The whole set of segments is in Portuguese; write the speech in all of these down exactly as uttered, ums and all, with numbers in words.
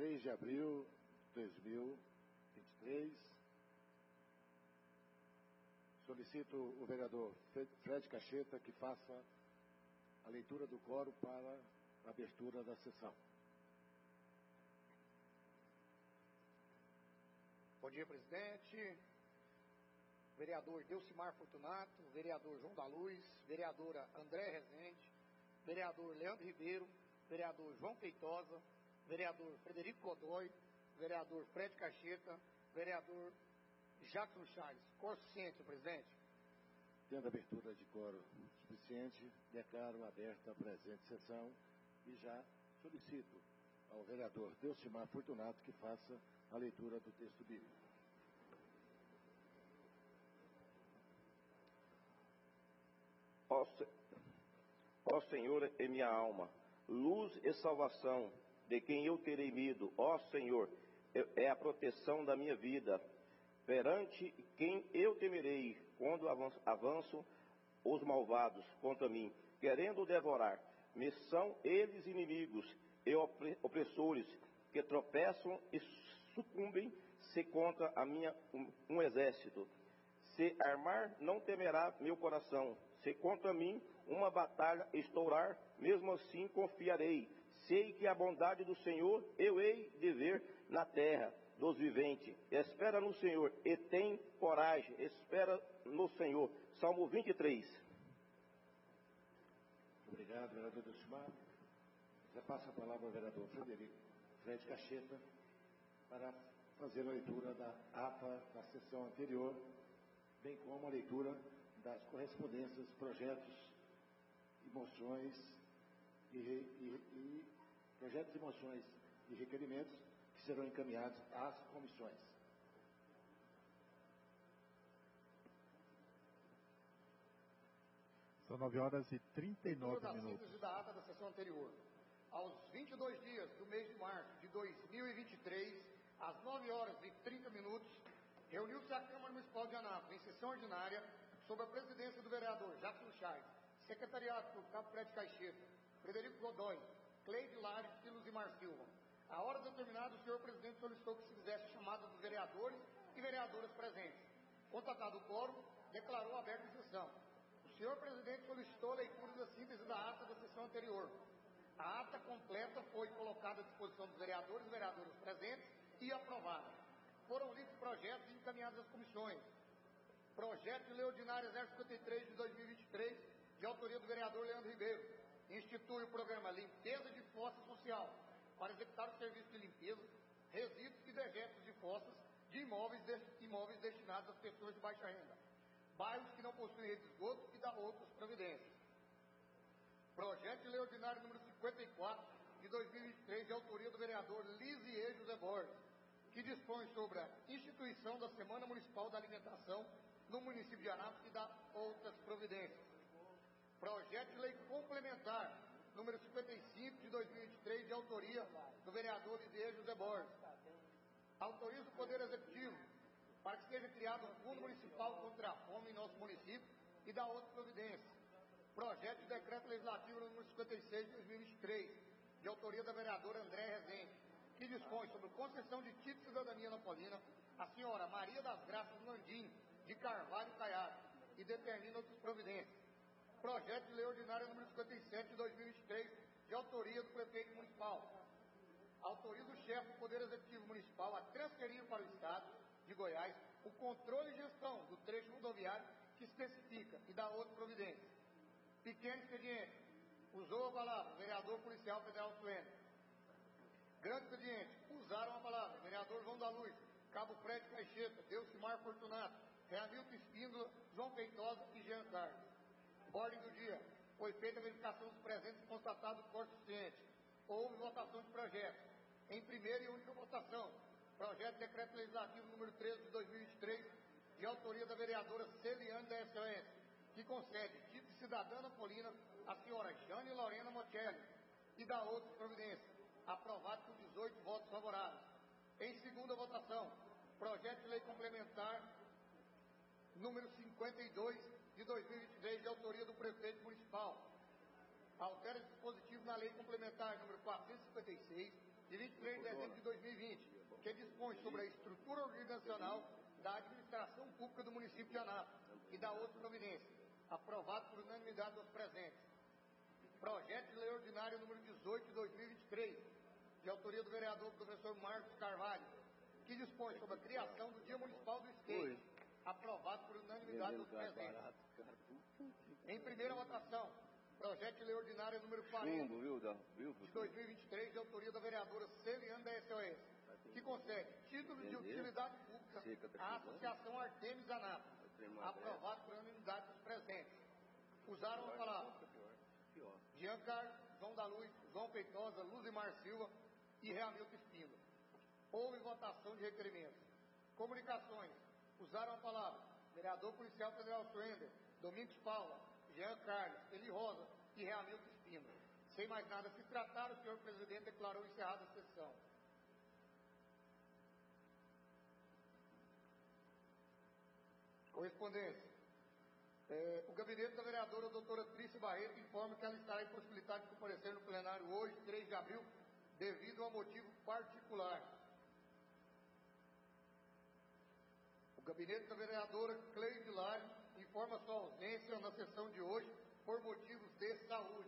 três de abril de dois mil e vinte e três. Solicito o vereador Fred Cacheta que faça a leitura do quórum para a abertura da sessão. Bom dia, presidente. Vereador Delcimar Fortunato, vereador João da Luz, vereadora André Rezende, vereador Leandro Ribeiro, vereador João Feitosa, vereador Frederico Godoy, vereador Fred Cacheta, vereador Jackson Charles. Quórum suficiente, presidente. Tendo abertura de quórum suficiente, declaro aberta a presente sessão e já solicito ao vereador Delcimar Fortunato que faça a leitura do texto bíblico. Ó, ó Senhor, é minha alma, luz e salvação, de quem eu terei medo, ó Senhor, é a proteção da minha vida. Perante quem eu temerei, quando avanço, avanço os malvados contra mim, querendo devorar, me são eles inimigos e opressores, que tropeçam e sucumbem, se contra a minha um, um exército. Se armar, não temerá meu coração. Se contra mim uma batalha estourar, mesmo assim confiarei. Sei que a bondade do Senhor eu hei de ver na terra dos viventes. Espera no Senhor e tem coragem. Espera no Senhor. Salmo vinte e três. Obrigado, vereador Delcimar. Já passa a palavra ao vereador Frederico Fred Cacheta para fazer a leitura da ata da sessão anterior, bem como a leitura das correspondências, projetos e moções e, e, e projetos e moções e requerimentos que serão encaminhados às comissões. São nove horas e trinta e nove da minutos. Síntese da ata da sessão anterior. Aos vinte e dois dias do mês de março de dois mil e vinte e três, às nove horas e trinta minutos, reuniu-se a Câmara Municipal de Anápolis, em sessão ordinária, sob a presidência do vereador Jackson Charles, secretariado por Cabo Fred Caixeta, Frederico Godoy, Cleide Lares e Luzimar Silva. A hora determinada, o senhor presidente solicitou que se fizesse chamada dos vereadores e vereadoras presentes. Contatado o quórum, declarou aberta a sessão. O senhor presidente solicitou a leitura da síntese da ata da sessão anterior. A ata completa foi colocada à disposição dos vereadores e vereadoras presentes e aprovada. Foram lidos projetos e encaminhados às comissões. Projeto de Lei Ordinária zero cinquenta e três de dois mil e vinte e três, de autoria do vereador Leandro Ribeiro, institui o programa Limpeza de Fossa Social para executar o serviço de limpeza, resíduos e dejetos de fossas de imóveis, de, imóveis destinados às pessoas de baixa renda, bairros que não possuem rede de esgoto e dá outras providências. Projeto de Lei Ordinária número cinquenta e quatro de dois mil e vinte e três, de autoria do vereador Lisier José Borges, que dispõe sobre a instituição da Semana Municipal da Alimentação no município de Anápolis e dá outras providências. Projeto de Lei Complementar número cinquenta e cinco de dois mil e vinte e três, de autoria do vereador Lisier José Borges. Autoriza o Poder Executivo para que seja criado um Fundo Municipal contra a Fome em nosso município e dá outras providências. Projeto de Decreto Legislativo número cinquenta e seis de dois mil e vinte e três, de autoria da vereadora André Rezende, que dispõe sobre concessão de título de cidadania napolina à senhora Maria das Graças Landim, de Carvalho Caiado, e determina outras providências. Projeto de Lei Ordinária número cinquenta e sete de dois mil e vinte e três, de autoria do prefeito municipal. Autoriza o chefe do Poder Executivo Municipal a transferir para o Estado de Goiás o controle e gestão do trecho rodoviário que especifica e dá outra providência. Pequeno expediente. Usou a palavra vereador policial federal Suene. Grande expediente. Usaram a palavra vereador João da Luz, Cabo Fred Caixeta, Delcimar Fortunato, Reamilton Espíndola, João Feitosa e Jean Carlos. Ordem do dia. Foi feita a verificação dos presentes e constatado o quórum suficiente. Houve votação de projetos. Em primeira e única votação, projeto de decreto legislativo número treze de dois mil e vinte e três, de autoria da vereadora Celiane da S O S, que concede título de cidadã napolina à senhora Jane Lorena Mocelli e dá outras providências. Aprovado por dezoito votos favoráveis. Em segunda votação, projeto de lei complementar número cinquenta e dois de dois mil e vinte e três, de autoria do prefeito municipal. altera dispositivo na Lei Complementar número quatrocentos e cinquenta e seis, de vinte e três de dezembro de dois mil e vinte, que dispõe sobre a estrutura organizacional da administração pública do município de Anápolis e da outra providência, aprovado por unanimidade dos presentes. Projeto de Lei Ordinária número dezoito de dois mil e vinte e três, de autoria do vereador professor Marcos Carvalho, que dispõe sobre a criação do Dia Municipal do Skate, aprovado por unanimidade dos presentes. Em primeira votação, projeto de Lei Ordinária número quarenta, de dois mil e vinte e três, de autoria da vereadora Celiane da S O S, que concede título de utilidade pública à Associação Artemis Anápolis, aprovado por unanimidade dos presentes. Usaram a palavra Giancarlo, João da Luz, João Feitosa, Luzimar Silva e Realmilton Espíndola. Houve votação de requerimentos. Comunicações. Usaram a palavra vereador policial federal Suender, Domingos Paula, Jean Carlos, Eli Rosa e Realmilton Espíndola. Sem mais nada se tratar, o senhor presidente declarou encerrada a sessão. Correspondência. É, o gabinete da vereadora doutora Trícia Barreto informa que ela estará impossibilitada de comparecer no plenário hoje, três de abril, devido a motivo particular. O gabinete da vereadora Cleide Lari informa sua ausência na sessão de hoje por motivos de saúde.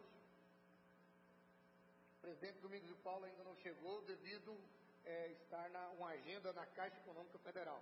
O presidente Domingos de Paula ainda não chegou devido é, estar na uma agenda na Caixa Econômica Federal.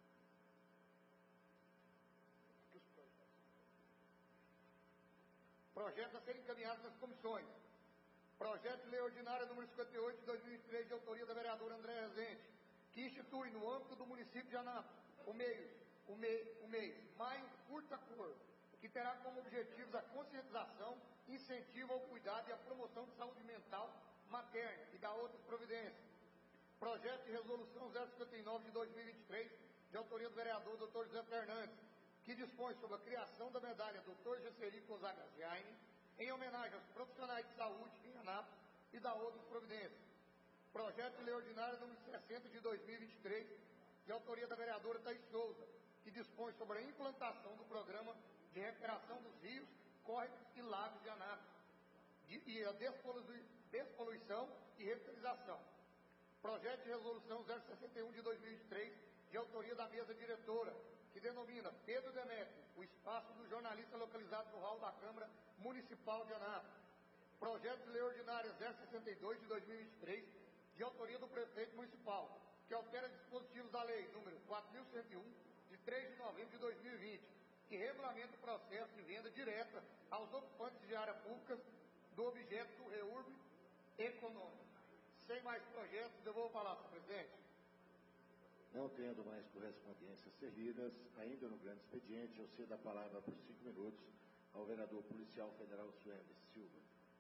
Projetos a serem encaminhados nas comissões. Projeto de Lei Ordinária número cinquenta e oito de dois mil e três, de autoria da vereadora André Rezende, que institui no âmbito do município de Anápolis o mês, o mês, o mês Maio Curta Cor, que terá como objetivos a conscientização, incentivo ao cuidado e a promoção de saúde mental materna e da outras providências. Projeto de Resolução zero cinquenta e nove de dois mil e vinte e três, de autoria do vereador doutor José Fernandes, que dispõe sobre a criação da medalha doutor Gesseri Gonzaga Jaime, em homenagem aos profissionais de saúde em Anápolis e da outras providências. Projeto de Lei Ordinária número sessenta de dois mil e vinte e três, de autoria da vereadora Thaís Souza, que dispõe sobre a implantação do programa de recuperação dos rios, córregos e lagos de Anápolis, e a despolu- despoluição e revitalização. Projeto de Resolução zero sessenta e um de dois mil e vinte e três, de autoria da mesa diretora, que denomina Pedro Demétrio, o espaço do jornalista localizado no hall da Câmara Municipal de Anápolis. Projeto de Lei Ordinária zero sessenta e dois de dois mil e vinte e três, de autoria do prefeito municipal, que altera dispositivos da Lei número quatro mil cento e um, de três de novembro de dois mil e vinte, que regulamenta o processo de venda direta aos ocupantes de área pública do objeto do reurb econômico. Sem mais projetos, devolvo a palavra, presidente. Não tendo mais correspondências servidas, ainda no grande expediente, eu cedo a palavra por cinco minutos ao vereador policial federal Suender Silva.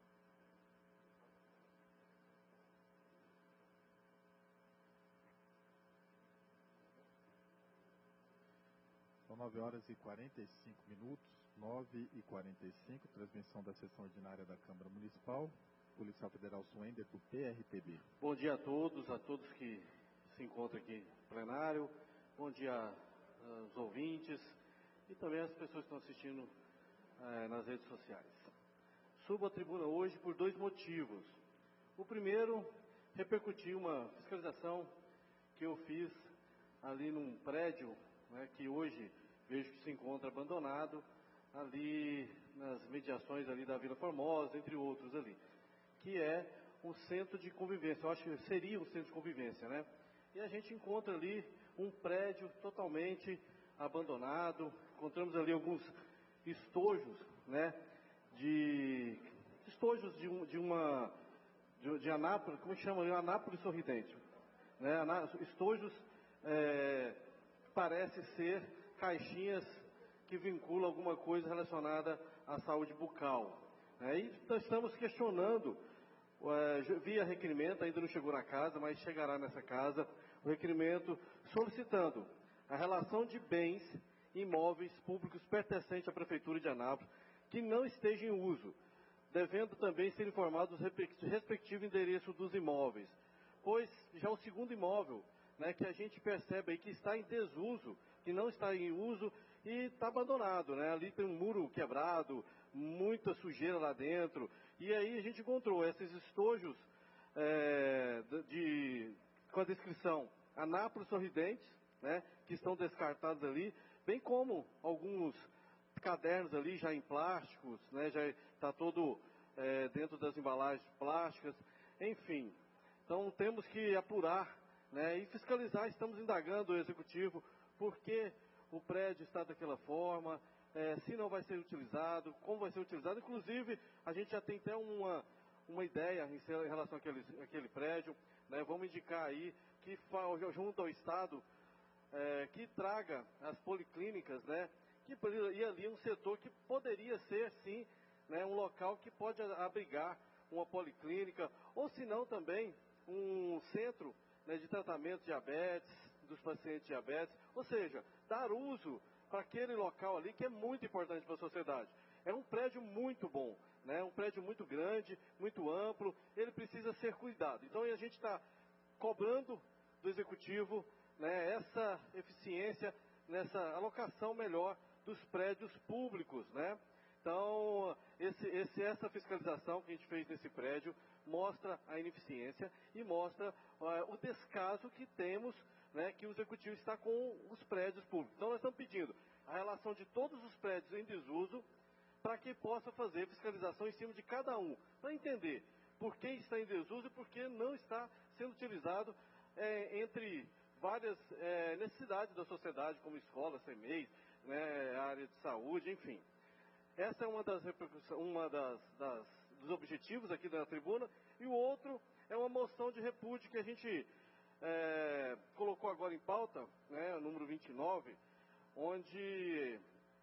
São nove horas e quarenta e cinco minutos, nove e quarenta e cinco, transmissão da sessão ordinária da Câmara Municipal, policial federal Suender, do P R T B. Bom dia a todos, a todos que se encontram aqui no plenário, bom dia aos ouvintes e também às pessoas que estão assistindo eh, nas redes sociais. Subo à tribuna hoje por dois motivos. O primeiro, repercutir uma fiscalização que eu fiz ali num prédio, né, que hoje vejo que se encontra abandonado, ali nas mediações ali da Vila Formosa, entre outros ali, que é um centro de convivência. Eu acho que seria um centro de convivência, né? E a gente encontra ali um prédio totalmente abandonado, encontramos ali alguns estojos, né, de estojos de, um, de uma, de, de Anápolis, como chama ali, Anápolis sorridente, né, estojos, é, parece ser caixinhas que vinculam alguma coisa relacionada à saúde bucal, né, e nós estamos questionando. Uh, via requerimento, ainda não chegou na casa, mas chegará nessa casa, o requerimento solicitando a relação de bens imóveis públicos pertencentes à Prefeitura de Anápolis, que não estejam em uso, devendo também ser informado o respectivo endereço dos imóveis, pois já o segundo imóvel, né, que a gente percebe aí que está em desuso, que não está em uso e está abandonado, né? Ali tem um muro quebrado, muita sujeira lá dentro. E aí a gente encontrou esses estojos é, de, com a descrição Anápolis Sorridentes, né, que estão descartados ali, bem como alguns cadernos ali já em plásticos, né, já está todo é, dentro das embalagens plásticas, enfim. Então temos que apurar, né, e fiscalizar. Estamos indagando o executivo por que o prédio está daquela forma, é, se não vai ser utilizado, como vai ser utilizado. Inclusive, a gente já tem até uma, uma ideia em relação àquele, àquele prédio, né, vamos indicar aí que junto ao Estado, é, que traga as policlínicas, né, que e ali um setor que poderia ser, sim, né, um local que pode abrigar uma policlínica, ou se não também um centro, né, de tratamento de diabetes, dos pacientes diabetes, ou seja, dar uso para aquele local ali que é muito importante para a sociedade. É um prédio muito bom, né, um prédio muito grande, muito amplo, ele precisa ser cuidado. Então a gente está cobrando do Executivo, né, essa eficiência, nessa alocação melhor dos prédios públicos, né? Então, esse, esse, essa fiscalização que a gente fez nesse prédio mostra a ineficiência e mostra uh, o descaso que temos, né, que o Executivo está com os prédios públicos. Então, nós estamos pedindo a relação de todos os prédios em desuso para que possa fazer fiscalização em cima de cada um, para entender por que está em desuso e por que não está sendo utilizado é, entre várias é, necessidades da sociedade, como escolas, C M E I, né, área de saúde, enfim. Essa é uma das, uma das, das dos objetivos aqui da tribuna, e o outro é uma moção de repúdio que a gente é, colocou agora em pauta, né, o número vinte e nove, onde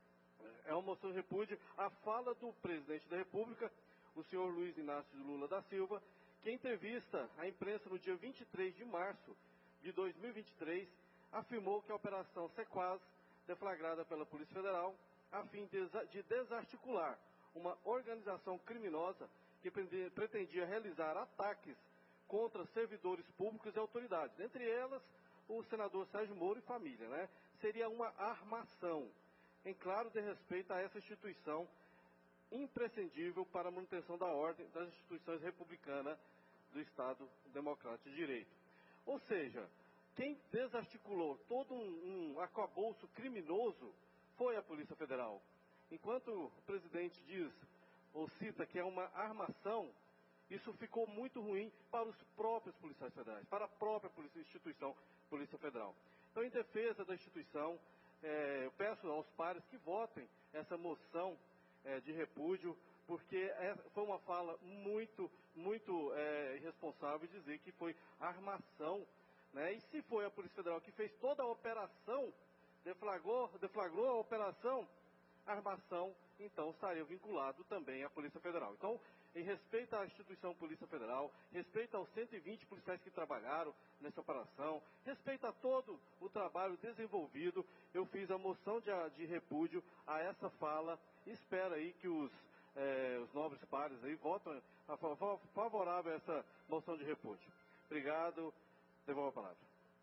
é uma moção de repúdio à fala do presidente da República, o senhor Luiz Inácio Lula da Silva, que em entrevista à imprensa no dia vinte e três de março de dois mil e vinte e três, afirmou que a Operação Sequaz, deflagrada pela Polícia Federal, a fim de desarticular uma organização criminosa que pretendia realizar ataques contra servidores públicos e autoridades, entre elas o senador Sérgio Moro e família, né? Seria uma armação, em claro desrespeito a essa instituição imprescindível para a manutenção da ordem das instituições republicanas do Estado Democrático de Direito. Ou seja, quem desarticulou todo um, um arcabouço criminoso foi a Polícia Federal. Enquanto o presidente diz, ou cita que é uma armação, isso ficou muito ruim para os próprios policiais federais, para a própria polícia, instituição Polícia Federal. Então, em defesa da instituição, é, eu peço aos pares que votem essa moção é, de repúdio, porque é, foi uma fala muito, muito é, irresponsável dizer que foi armação, né? E se foi a Polícia Federal que fez toda a operação, deflagrou, deflagrou a operação, armação, então estaria vinculado também à Polícia Federal. Então, em respeito à instituição Polícia Federal, respeito aos cento e vinte policiais que trabalharam nessa operação, respeito a todo o trabalho desenvolvido, eu fiz a moção de, de repúdio a essa fala. Espero aí que os, eh, os nobres pares aí votem a favor, favorável a essa moção de repúdio. Obrigado. Devolvo a palavra.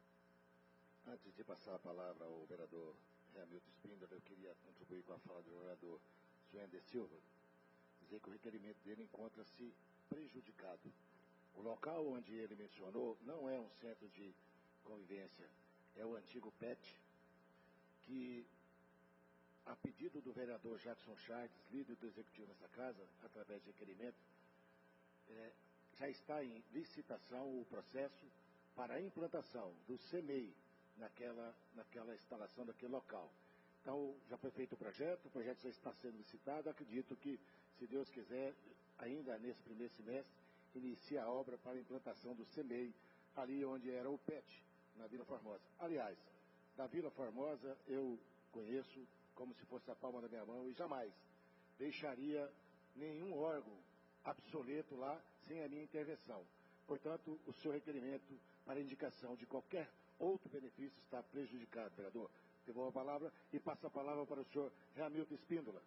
Antes de passar a palavra ao vereador Hamilton Spindler, eu queria contribuir com a fala do vereador Suender Silva, dizer que o requerimento dele encontra-se prejudicado. O local onde ele mencionou não é um centro de convivência, é o antigo P E T, que, a pedido do vereador Jackson Charles, líder do executivo dessa casa, através de requerimento, é, já está em licitação o processo para a implantação do C M E I naquela, naquela instalação daquele local. Então, já foi feito o projeto, o projeto já está sendo licitado. Acredito que, se Deus quiser, ainda nesse primeiro semestre, inicia a obra para a implantação do C M E I, ali onde era o P E T, na Vila Formosa. Aliás, da Vila Formosa eu conheço como se fosse a palma da minha mão e jamais deixaria nenhum órgão obsoleto lá sem a minha intervenção. Portanto, o seu requerimento para indicação de qualquer outro benefício está prejudicado, vereador. Devolvo a palavra e passo a palavra para o senhor Hamilton Spindler.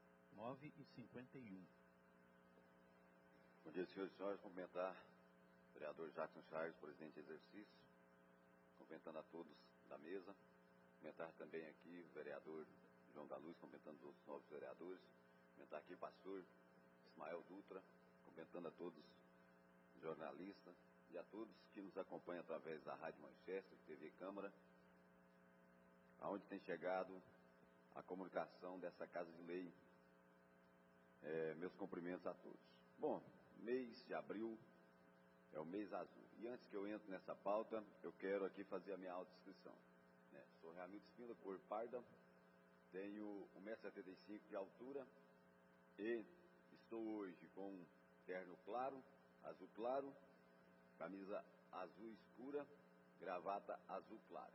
nove e cinquenta e um. Bom dia, senhores e senhores. Cumprimentar vereador Jackson Charles, presidente de exercício, cumprimentando a todos da mesa, cumprimentar também aqui o vereador João da Luz, cumprimentando os novos vereadores, cumprimentar aqui o pastor Ismael Dutra, cumprimentando a todos os jornalistas e a todos que nos acompanham através da Rádio Manchester, T V Câmara, aonde tem chegado a comunicação dessa Casa de Lei. É, meus cumprimentos a todos. Bom, mês de abril é o mês azul. E antes que eu entre nessa pauta, eu quero aqui fazer a minha autodescrição. Né? Sou Ramildo Espíndola, cor parda, tenho um metro e setenta e cinco de altura e estou hoje com um terno claro, azul claro, camisa azul escura, gravata azul clara.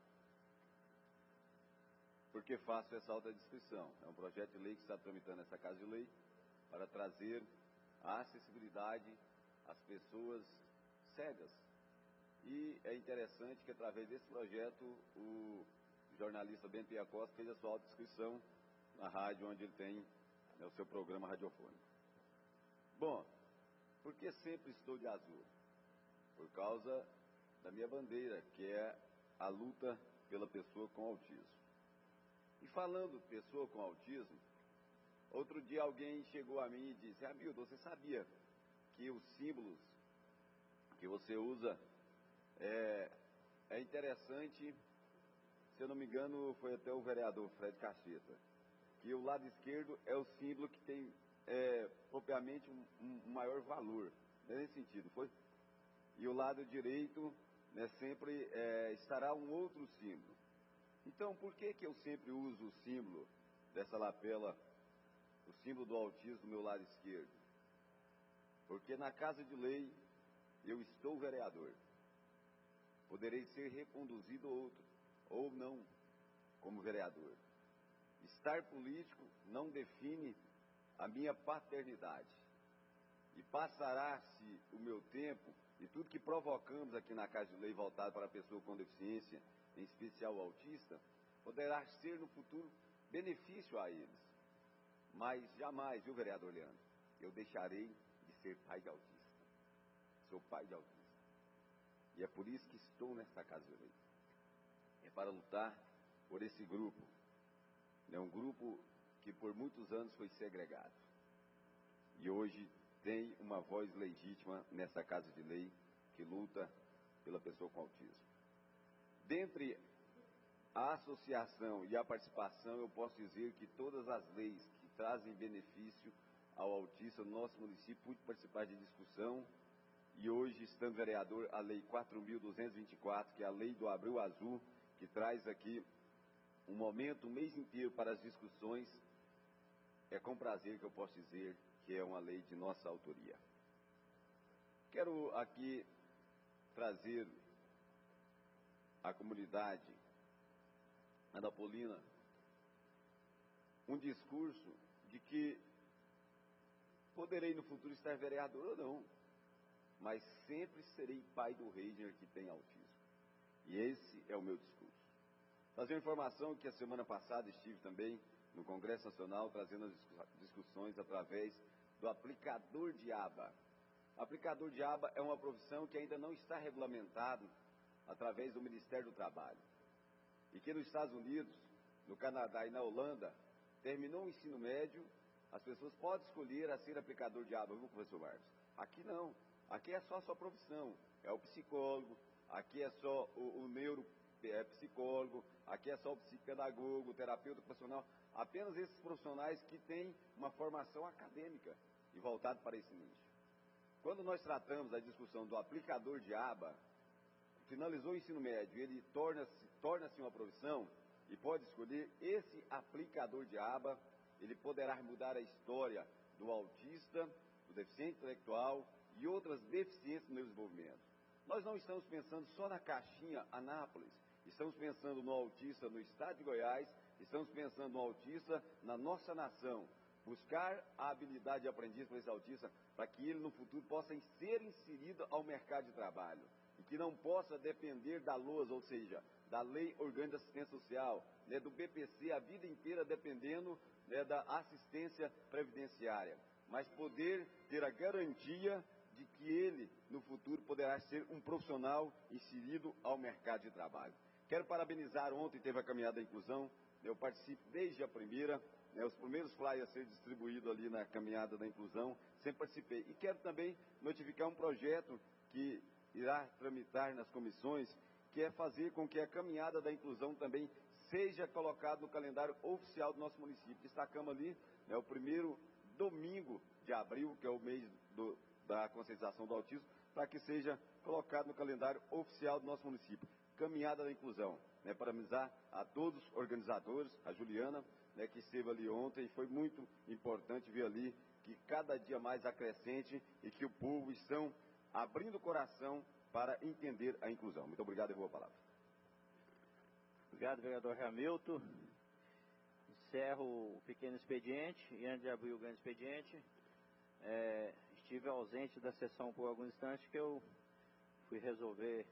Por que faço essa autodescrição? É um projeto de lei que está tramitando essa Casa de Lei para trazer a acessibilidade às pessoas cegas. E é interessante que, através desse projeto, o jornalista Bento Iacosta fez a sua autodescrição na rádio onde ele tem, né, o seu programa radiofônico. Bom, por que sempre estou de azul? Por causa da minha bandeira, que é a luta pela pessoa com autismo. E falando pessoa com autismo, outro dia alguém chegou a mim e disse: Ramildo, você sabia que os símbolos que você usa é, é interessante, se eu não me engano foi até o vereador Fred Cacheta, que o lado esquerdo é o símbolo que tem é, propriamente um, um maior valor, nesse sentido, foi? E o lado direito, né, sempre é, estará um outro símbolo. Então, por que que eu sempre uso o símbolo dessa lapela, o símbolo do autismo do meu lado esquerdo? Porque na Casa de Lei eu estou vereador. Poderei ser reconduzido outro, ou não, como vereador. Estar político não define a minha paternidade. E passará-se o meu tempo e tudo que provocamos aqui na Casa de Lei voltado para a pessoa com deficiência, em especial o autista, poderá ser no futuro benefício a eles. Mas jamais, viu, vereador Leandro, eu deixarei de ser pai de autista. Sou pai de autista. E é por isso que estou nessa Casa de Lei. É para lutar por esse grupo. É um grupo que por muitos anos foi segregado. E hoje tem uma voz legítima nessa Casa de Lei que luta pela pessoa com autismo. Dentre a associação e a participação, eu posso dizer que todas as leis que trazem benefício ao autista no nosso município, pude participar de discussão, e hoje, estando vereador, a Lei quatro mil duzentos e vinte e quatro, que é a Lei do Abril Azul, que traz aqui um momento, um mês inteiro para as discussões, é com prazer que eu posso dizer que é uma lei de nossa autoria. Quero aqui trazer à comunidade anapolina um discurso de que poderei no futuro estar vereador ou não, mas sempre serei pai do Reiner que tem autismo. E esse é o meu discurso. Trazer uma informação que a semana passada estive também no Congresso Nacional trazendo as discussões através do aplicador de aba. Aplicador de aba é uma profissão que ainda não está regulamentado através do Ministério do Trabalho. E que nos Estados Unidos, no Canadá e na Holanda, terminou o ensino médio, as pessoas podem escolher a ser aplicador de aba, viu, professor Marcos? Aqui não. Aqui é só a sua profissão. É o psicólogo, aqui é só o, o neuropsicólogo, aqui é só o psicopedagogo, o terapeuta ocupacional. Apenas esses profissionais que têm uma formação acadêmica e voltado para esse nicho. Quando nós tratamos a discussão do aplicador de aba, finalizou o ensino médio, ele torna-se torna-se uma profissão e pode escolher esse aplicador de aba, ele poderá mudar a história do autista, do deficiente intelectual e outras deficiências no desenvolvimento. Nós não estamos pensando só na caixinha Anápolis, estamos pensando no autista no estado de Goiás, estamos pensando no autista na nossa nação. Buscar a habilidade de aprendiz para esse autista, para que ele no futuro possa ser inserido ao mercado de trabalho. E que não possa depender da LOAS, ou seja, da Lei Orgânica de Assistência Social, né, do B P C, a vida inteira dependendo, né, da assistência previdenciária. Mas poder ter a garantia de que ele, no futuro, poderá ser um profissional inserido ao mercado de trabalho. Quero parabenizar, ontem teve a caminhada da inclusão, eu participo desde a primeira, né, os primeiros flyers a ser distribuídos ali na caminhada da inclusão, sempre participei. E quero também notificar um projeto que irá tramitar nas comissões, que é fazer com que a caminhada da inclusão também seja colocada no calendário oficial do nosso município. Destacamos ali, né, o primeiro domingo de abril, que é o mês do, da conscientização do autismo, para que seja colocado no calendário oficial do nosso município. Caminhada da inclusão, né, parabenizar a todos os organizadores, a Juliana, né, que esteve ali ontem, foi muito importante ver ali que cada dia mais acrescente e que o povo estão abrindo o coração para entender a inclusão. Muito obrigado e boa palavra. Obrigado, vereador Hamilton. Encerro o pequeno expediente e antes de abrir o grande expediente, é, estive ausente da sessão por alguns instantes que eu fui resolver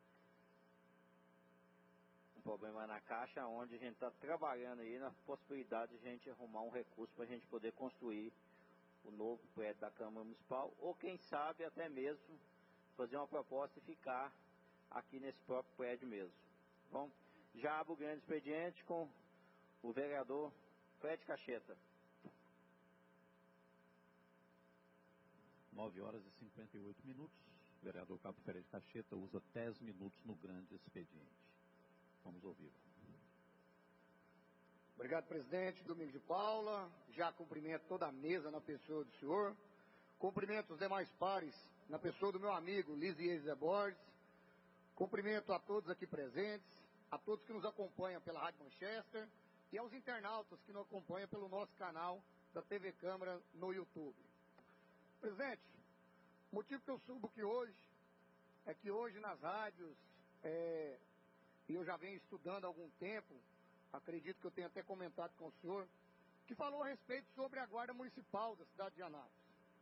um problema na Caixa, onde a gente está trabalhando aí na possibilidade de a gente arrumar um recurso para a gente poder construir o novo prédio da Câmara Municipal, ou quem sabe até mesmo fazer uma proposta e ficar aqui nesse próprio prédio mesmo. Bom, já abro o grande expediente com o vereador Fred Cacheta. nove horas e cinquenta e oito minutos. O vereador Cabo Fred Cacheta usa dez minutos no grande expediente. Vamos ouvi-lo. Obrigado, presidente. Domingos de Paula. Já cumprimento toda a mesa na pessoa do senhor. Cumprimento os demais pares na pessoa do meu amigo Lisier Zé Borges. Cumprimento a todos aqui presentes, a todos que nos acompanham pela Rádio Manchester e aos internautas que nos acompanham pelo nosso canal da T V Câmara no YouTube. Presidente, o motivo que eu subo aqui hoje é que hoje nas rádios, é, e eu já venho estudando há algum tempo, acredito que eu tenho até comentado com o senhor, que falou a respeito sobre a Guarda Municipal da cidade de Anápolis.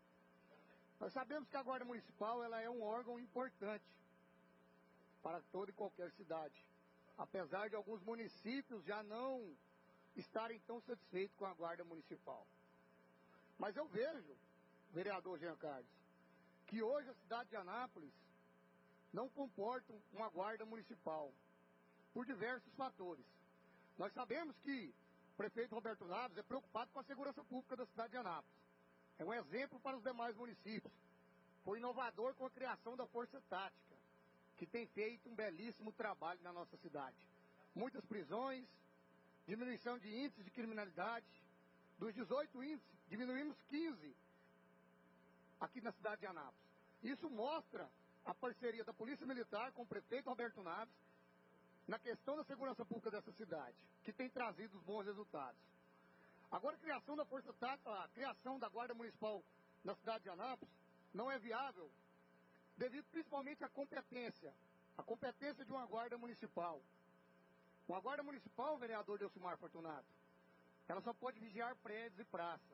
Nós sabemos que a Guarda Municipal ela é um órgão importante para toda e qualquer cidade, apesar de alguns municípios já não estarem tão satisfeitos com a Guarda Municipal. Mas eu vejo, vereador Jean Carlos, que hoje a cidade de Anápolis não comporta uma Guarda Municipal, por diversos fatores. Nós sabemos que o prefeito Roberto Naves é preocupado com a segurança pública da cidade de Anápolis. É um exemplo para os demais municípios. Foi inovador com a criação da Força Tática, que tem feito um belíssimo trabalho na nossa cidade. Muitas prisões, diminuição de índices de criminalidade. Dos dezoito índices, diminuímos quinze aqui na cidade de Anápolis. Isso mostra a parceria da Polícia Militar com o prefeito Roberto Naves na questão da segurança pública dessa cidade, que tem trazido os bons resultados. Agora, a criação da Força Tática, a criação da Guarda Municipal na cidade de Anápolis não é viável, devido principalmente à competência, a competência de uma Guarda Municipal. Uma Guarda Municipal, vereador Delcimar Fortunato, ela só pode vigiar prédios e praças,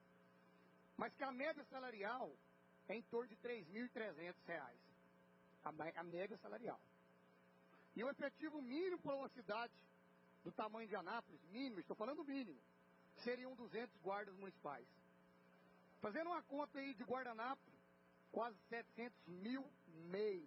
mas que a média salarial é em torno de três mil e trezentos reais, a, a média salarial. E o efetivo mínimo para uma cidade do tamanho de Anápolis, mínimo, estou falando mínimo, seriam duzentos guardas municipais. Fazendo uma conta aí de guardanápolis, quase setecentos mil mês.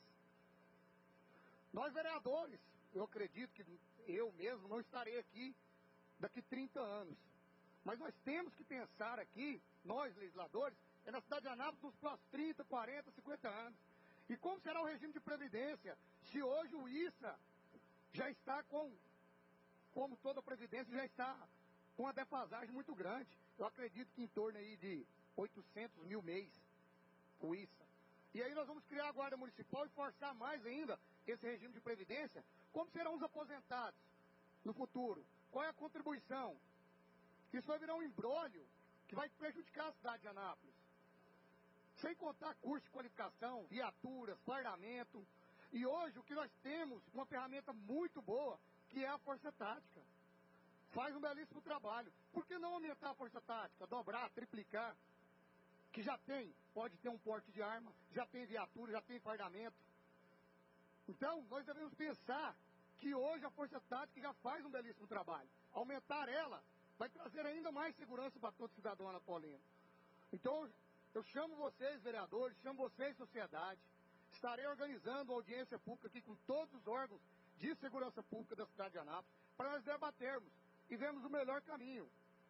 Nós vereadores, eu acredito que eu mesmo não estarei aqui daqui trinta anos. Mas nós temos que pensar aqui, nós legisladores, é na cidade de Anápolis nos próximos trinta, quarenta, cinquenta anos. E como será o regime de previdência se hoje o I S A já está com, como toda a previdência, já está com uma defasagem muito grande. Eu acredito que em torno aí de oitocentos mil mês, o I S A. E aí nós vamos criar a Guarda Municipal e forçar mais ainda esse regime de previdência. Como serão os aposentados no futuro? Qual é a contribuição? Isso vai virar um imbróglio que vai prejudicar a cidade de Anápolis. Sem contar curso de qualificação, viaturas, fardamento. E hoje o que nós temos, uma ferramenta muito boa, que é a Força Tática. Faz um belíssimo trabalho. Por que não aumentar a Força Tática? Dobrar, triplicar. Que já tem, pode ter um porte de arma, já tem viatura, já tem fardamento. Então, nós devemos pensar que hoje a Força Tática já faz um belíssimo trabalho. Aumentar ela vai trazer ainda mais segurança para todo cidadão anapolino. Então, Eu chamo vocês, vereadores, chamo vocês, sociedade. Estarei organizando uma audiência pública aqui com todos os órgãos de segurança pública da cidade de Anápolis para nós debatermos e vermos o melhor caminho.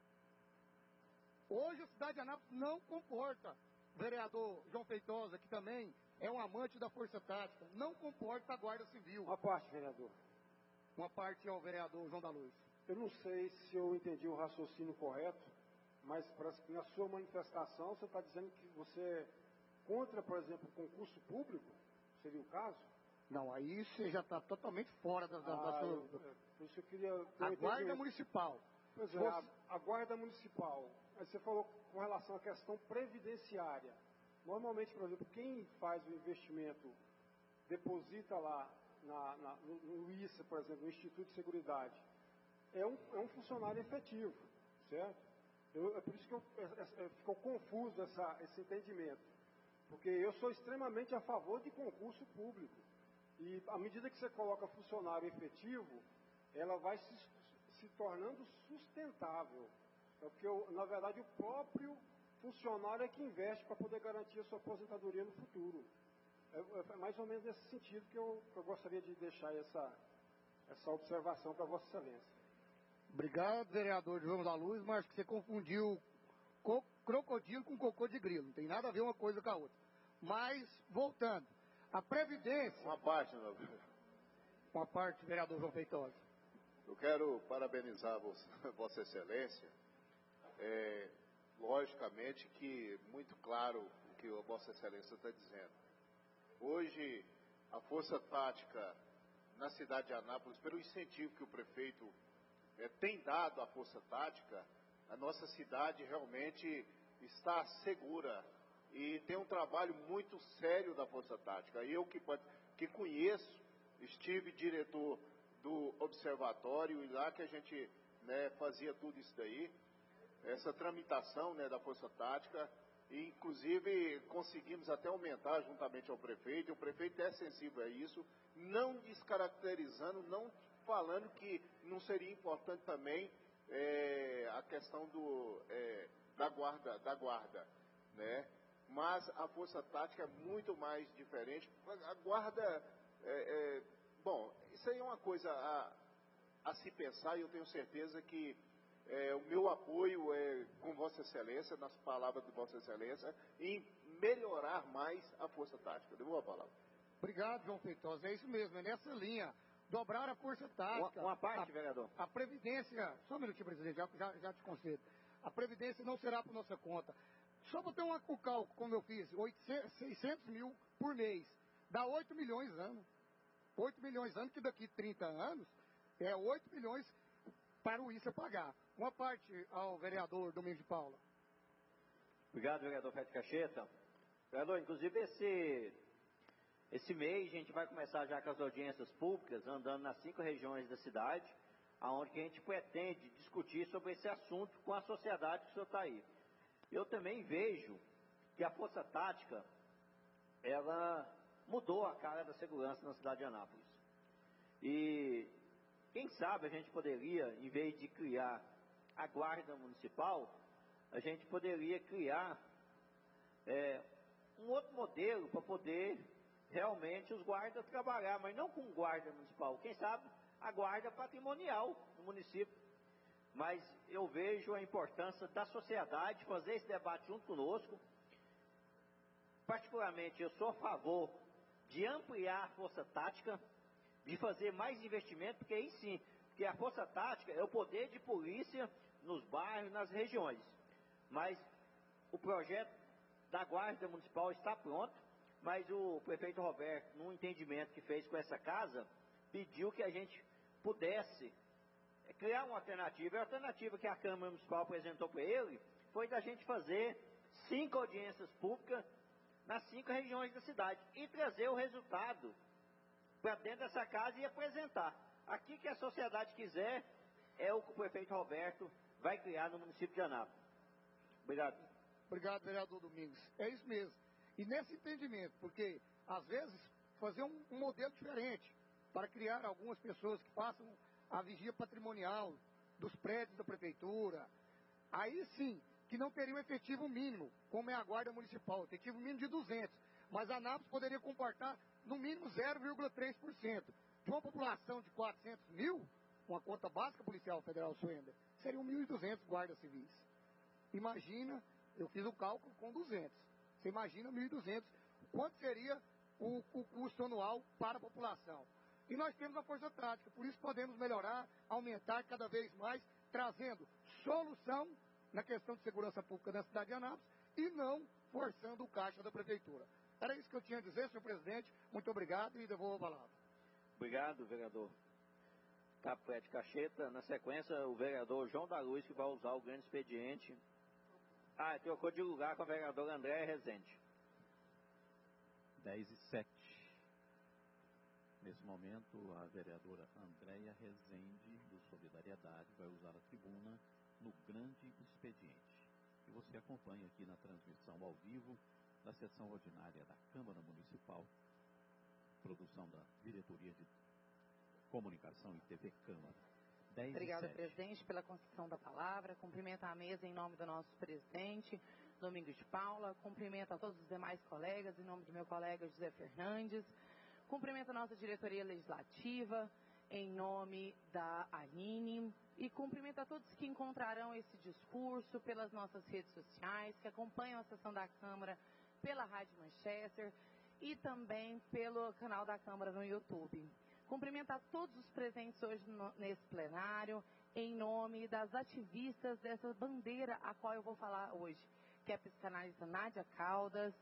Hoje a cidade de Anápolis não comporta, o vereador João Feitosa, que também é um amante da Força Tática, não comporta a Guarda Civil. Uma parte, vereador. Uma parte ao vereador João da Luz. Eu não sei se eu entendi o raciocínio correto, mas pra, na sua manifestação você está dizendo que você é contra, por exemplo, o concurso público? Seria o caso? Não, aí você já está totalmente fora da, da, ah, da sua... Eu, por isso eu queria... A Guarda Municipal. Pois é, a, a Guarda Municipal. Aí você falou com relação à questão previdenciária. Normalmente, por exemplo, quem faz o investimento, deposita lá na, na, no, no I S A, por exemplo, no Instituto de Seguridade, é um, é um funcionário efetivo, certo? Eu, é por isso que eu, é, é, ficou confuso essa, esse entendimento. Porque eu sou extremamente a favor de concurso público. E à medida que você coloca funcionário efetivo, ela vai se, se tornando sustentável. É porque, eu, na verdade, o próprio funcionário é que investe para poder garantir a sua aposentadoria no futuro. É, é mais ou menos nesse sentido que eu, que eu gostaria de deixar essa, essa observação para Vossa Excelência. Obrigado, vereador João da Luz, mas acho que você confundiu co crocodilo com cocô de grilo. Não tem nada a ver uma coisa com a outra. Mas, voltando, a Previdência... Uma parte, meu filho. Uma parte, vereador João Feitosa. Eu quero parabenizar Vossa Excelência. É, logicamente que muito claro o que a Vossa Excelência está dizendo. Hoje, a Força Tática na cidade de Anápolis, pelo incentivo que o prefeito é, tem dado à Força Tática, a nossa cidade realmente está segura e tem um trabalho muito sério da Força Tática. Eu que, que conheço, estive diretor do observatório e lá que a gente, né, fazia tudo isso daí, essa tramitação, né, da Força Tática, e inclusive conseguimos até aumentar juntamente ao prefeito, e o prefeito é sensível a isso, não descaracterizando, não falando que não seria importante também é, a questão do, é, da guarda, da guarda, né? Mas a Força Tática é muito mais diferente. A guarda, é, é, bom, isso aí é uma coisa a, a se pensar, e eu tenho certeza que é, o meu apoio é com Vossa Excelência, nas palavras de Vossa Excelência, em melhorar mais a Força Tática. Deu uma palavra. Obrigado, João Feitosa. É isso mesmo, é nessa linha. Dobrar a Força Tática. Uma, uma parte, a, vereador. A Previdência, só um minutinho, presidente, já, já, já te concedo. A Previdência não será por nossa conta. Só para ter um cálculo, como eu fiz, oitocentos, seiscentos mil por mês, dá oito milhões ano. oito milhões ano, que daqui trinta anos, é oito milhões para o I S A pagar. Uma parte ao vereador Domingos de Paula. Obrigado, vereador Fred Cacheta. Vereador, inclusive esse, esse mês a gente vai começar já com as audiências públicas, andando nas cinco regiões da cidade, aonde a gente pretende discutir sobre esse assunto com a sociedade que o senhor está aí. Eu também vejo que a Força Tática, ela mudou a cara da segurança na cidade de Anápolis. E quem sabe a gente poderia, em vez de criar a Guarda Municipal, a gente poderia criar é, um outro modelo para poder realmente os guardas trabalhar, mas não com guarda municipal. Quem sabe a guarda patrimonial do município. Mas eu vejo a importância da sociedade fazer esse debate junto conosco. Particularmente, eu sou a favor de ampliar a Força Tática, de fazer mais investimento, porque aí sim, porque a Força Tática é o poder de polícia nos bairros, nas regiões. Mas o projeto da Guarda Municipal está pronto, mas o prefeito Roberto, num entendimento que fez com essa casa, pediu que a gente pudesse criar uma alternativa. A alternativa que a Câmara Municipal apresentou para ele foi da gente fazer cinco audiências públicas nas cinco regiões da cidade e trazer o resultado para dentro dessa casa e apresentar. Aqui que a sociedade quiser é o que o prefeito Roberto vai criar no município de Anápolis. Obrigado. Obrigado, vereador Domingos. É isso mesmo. E nesse entendimento, porque às vezes fazer um, um modelo diferente para criar algumas pessoas que façam a vigia patrimonial dos prédios da prefeitura, aí sim, que não teriam efetivo mínimo, como é a Guarda Municipal, efetivo mínimo de duzentos. Mas a Anápolis poderia comportar no mínimo zero vírgula três por cento. De uma população de quatrocentos mil, uma conta básica policial federal Suenda, seriam mil e duzentos guardas civis. Imagina, eu fiz o cálculo com duzentos. Você imagina mil e duzentos, quanto seria o, o custo anual para a população. E nós temos a força tática, por isso podemos melhorar, aumentar cada vez mais, trazendo solução na questão de segurança pública da cidade de Anápolis e não forçando o caixa da prefeitura. Era isso que eu tinha a dizer, senhor presidente. Muito obrigado e devolvo a palavra. Obrigado, vereador Capo Fred Cacheta. Na sequência, o vereador João da Luz, que vai usar o grande expediente. Ah, trocou de lugar com a vereadora Andréia Rezende. dez e sete. Nesse momento, a vereadora Andréia Rezende, do Solidariedade, vai usar a tribuna no grande expediente. E você acompanha aqui na transmissão ao vivo da sessão ordinária da Câmara Municipal, produção da Diretoria de Comunicação e T V Câmara. Obrigada, presidente, pela concessão da palavra. Cumprimento a mesa em nome do nosso presidente, Domingos de Paula. Cumprimento a todos os demais colegas, em nome do meu colega José Fernandes. Cumprimento a nossa diretoria legislativa, em nome da Aline. E cumprimento a todos que encontrarão esse discurso pelas nossas redes sociais, que acompanham a sessão da Câmara pela Rádio Manchester e também pelo canal da Câmara no YouTube. Cumprimento a todos os presentes hoje no, nesse plenário, em nome das ativistas dessa bandeira a qual eu vou falar hoje, que é a psicanalista Nádia Caldas,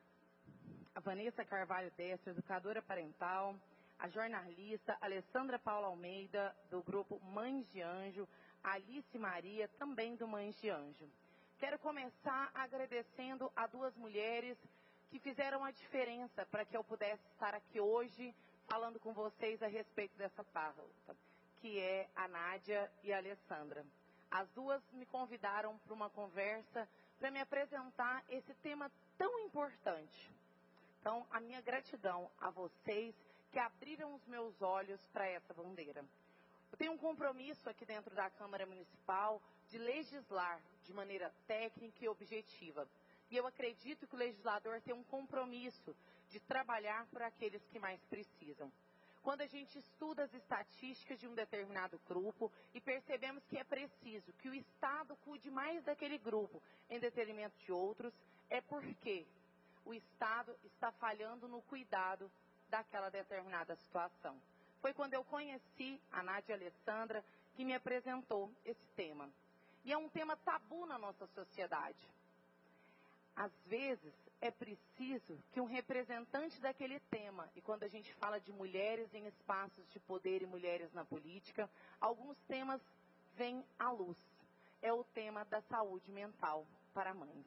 a Vanessa Carvalho Destra, educadora parental, a jornalista Alessandra Paula Almeida, do grupo Mães de Anjo, Alice Maria, também do Mães de Anjo. Quero começar agradecendo a duas mulheres que fizeram a diferença para que eu pudesse estar aqui hoje falando com vocês a respeito dessa pauta, que é a Nádia e a Alessandra. As duas me convidaram para uma conversa para me apresentar esse tema tão importante. Então, a minha gratidão a vocês que abriram os meus olhos para essa bandeira. Eu tenho um compromisso aqui dentro da Câmara Municipal de legislar de maneira técnica e objetiva. E eu acredito que o legislador tem um compromisso de trabalhar por aqueles que mais precisam. Quando a gente estuda as estatísticas de um determinado grupo e percebemos que é preciso que o Estado cuide mais daquele grupo em detrimento de outros, é porque o Estado está falhando no cuidado daquela determinada situação. Foi quando eu conheci a Nádia Alessandra que me apresentou esse tema. E é um tema tabu na nossa sociedade. Às vezes, é preciso que um representante daquele tema, e quando a gente fala de mulheres em espaços de poder e mulheres na política, alguns temas vêm à luz. É o tema da saúde mental para mães.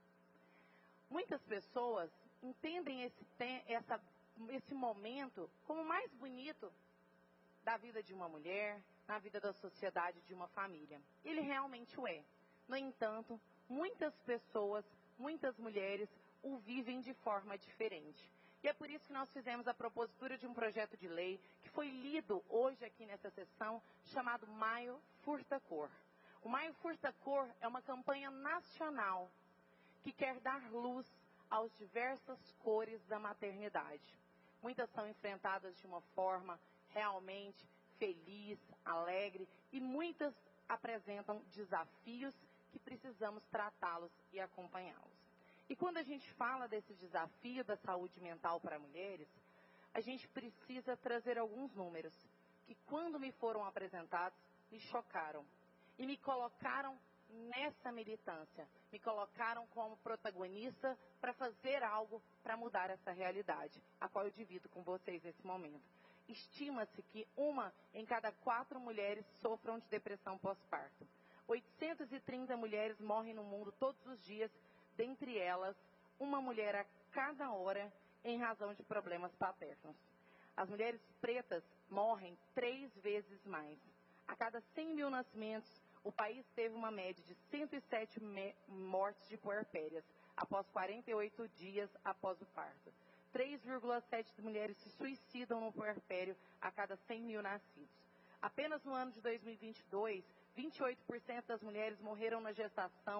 Muitas pessoas entendem esse, te- essa, esse momento como o mais bonito da vida de uma mulher, na vida da sociedade, de uma família. Ele realmente o é. No entanto, muitas pessoas, muitas mulheres o vivem de forma diferente. E é por isso que nós fizemos a propositura de um projeto de lei que foi lido hoje aqui nessa sessão, chamado Maio Furta Cor. O Maio Furta Cor é uma campanha nacional que quer dar luz às diversas cores da maternidade. Muitas são enfrentadas de uma forma realmente feliz, alegre, e muitas apresentam desafios que precisamos tratá-los e acompanhá-los. E quando a gente fala desse desafio da saúde mental para mulheres, a gente precisa trazer alguns números que, quando me foram apresentados, me chocaram e me colocaram nessa militância, me colocaram como protagonista para fazer algo para mudar essa realidade, a qual eu divido com vocês nesse momento. Estima-se que uma em cada quatro mulheres sofram de depressão pós-parto. oitocentas e trinta mulheres morrem no mundo todos os dias, dentre elas, uma mulher a cada hora em razão de problemas paternos. As mulheres pretas morrem três vezes mais. A cada cem mil nascimentos, o país teve uma média de cento e sete mortes de puerpérias, após quarenta e oito dias após o parto. três vírgula sete mulheres se suicidam no puerpério a cada cem mil nascidos. Apenas no ano de dois mil e vinte e dois, vinte e oito por cento das mulheres morreram na gestação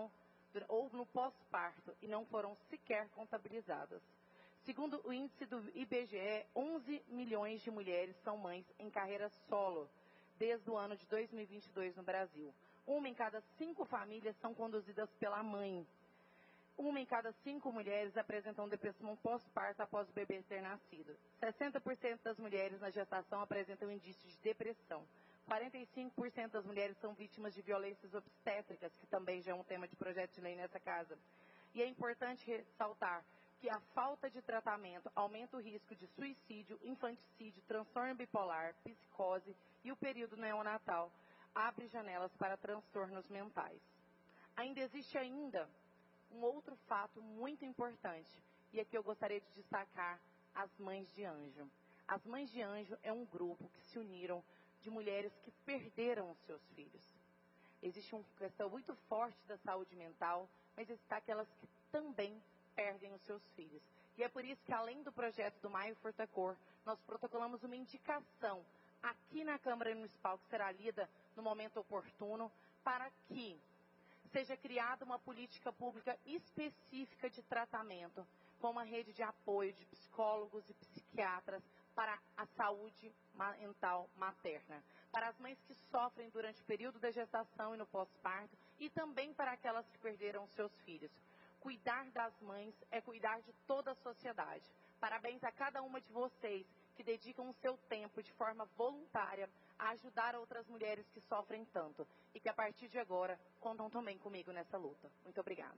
ou no pós-parto e não foram sequer contabilizadas. Segundo o índice do I B G E, onze milhões de mulheres são mães em carreira solo desde o ano de dois mil e vinte e dois no Brasil. Uma em cada cinco famílias são conduzidas pela mãe. Uma em cada cinco mulheres apresentam depressão pós-parto após o bebê ter nascido. sessenta por cento das mulheres na gestação apresentam indícios de depressão. quarenta e cinco por cento das mulheres são vítimas de violências obstétricas, que também já é um tema de projeto de lei nessa casa. E é importante ressaltar que a falta de tratamento aumenta o risco de suicídio, infanticídio, transtorno bipolar, psicose e o período neonatal abre janelas para transtornos mentais. Ainda existe ainda um outro fato muito importante, e aqui eu gostaria de destacar as Mães de Anjo. As Mães de Anjo é um grupo que se uniram de mulheres que perderam os seus filhos. Existe uma questão muito forte da saúde mental, mas está aquelas que também perdem os seus filhos. E é por isso que, além do projeto do Maio Furtacor, nós protocolamos uma indicação aqui na Câmara Municipal, que será lida no momento oportuno, para que seja criada uma política pública específica de tratamento, com uma rede de apoio de psicólogos e psiquiatras para a saúde mental materna, para as mães que sofrem durante o período da gestação e no pós-parto, e também para aquelas que perderam seus filhos. Cuidar das mães é cuidar de toda a sociedade. Parabéns a cada uma de vocês que dedicam o seu tempo de forma voluntária a ajudar outras mulheres que sofrem tanto e que a partir de agora contam também comigo nessa luta. Muito obrigada.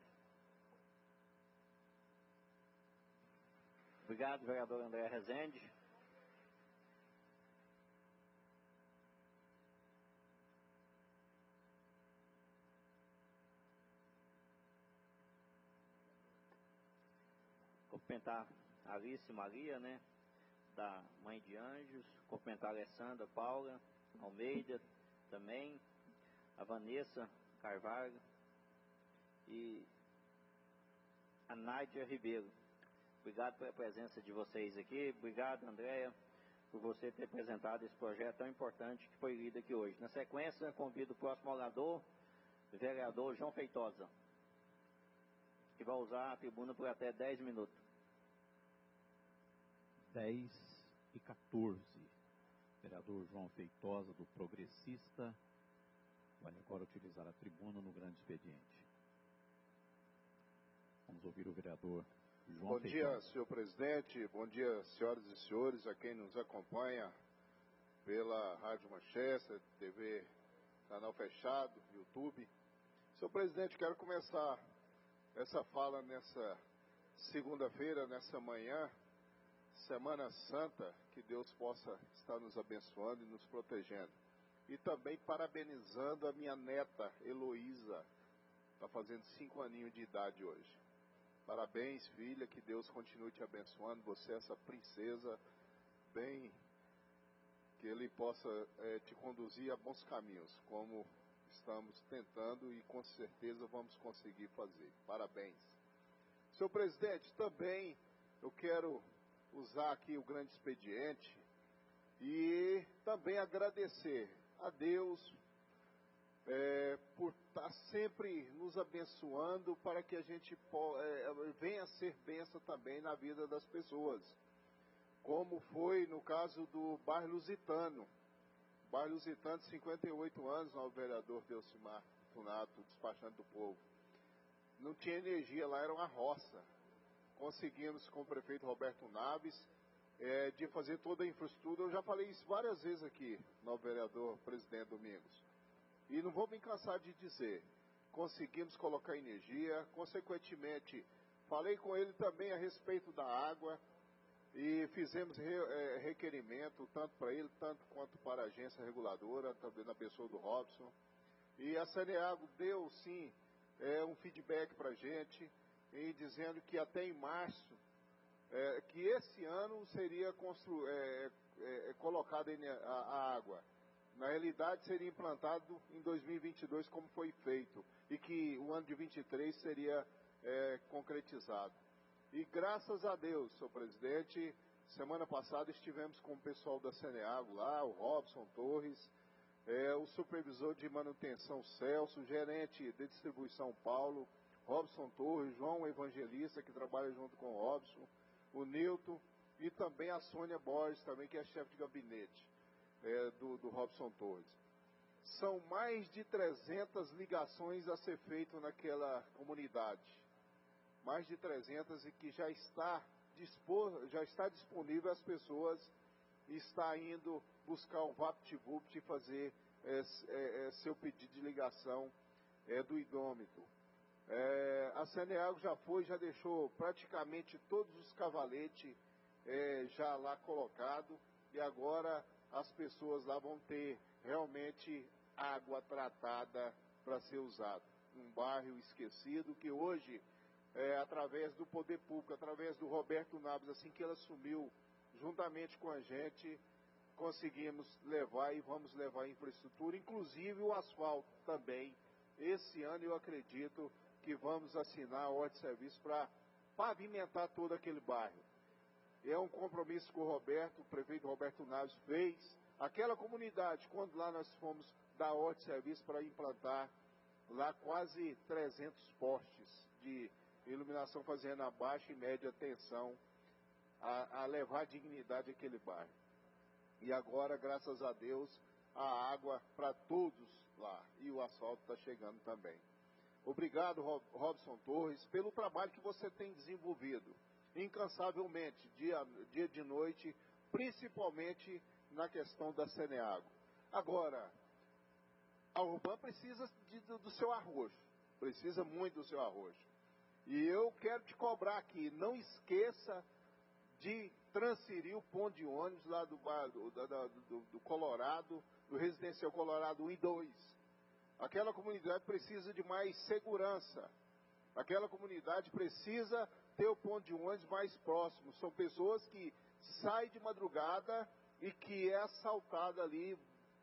Obrigado, vereador André Rezende. Cumprimentar a Alice Maria, né, da Mãe de Anjos, cumprimentar a Alessandra Paula Almeida também, a Vanessa Carvalho e a Nádia Ribeiro. Obrigado pela presença de vocês aqui, obrigado, Andréia, por você ter apresentado esse projeto tão importante que foi lido aqui hoje. Na sequência, convido o próximo orador, o vereador João Feitosa, que vai usar a tribuna por até dez minutos. dez e quatorze. Vereador João Feitosa, do Progressista, vai agora utilizar a tribuna no grande expediente. Vamos ouvir o vereador João Bom Feitosa. dia, senhor presidente. Bom dia, senhoras e senhores, a quem nos acompanha pela Rádio Manchester, T V Canal Fechado, YouTube. Senhor presidente, quero começar essa fala nessa segunda-feira, nessa manhã, Semana Santa, que Deus possa estar nos abençoando e nos protegendo. E também parabenizando a minha neta, Heloísa, está fazendo cinco aninhos de idade hoje. Parabéns, filha, que Deus continue te abençoando, você é essa princesa, bem, que Ele possa é, te conduzir a bons caminhos, como estamos tentando e com certeza vamos conseguir fazer. Parabéns. Senhor presidente, também eu quero usar aqui o grande expediente e também agradecer a Deus é, por estar sempre nos abençoando para que a gente é, venha a ser bênção também na vida das pessoas, como foi no caso do bairro Lusitano. Bairro Lusitano, cinquenta e oito anos, o vereador Delcimar Funato, despachante do povo. Não tinha energia lá, era uma roça. Conseguimos com o prefeito Roberto Naves é, de fazer toda a infraestrutura. Eu já falei isso várias vezes aqui, no vereador presidente Domingos. E não vou me cansar de dizer, conseguimos colocar energia, consequentemente, falei com ele também a respeito da água e fizemos re, é, requerimento, tanto para ele, tanto quanto para a agência reguladora, também na pessoa do Robson. E a Saneago deu, sim, é, um feedback para a gente, e dizendo que até em março, é, que esse ano seria constru, é, é, colocada a, a água. Na realidade, seria implantado em dois mil e vinte e dois, como foi feito, e que o ano de vinte e três seria é, concretizado. E graças a Deus, senhor presidente, semana passada estivemos com o pessoal da Saneago lá, o Robson Torres, é, o supervisor de manutenção Celso, o gerente de distribuição Paulo, Robson Torres, João Evangelista, que trabalha junto com o Robson, o Nilton, e também a Sônia Borges, também, que é chefe de gabinete é, do, do Robson Torres. São mais de trezentas ligações a ser feito naquela comunidade. Mais de trezentas, e que já está, dispor, já está disponível às pessoas, e está indo buscar o VaptVupt e fazer é, é, é, seu pedido de ligação é, do idômetro. É, a Saneago já foi, já deixou praticamente todos os cavaletes é, já lá colocado, e agora as pessoas lá vão ter realmente água tratada para ser usada. Um bairro esquecido que hoje, é, através do poder público, através do Roberto Naves, assim que ele assumiu, juntamente com a gente, conseguimos levar e vamos levar a infraestrutura, inclusive o asfalto também. Esse ano eu acredito que vamos assinar a ordem de serviço para pavimentar todo aquele bairro. É um compromisso que o Roberto, o prefeito Roberto Naves, fez. Aquela comunidade, quando lá nós fomos dar ordem de serviço para implantar lá quase trezentos postes de iluminação, fazendo a baixa e média tensão, a, a levar dignidade àquele bairro. E agora, graças a Deus, a água para todos lá, e o asfalto está chegando também. Obrigado, Robson Torres, pelo trabalho que você tem desenvolvido, incansavelmente, dia, dia de noite, principalmente na questão da Saneago. Agora, a Urban precisa de, do, do seu arrojo, precisa muito do seu arrojo. E eu quero te cobrar aqui, não esqueça de transferir o ponto de ônibus lá do, do, do, do, do Colorado, do Residencial Colorado um e dois. Aquela comunidade precisa de mais segurança. Aquela comunidade precisa ter o ponto de ônibus mais próximo. São pessoas que saem de madrugada e que é assaltada ali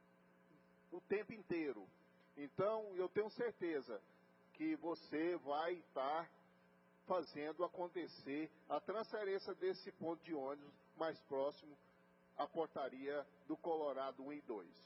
o tempo inteiro. Então, eu tenho certeza que você vai estar fazendo acontecer a transferência desse ponto de ônibus mais próximo à portaria do Colorado um e dois.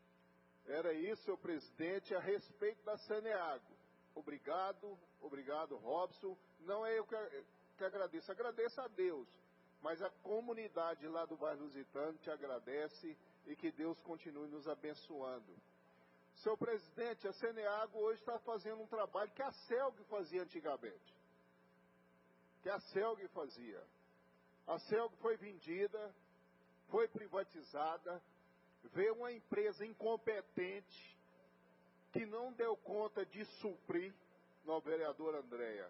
Era isso, senhor presidente, a respeito da Saneago. Obrigado, obrigado, Robson. Não é eu que, que agradeço, agradeço a Deus, mas a comunidade lá do bairro Lusitano te agradece e que Deus continue nos abençoando. Senhor presidente, a Saneago hoje está fazendo um trabalho que a Celg fazia antigamente. Que a Celg fazia. A Celg foi vendida, foi privatizada, veio uma empresa incompetente que não deu conta de suprir, no vereador Andréia,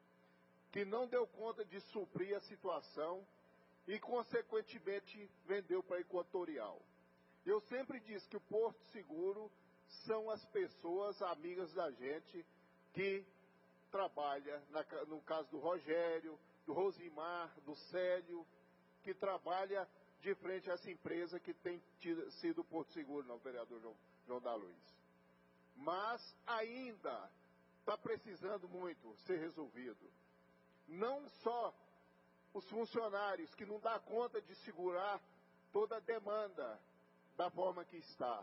que não deu conta de suprir a situação e, consequentemente, vendeu para a Equatorial. Eu sempre disse que o Porto Seguro são as pessoas amigas da gente que trabalha, na, no caso do Rogério, do Rosimar, do Célio, que trabalha de frente a essa empresa que tem tido, sido Porto Seguro, não, o vereador João, João da Luz. Mas ainda está precisando muito ser resolvido. Não só os funcionários que não dão conta de segurar toda a demanda da forma que está.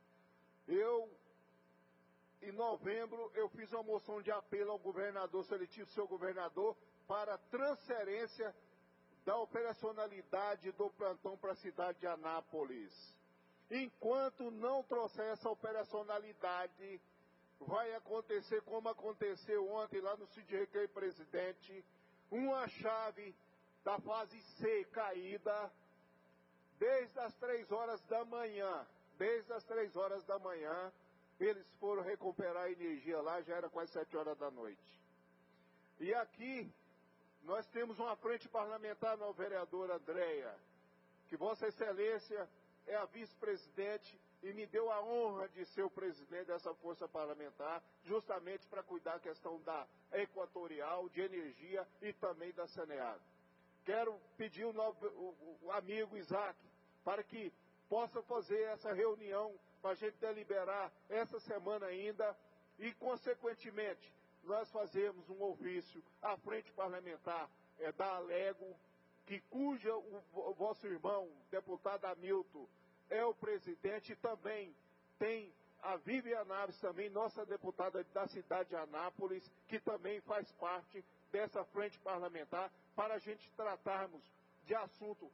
Eu, em novembro, eu fiz uma moção de apelo ao governador seletivo, seu governador, para transferência da operacionalidade do plantão para a cidade de Anápolis. Enquanto não trouxer essa operacionalidade, vai acontecer como aconteceu ontem lá no Cid Recreio Presidente, uma chave da fase C caída desde as três horas da manhã. Desde as três horas da manhã, eles foram recuperar a energia lá, já era quase sete horas da noite. E aqui, nós temos uma frente parlamentar na vereadora Andréia, que Vossa Excelência é a vice-presidente e me deu a honra de ser o presidente dessa força parlamentar, justamente para cuidar da questão da Equatorial, de energia e também da Saneago. Quero pedir o, novo, o, o amigo Isaac para que possa fazer essa reunião para a gente deliberar essa semana ainda e, consequentemente, nós fazemos um ofício à frente parlamentar é, da Alego, que cuja o, o vosso irmão, deputado Hamilton, é o presidente e também tem a Vivian Naves também, nossa deputada da cidade de Anápolis, que também faz parte dessa frente parlamentar, para a gente tratarmos de assunto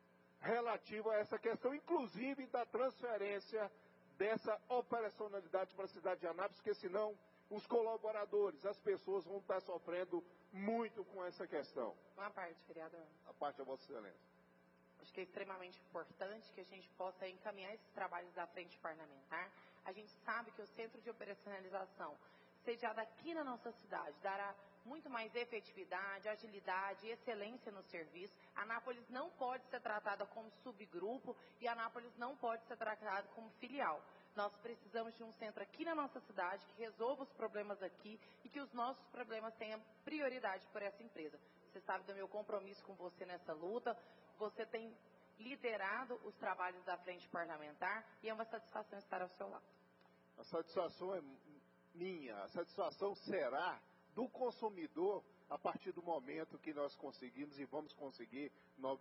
relativo a essa questão, inclusive da transferência dessa operacionalidade para a cidade de Anápolis, porque senão os colaboradores, as pessoas vão estar sofrendo muito com essa questão. Uma parte, vereador. A parte da Vossa Excelência. Acho que é extremamente importante que a gente possa encaminhar esses trabalhos da frente parlamentar. A gente sabe que o Centro de Operacionalização, sediado aqui na nossa cidade, dará muito mais efetividade, agilidade e excelência no serviço. Anápolis não pode ser tratada como subgrupo e Anápolis não pode ser tratada como filial. Nós precisamos de um centro aqui na nossa cidade que resolva os problemas aqui e que os nossos problemas tenham prioridade por essa empresa. Você sabe do meu compromisso com você nessa luta. Você tem liderado os trabalhos da frente parlamentar e é uma satisfação estar ao seu lado. A satisfação é minha, a satisfação será do consumidor a partir do momento que nós conseguimos e vamos conseguir, nova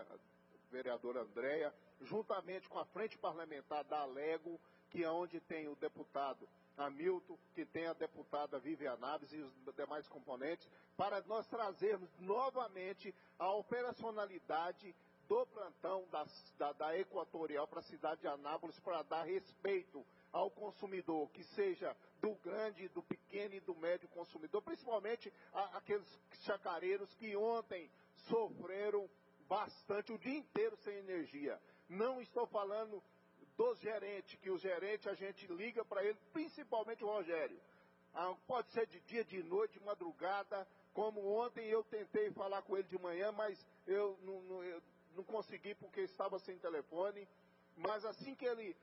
vereadora Andréia, juntamente com a frente parlamentar da Alego, que é onde tem o deputado Hamilton, que tem a deputada Vivian Naves e os demais componentes, para nós trazermos novamente a operacionalidade do plantão da, da, da Equatorial para a cidade de Anápolis, para dar respeito ao consumidor, que seja do grande, do pequeno e do médio consumidor, principalmente a, aqueles chacareiros que ontem sofreram bastante, o dia inteiro sem energia. Não estou falando dos gerentes, que o gerente a gente liga para ele, principalmente o Rogério. Ah, pode ser de dia, de noite, de madrugada, como ontem eu tentei falar com ele de manhã, mas eu não, não, eu não consegui porque estava sem telefone. Mas assim que ele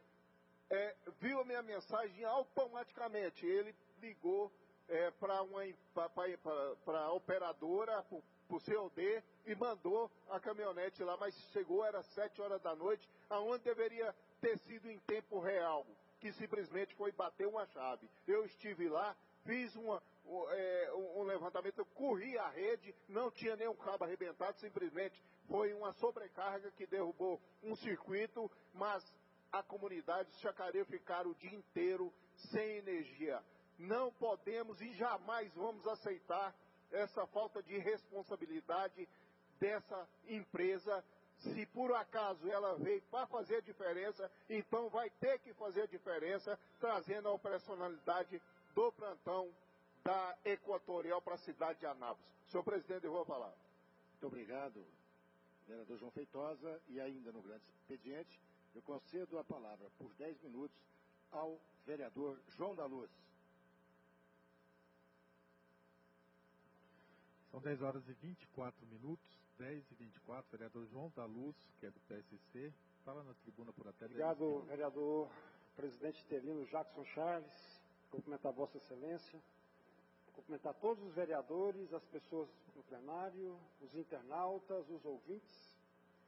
é, viu a minha mensagem, automaticamente ele ligou é, para a operadora, para o C O D, e mandou a caminhonete lá, mas chegou, era sete horas da noite, aonde deveria ter sido em tempo real, que simplesmente foi bater uma chave. Eu estive lá, fiz uma, um, é, um levantamento, eu corri a rede, não tinha nenhum cabo arrebentado, simplesmente foi uma sobrecarga que derrubou um circuito, mas a comunidade, os chacareiros ficaram o dia inteiro sem energia. Não podemos e jamais vamos aceitar essa falta de responsabilidade dessa empresa. Se por acaso ela veio para fazer a diferença, então vai ter que fazer a diferença, trazendo a operacionalidade do plantão da Equatorial para a cidade de Anápolis. Senhor presidente, eu vou falar. Muito obrigado, vereador João Feitosa. E ainda no grande expediente, eu concedo a palavra por dez minutos ao vereador João da Luz. São dez horas e vinte e quatro minutos, dez e vinte e quatro, vereador João da Luz, que é do P S C, fala na tribuna por até dez minutos. Obrigado, vereador, presidente interino Jackson Charles, cumprimentar Vossa Excelência, cumprimentar todos os vereadores, as pessoas no plenário, os internautas, os ouvintes.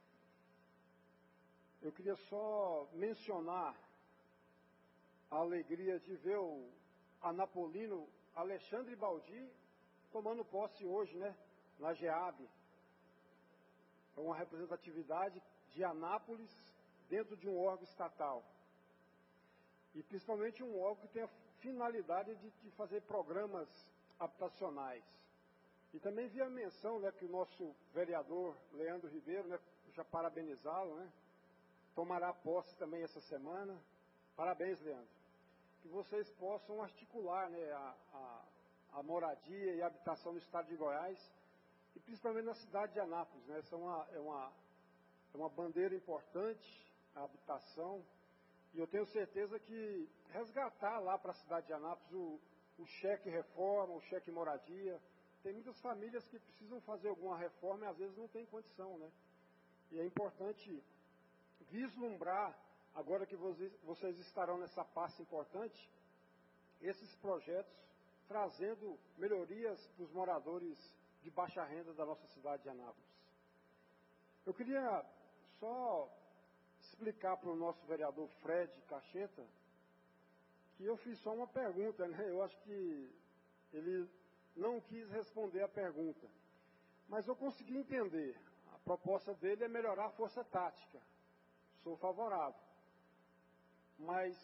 Eu queria só mencionar a alegria de ver o anapolino Alexandre Baldi tomando posse hoje, né, na GEAB. É uma representatividade de Anápolis dentro de um órgão estatal. E principalmente um órgão que tem a finalidade de, de fazer programas habitacionais. E também vi a menção, né, que o nosso vereador Leandro Ribeiro, né, já parabenizá-lo, né, tomará posse também essa semana. Parabéns, Leandro. Que vocês possam articular, né, a, a a moradia e a habitação no estado de Goiás, e principalmente na cidade de Anápolis, né? Essa é uma, é uma, é uma bandeira importante, a habitação, e eu tenho certeza que resgatar lá para a cidade de Anápolis o, o cheque reforma, o cheque moradia. Tem muitas famílias que precisam fazer alguma reforma e às vezes não tem condição, né? E é importante vislumbrar, agora que vocês, vocês estarão nessa pasta importante, esses projetos trazendo melhorias para os moradores de baixa renda da nossa cidade de Anápolis. Eu queria só explicar para o nosso vereador Fred Cacheta que eu fiz só uma pergunta, né? Eu acho que ele não quis responder a pergunta. Mas eu consegui entender. A proposta dele é melhorar a força tática. Sou favorável. Mas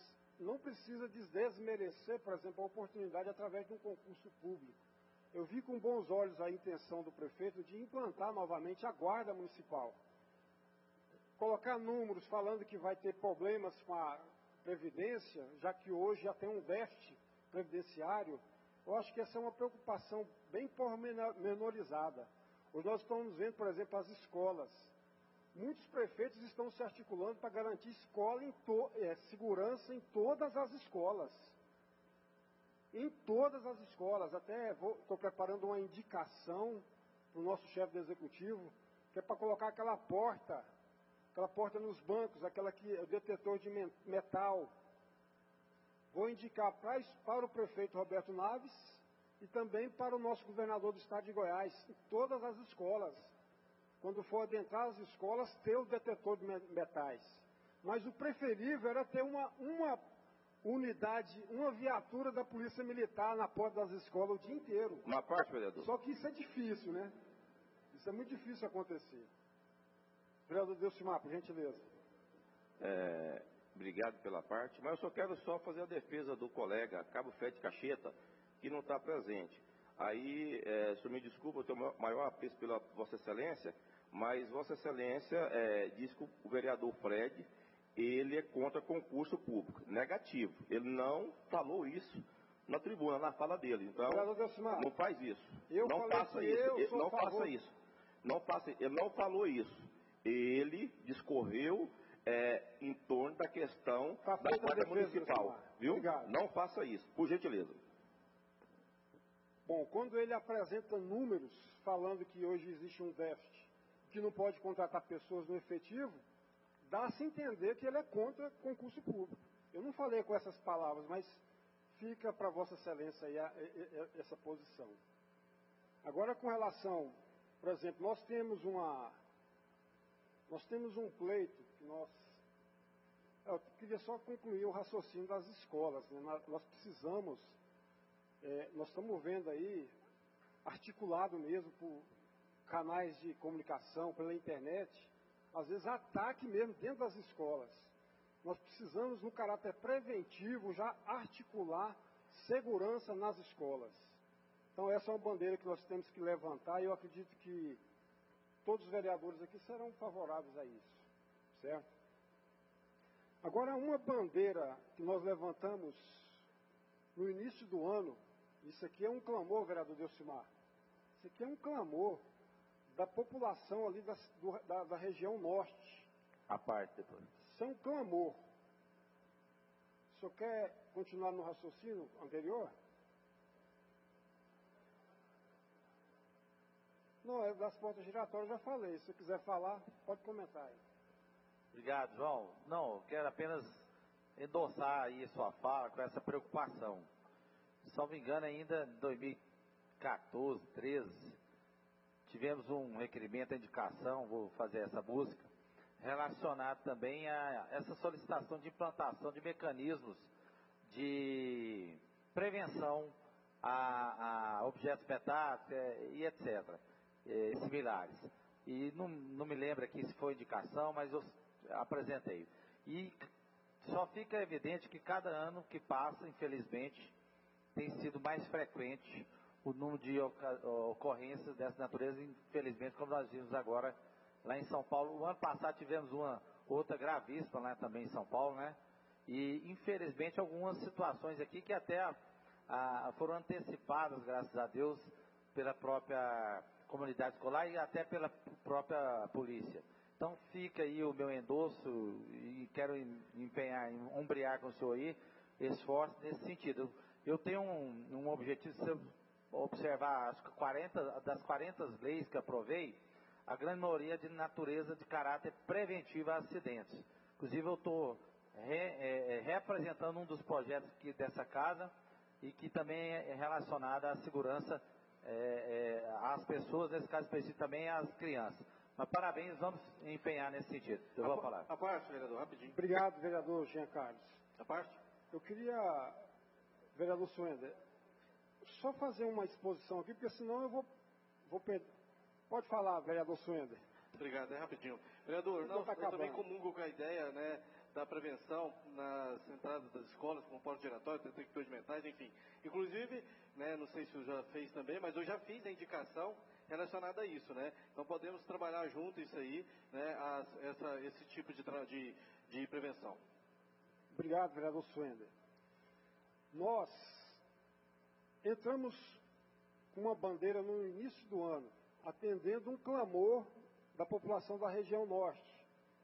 não precisa desmerecer, por exemplo, a oportunidade através de um concurso público. Eu vi com bons olhos a intenção do prefeito de implantar novamente a guarda municipal. Colocar números falando que vai ter problemas com a Previdência, já que hoje já tem um déficit previdenciário, eu acho que essa é uma preocupação bem pormenorizada. Hoje nós estamos vendo, por exemplo, as escolas. Muitos prefeitos estão se articulando para garantir escola em to é, segurança em todas as escolas. Em todas as escolas. Até estou preparando uma indicação para o nosso chefe do executivo, que é para colocar aquela porta, aquela porta nos bancos, aquela que é o detetor de metal. Vou indicar para, para o prefeito Roberto Naves e também para o nosso governador do estado de Goiás, em todas as escolas. Quando for adentrar as escolas, ter o detetor de metais. Mas o preferível era ter uma, uma unidade, uma viatura da Polícia Militar na porta das escolas o dia inteiro. Uma parte, vereador. Só que isso é difícil, né? Isso é muito difícil acontecer. Vereador Delcimar, por gentileza. É, obrigado pela parte, mas eu só quero só fazer a defesa do colega Cabo Fede Cacheta, que não está presente. Aí, é, o senhor me desculpa, eu tenho maior apreço pela Vossa Excelência, mas Vossa Excelência é, diz que o vereador Fred, ele é contra concurso público. Negativo. Ele não falou isso na tribuna, na fala dele. Então, não faz isso. Eu não faça isso. Eu sou não a favor. faça isso. Não faça. Ele não falou isso. Ele discorreu é, em torno da questão tá da guarda municipal. Viu? Obrigado. Não faça isso, por gentileza. Bom, quando ele apresenta números falando que hoje existe um déficit, que não pode contratar pessoas no efetivo, dá-se a entender que ele é contra concurso público. Eu não falei com essas palavras, mas fica para Vossa Excelência aí a, a, a, essa posição. Agora, com relação, por exemplo, nós temos uma, nós temos um pleito que nós, eu queria só concluir o raciocínio das escolas, né? Nós precisamos, é, nós estamos vendo aí, articulado mesmo por canais de comunicação, pela internet, às vezes ataque mesmo dentro das escolas. Nós precisamos, no caráter preventivo, já articular segurança nas escolas. Então essa é uma bandeira que nós temos que levantar e eu acredito que todos os vereadores aqui serão favoráveis a isso, certo? Agora, uma bandeira que nós levantamos no início do ano, isso aqui é um clamor, vereador Delcimar, isso aqui é um clamor da população ali da, do, da, da região norte. A parte depois. Isso é um clamor. O senhor quer continuar no raciocínio anterior? Não, é das portas giratórias, eu já falei. Se você quiser falar, pode comentar aí. Obrigado, João. Não, eu quero apenas endossar aí sua fala com essa preocupação. Se não me engano, ainda em dois mil e quatorze, treze, tivemos um requerimento de indicação, vou fazer essa busca, relacionado também a essa solicitação de implantação de mecanismos de prevenção a, a objetos metálicos e etcétera, e similares. E não, não me lembro aqui se foi indicação, mas eu apresentei. E só fica evidente que cada ano que passa, infelizmente, tem sido mais frequente o número de ocorrências dessa natureza, infelizmente, como nós vimos agora lá em São Paulo. O ano passado tivemos uma outra gravíssima lá também em São Paulo, né? E, infelizmente, algumas situações aqui que até a, a, foram antecipadas, graças a Deus, pela própria comunidade escolar e até pela própria polícia. Então, fica aí o meu endosso e quero empenhar, ombrear com o senhor aí, esforço nesse sentido. Eu tenho um, um objetivo, se eu observar as quarenta, das quarenta leis que aprovei, a grande maioria de natureza de caráter preventivo a acidentes. Inclusive, eu estou re, é, reapresentando um dos projetos aqui dessa casa e que também é relacionado à segurança é, é, às pessoas, nesse caso específico também às crianças. Mas parabéns, vamos empenhar nesse sentido. Eu vou a, falar. A parte, vereador, rapidinho. Obrigado, vereador Jean Carlos. A parte? Eu queria, vereador Suender, só fazer uma exposição aqui, porque senão eu vou, vou perder. Pode falar, vereador Suender. Obrigado, é rapidinho. Vereador, não, tá eu também comungo com a ideia, né, da prevenção nas entradas das escolas, como porta giratória, detectores mentais, enfim. Inclusive, né, não sei se o já fez também, mas eu já fiz a indicação relacionada a isso, né? Então podemos trabalhar junto isso aí, né, as, essa, esse tipo de, de, de prevenção. Obrigado, vereador Suender. Nós entramos com uma bandeira no início do ano, atendendo um clamor da população da região norte.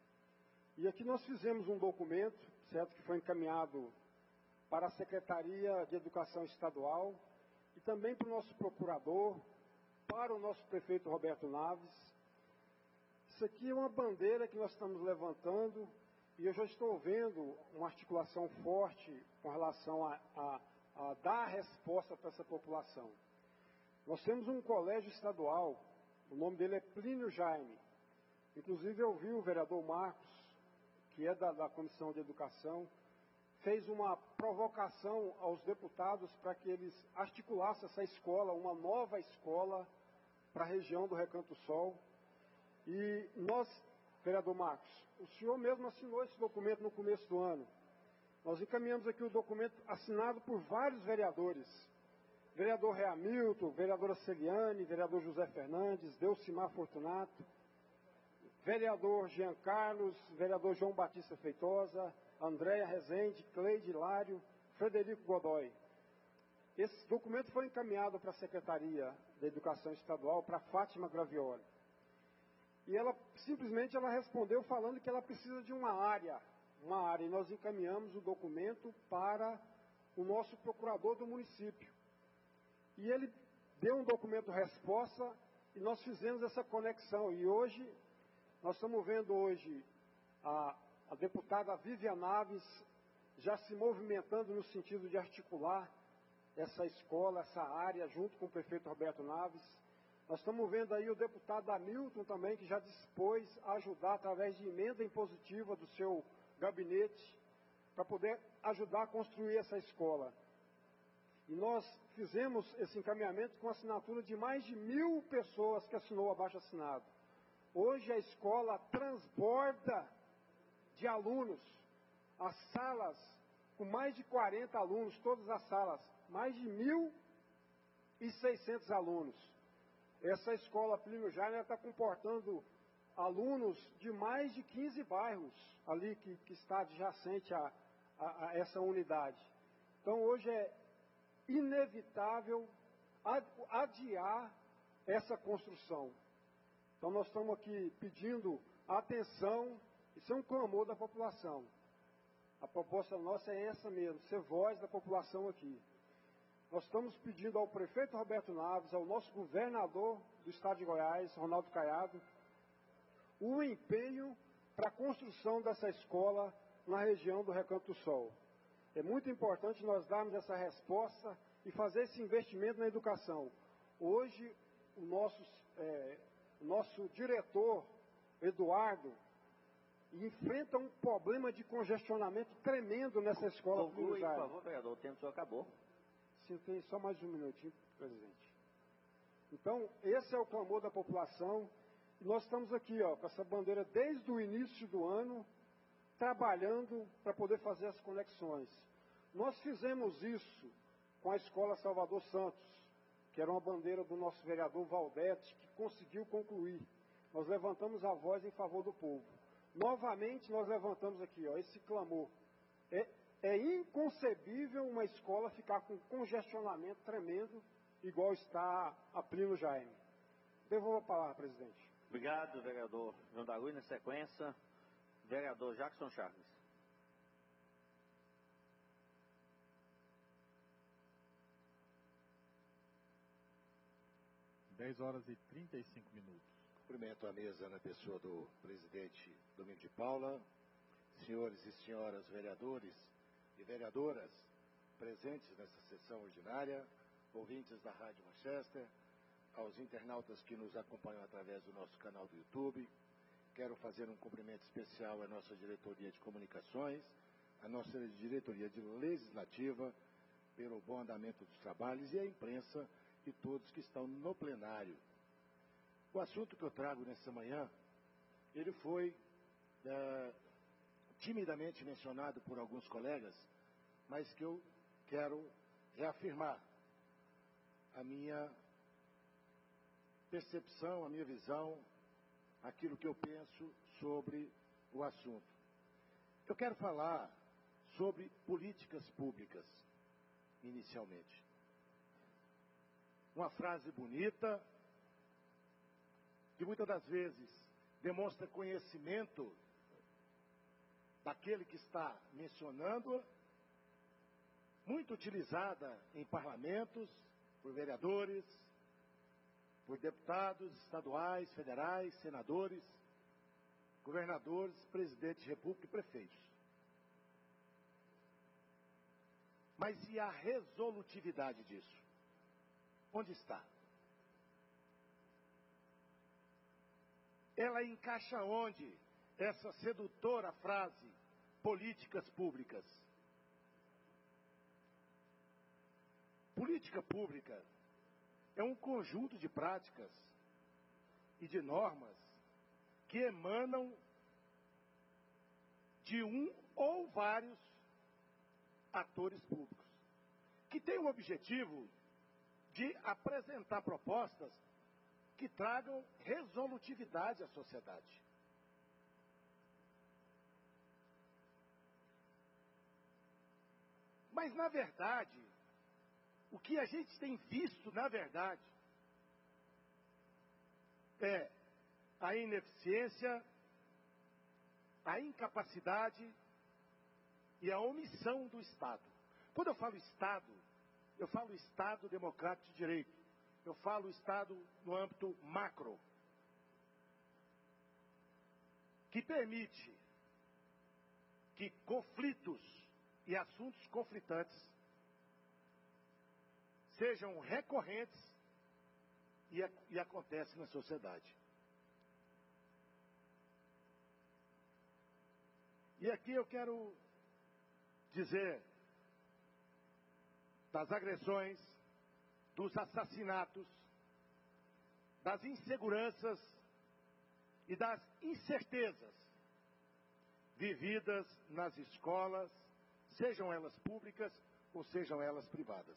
E aqui nós fizemos um documento, certo, que foi encaminhado para a Secretaria de Educação Estadual e também para o nosso procurador, para o nosso prefeito Roberto Naves. Isso aqui é uma bandeira que nós estamos levantando e eu já estou vendo uma articulação forte com relação a, a, a dar resposta para essa população. Nós temos um colégio estadual, o nome dele é Plínio Jaime. Inclusive eu vi o vereador Marcos, que é da, da Comissão de Educação, fez uma provocação aos deputados para que eles articulassem essa escola, uma nova escola para a região do Recanto Sol. E nós, vereador Marcos, o senhor mesmo assinou esse documento no começo do ano. Nós encaminhamos aqui o documento assinado por vários vereadores. Vereador Reamilton, vereadora Celiane, vereador José Fernandes, Delcimar Fortunato, vereador Jean Carlos, vereador João Batista Feitosa, Andréia Rezende, Cleide Hilário, Frederico Godoy. Esse documento foi encaminhado para a Secretaria da Educação Estadual, para Fátima Gravioli. E ela, simplesmente, ela respondeu falando que ela precisa de uma área, uma área, e nós encaminhamos o documento para o nosso procurador do município. E ele deu um documento resposta e nós fizemos essa conexão. E hoje, nós estamos vendo hoje a, a deputada Vivian Naves já se movimentando no sentido de articular essa escola, essa área, junto com o prefeito Roberto Naves. Nós estamos vendo aí o deputado Hamilton também, que já dispôs a ajudar através de emenda impositiva do seu gabinete, para poder ajudar a construir essa escola. E nós fizemos esse encaminhamento com assinatura de mais de mil pessoas que assinou o abaixo-assinado. Hoje a escola transborda de alunos, as salas, com mais de quarenta alunos, todas as salas, mais de mil e seiscentos alunos. Essa escola Plínio Jaime está comportando alunos de mais de quinze bairros ali que, que está adjacente a, a, a essa unidade. Então hoje é inevitável adiar essa construção. Então nós estamos aqui pedindo atenção, isso é um clamor da população. A proposta nossa é essa mesmo, ser voz da população aqui. Nós estamos pedindo ao prefeito Roberto Naves, ao nosso governador do estado de Goiás, Ronaldo Caiado, o empenho para a construção dessa escola na região do Recanto do Sol. É muito importante nós darmos essa resposta e fazer esse investimento na educação. Hoje, o nosso, é, o nosso diretor, Eduardo, enfrenta um problema de congestionamento tremendo nessa escola. Conclui, por favor, vereador, o tempo só acabou. Sim, tem só mais um minutinho, presidente. Então, esse é o clamor da população. E nós estamos aqui, ó, com essa bandeira desde o início do ano, trabalhando para poder fazer as conexões. Nós fizemos isso com a Escola Salvador Santos, que era uma bandeira do nosso vereador Valdete, que conseguiu concluir. Nós levantamos a voz em favor do povo. Novamente, nós levantamos aqui, ó, esse clamor. É, é inconcebível uma escola ficar com congestionamento tremendo, igual está a Plínio Jaime. Devolvo a palavra, presidente. Obrigado, vereador João da Rui. Na sequência, vereador Jackson Charles. dez horas e trinta e cinco minutos. Cumprimento a mesa na pessoa do presidente Domingos de Paula, senhores e senhoras vereadores e vereadoras presentes nessa sessão ordinária, ouvintes da Rádio Manchester, aos internautas que nos acompanham através do nosso canal do YouTube. Quero fazer um cumprimento especial à nossa diretoria de comunicações, à nossa diretoria de legislativa, pelo bom andamento dos trabalhos, e à imprensa e todos que estão no plenário. O assunto que eu trago nessa manhã, ele foi é, timidamente mencionado por alguns colegas, mas que eu quero reafirmar a minha percepção, a minha visão, aquilo que eu penso sobre o assunto. Eu quero falar sobre políticas públicas, inicialmente. Uma frase bonita, que muitas das vezes demonstra conhecimento daquele que está mencionando, muito utilizada em parlamentos, por vereadores, por deputados estaduais, federais, senadores, governadores, presidentes de república e prefeitos. Mas e a resolutividade disso? Onde está? Ela encaixa onde essa sedutora frase, políticas públicas? Política pública é um conjunto de práticas e de normas que emanam de um ou vários atores públicos, que têm o objetivo de apresentar propostas que tragam resolutividade à sociedade. Mas, na verdade, o que a gente tem visto, na verdade, é a ineficiência, a incapacidade e a omissão do Estado. Quando eu falo Estado, eu falo Estado democrático de direito. Eu falo Estado no âmbito macro, que permite que conflitos e assuntos conflitantes sejam recorrentes e, e acontecem na sociedade. E aqui eu quero dizer das agressões, dos assassinatos, das inseguranças e das incertezas vividas nas escolas, sejam elas públicas ou sejam elas privadas.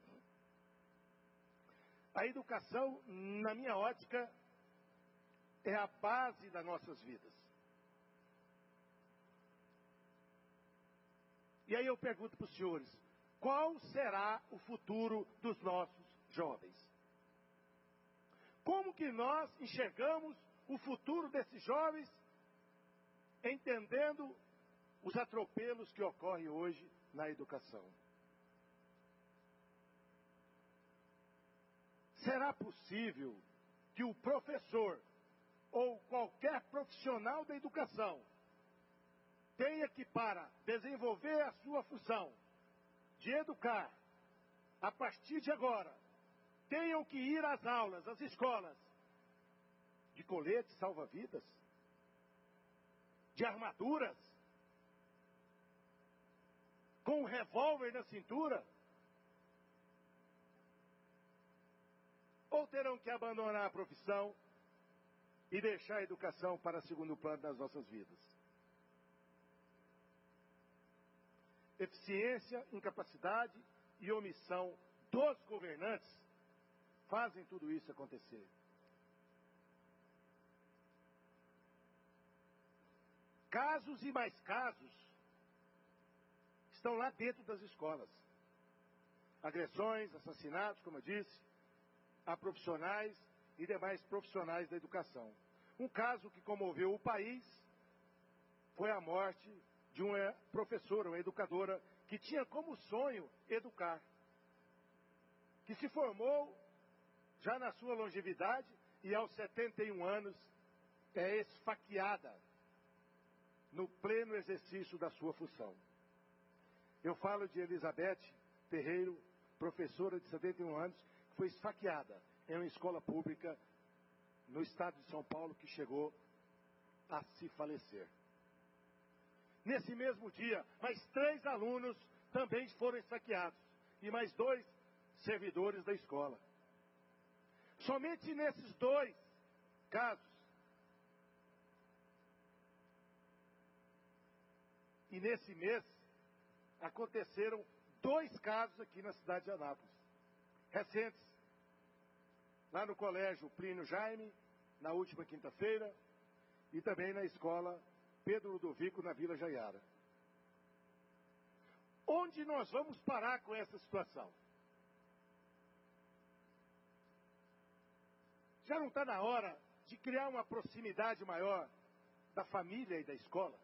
A educação, na minha ótica, é a base das nossas vidas. E aí eu pergunto para os senhores, qual será o futuro dos nossos jovens? Como que nós enxergamos o futuro desses jovens, entendendo os atropelos que ocorrem hoje na educação? Será possível que o professor ou qualquer profissional da educação tenha que, para desenvolver a sua função de educar, a partir de agora, tenham que ir às aulas, às escolas, de coletes salva-vidas, de armaduras, com um revólver na cintura? Ou terão que abandonar a profissão e deixar a educação para segundo plano das nossas vidas? Eficiência, incapacidade e omissão dos governantes fazem tudo isso acontecer. Casos e mais casos estão lá dentro das escolas. Agressões, assassinatos, como eu disse, a profissionais e demais profissionais da educação. Um caso que comoveu o país foi a morte de uma professora, uma educadora, que tinha como sonho educar, que se formou já na sua longevidade e aos setenta e um anos é esfaqueada no pleno exercício da sua função. Eu falo de Elizabeth Terreiro, professora de setenta e um anos, que foi esfaqueada em uma escola pública no estado de São Paulo, que chegou a se falecer. Nesse mesmo dia, mais três alunos também foram esfaqueados e mais dois servidores da escola. Somente nesses dois casos, e nesse mês aconteceram dois casos aqui na cidade de Anápolis, recentes, lá no colégio Plínio Jaime, na última quinta-feira, e também na escola Pedro Ludovico, na Vila Jaiara. Onde nós vamos parar com essa situação? Já não está na hora de criar uma proximidade maior da família e da escola?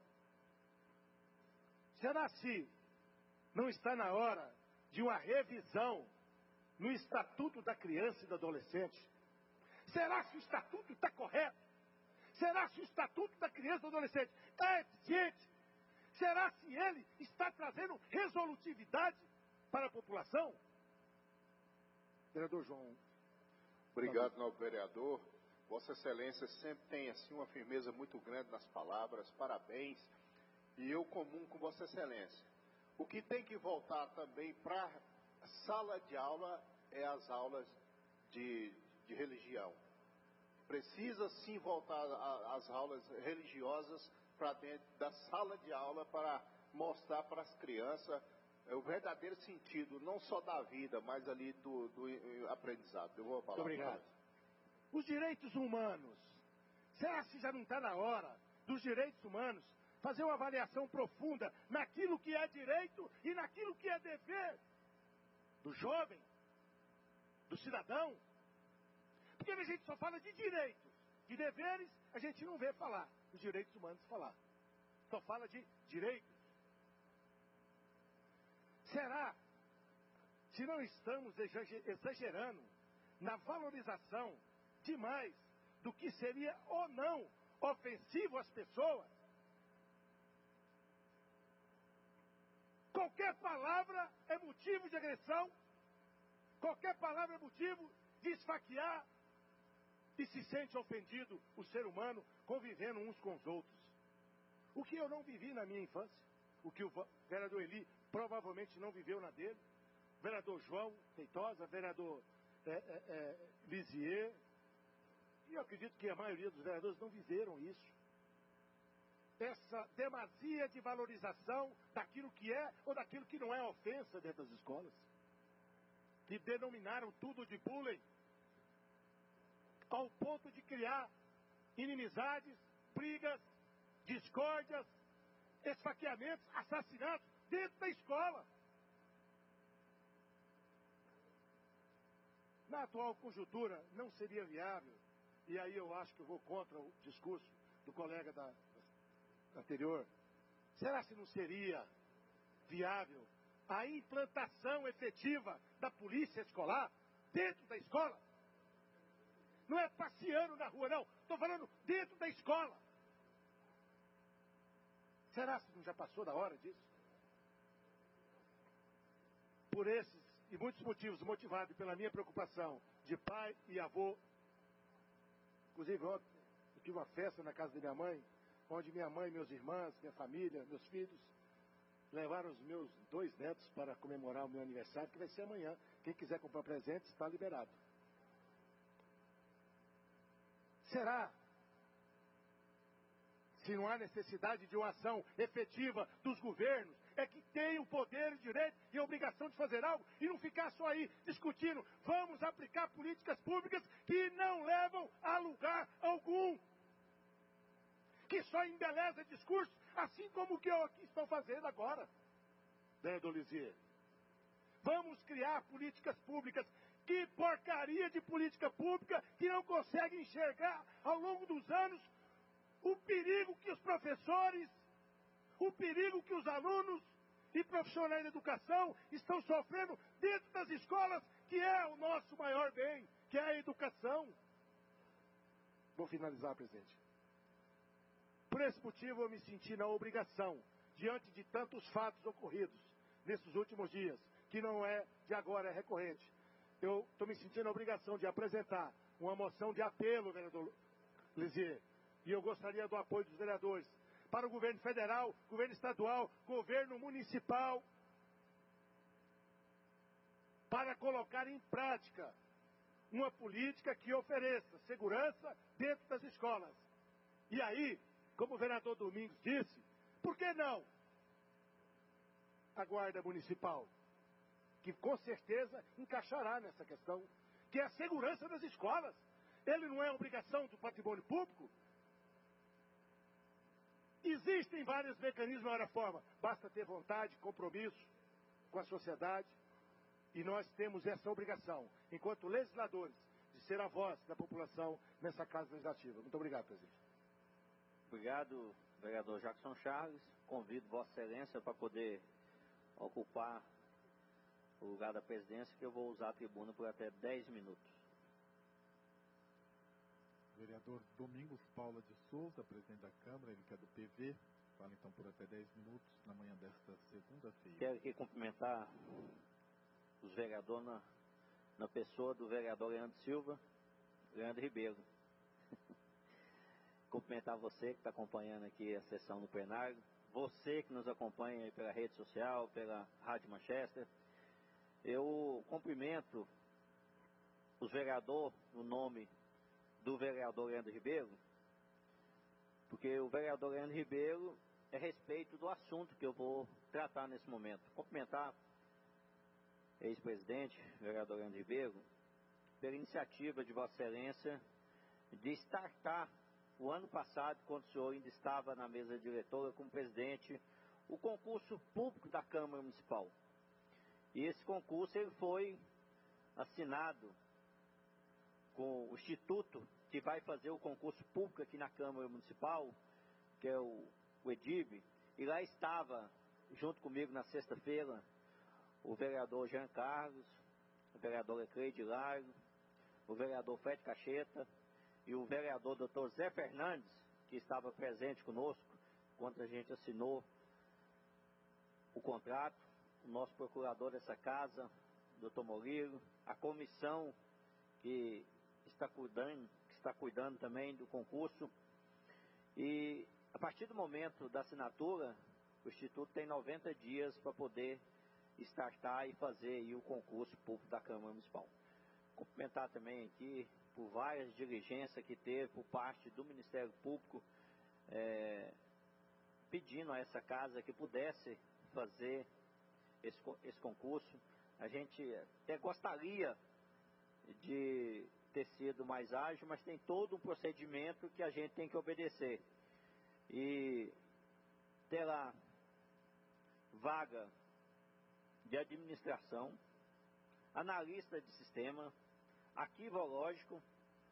Será se não está na hora de uma revisão no Estatuto da Criança e do Adolescente? Será se o Estatuto está correto? Será se o Estatuto da Criança e do Adolescente está eficiente? Será se ele está trazendo resolutividade para a população? Vereador João. Obrigado, novo vereador. Vossa Excelência sempre tem assim uma firmeza muito grande nas palavras. Parabéns. E eu comum com Vossa Excelência. O que tem que voltar também para a sala de aula é as aulas de, de religião. Precisa sim voltar às aulas religiosas para dentro da sala de aula para mostrar para as crianças o verdadeiro sentido, não só da vida, mas ali do, do aprendizado. Eu vou falar. Muito obrigado. Os direitos humanos. Será que já não está na hora dos direitos humanos fazer uma avaliação profunda naquilo que é direito e naquilo que é dever do jovem, do cidadão? Porque a gente só fala de direitos, de deveres a gente não vê falar, os direitos humanos falar. Só fala de direitos. Será, se não estamos exagerando na valorização demais do que seria ou não ofensivo às pessoas? Qualquer palavra é motivo de agressão, qualquer palavra é motivo de esfaquear, e se sente ofendido o ser humano convivendo uns com os outros. O que eu não vivi na minha infância, o que o vereador Eli provavelmente não viveu na dele, vereador João Feitosa, vereador é, é, é, Lisier, e eu acredito que a maioria dos vereadores não viveram isso. Essa demasia de valorização daquilo que é ou daquilo que não é ofensa dentro das escolas. Que denominaram tudo de bullying, ao ponto de criar inimizades, brigas, discórdias, esfaqueamentos, assassinatos dentro da escola. Na atual conjuntura não seria viável, e aí eu acho que eu vou contra o discurso do colega da, da anterior. Será que não seria viável a implantação efetiva da polícia escolar dentro da escola? Não é passeando na rua, não. Estou falando dentro da escola. Será que não já passou da hora disso? Por esses e muitos motivos, motivado pela minha preocupação de pai e avô. Inclusive, ontem eu tive uma festa na casa da minha mãe, onde minha mãe, meus irmãos, minha família, meus filhos, levaram os meus dois netos para comemorar o meu aniversário, que vai ser amanhã. Quem quiser comprar presente está liberado. Será? Se não há necessidade de uma ação efetiva dos governos, é que tem o poder, o direito e a obrigação de fazer algo e não ficar só aí discutindo. Vamos aplicar políticas públicas que não levam a lugar algum. Que só embeleza discurso, assim como o que eu aqui estou fazendo agora, vereador Lisier. Vamos criar políticas públicas. Que porcaria de política pública que não consegue enxergar ao longo dos anos o perigo que os professores, o perigo que os alunos e profissionais da educação estão sofrendo dentro das escolas, que é o nosso maior bem, que é a educação. Vou finalizar, presidente. Por esse motivo eu me senti na obrigação, diante de tantos fatos ocorridos nesses últimos dias, que não é de agora, é recorrente. Eu estou me sentindo a obrigação de apresentar uma moção de apelo, vereador Lisier, e eu gostaria do apoio dos vereadores, para o governo federal, governo estadual, governo municipal, para colocar em prática uma política que ofereça segurança dentro das escolas. E aí, como o vereador Domingos disse, por que não a Guarda Municipal, que com certeza encaixará nessa questão, que é a segurança das escolas. Ele não é obrigação do patrimônio público? Existem vários mecanismos da forma, basta ter vontade, compromisso com a sociedade, e nós temos essa obrigação, enquanto legisladores, de ser a voz da população nessa Casa Legislativa. Muito obrigado, presidente. Obrigado, vereador Jackson Charles. Convido Vossa Excelência para poder ocupar o lugar da presidência, que eu vou usar a tribuna por até dez minutos. Vereador Domingos Paula de Souza, presidente da Câmara, ele que é do P V, fala então por até dez minutos na manhã desta segunda-feira. Quero aqui cumprimentar os vereadores na, na pessoa do vereador Leandro Silva, Leandro Ribeiro. Cumprimentar você que está acompanhando aqui a sessão do plenário, você que nos acompanha aí pela rede social, pela Rádio Manchester. Eu cumprimento os vereadores no nome do vereador Leandro Ribeiro, porque o vereador Leandro Ribeiro é a respeito do assunto que eu vou tratar nesse momento. Cumprimentar ex-presidente, vereador Leandro Ribeiro, pela iniciativa de Vossa Excelência de startar o ano passado, quando o senhor ainda estava na mesa diretora como presidente, o concurso público da Câmara Municipal. E esse concurso ele foi assinado com o instituto que vai fazer o concurso público aqui na Câmara Municipal, que é o, o EDIB, e lá estava, junto comigo na sexta-feira, o vereador Jean Carlos, o vereador Ecleide Hilário, o vereador Fred Cacheta e o vereador doutor Zé Fernandes, que estava presente conosco quando a gente assinou o contrato, o nosso procurador dessa casa, doutor Murilo, a comissão que está cuidando, que está cuidando também do concurso. E a partir do momento da assinatura, o Instituto tem noventa dias para poder startar e fazer aí o concurso público da Câmara Municipal. Cumprimentar também aqui por várias diligências que teve por parte do Ministério Público, é, pedindo a essa casa que pudesse fazer esse, esse concurso. A gente até gostaria de ter sido mais ágil, mas tem todo um procedimento que a gente tem que obedecer. E terá vaga de administração, analista de sistema, arquivológico,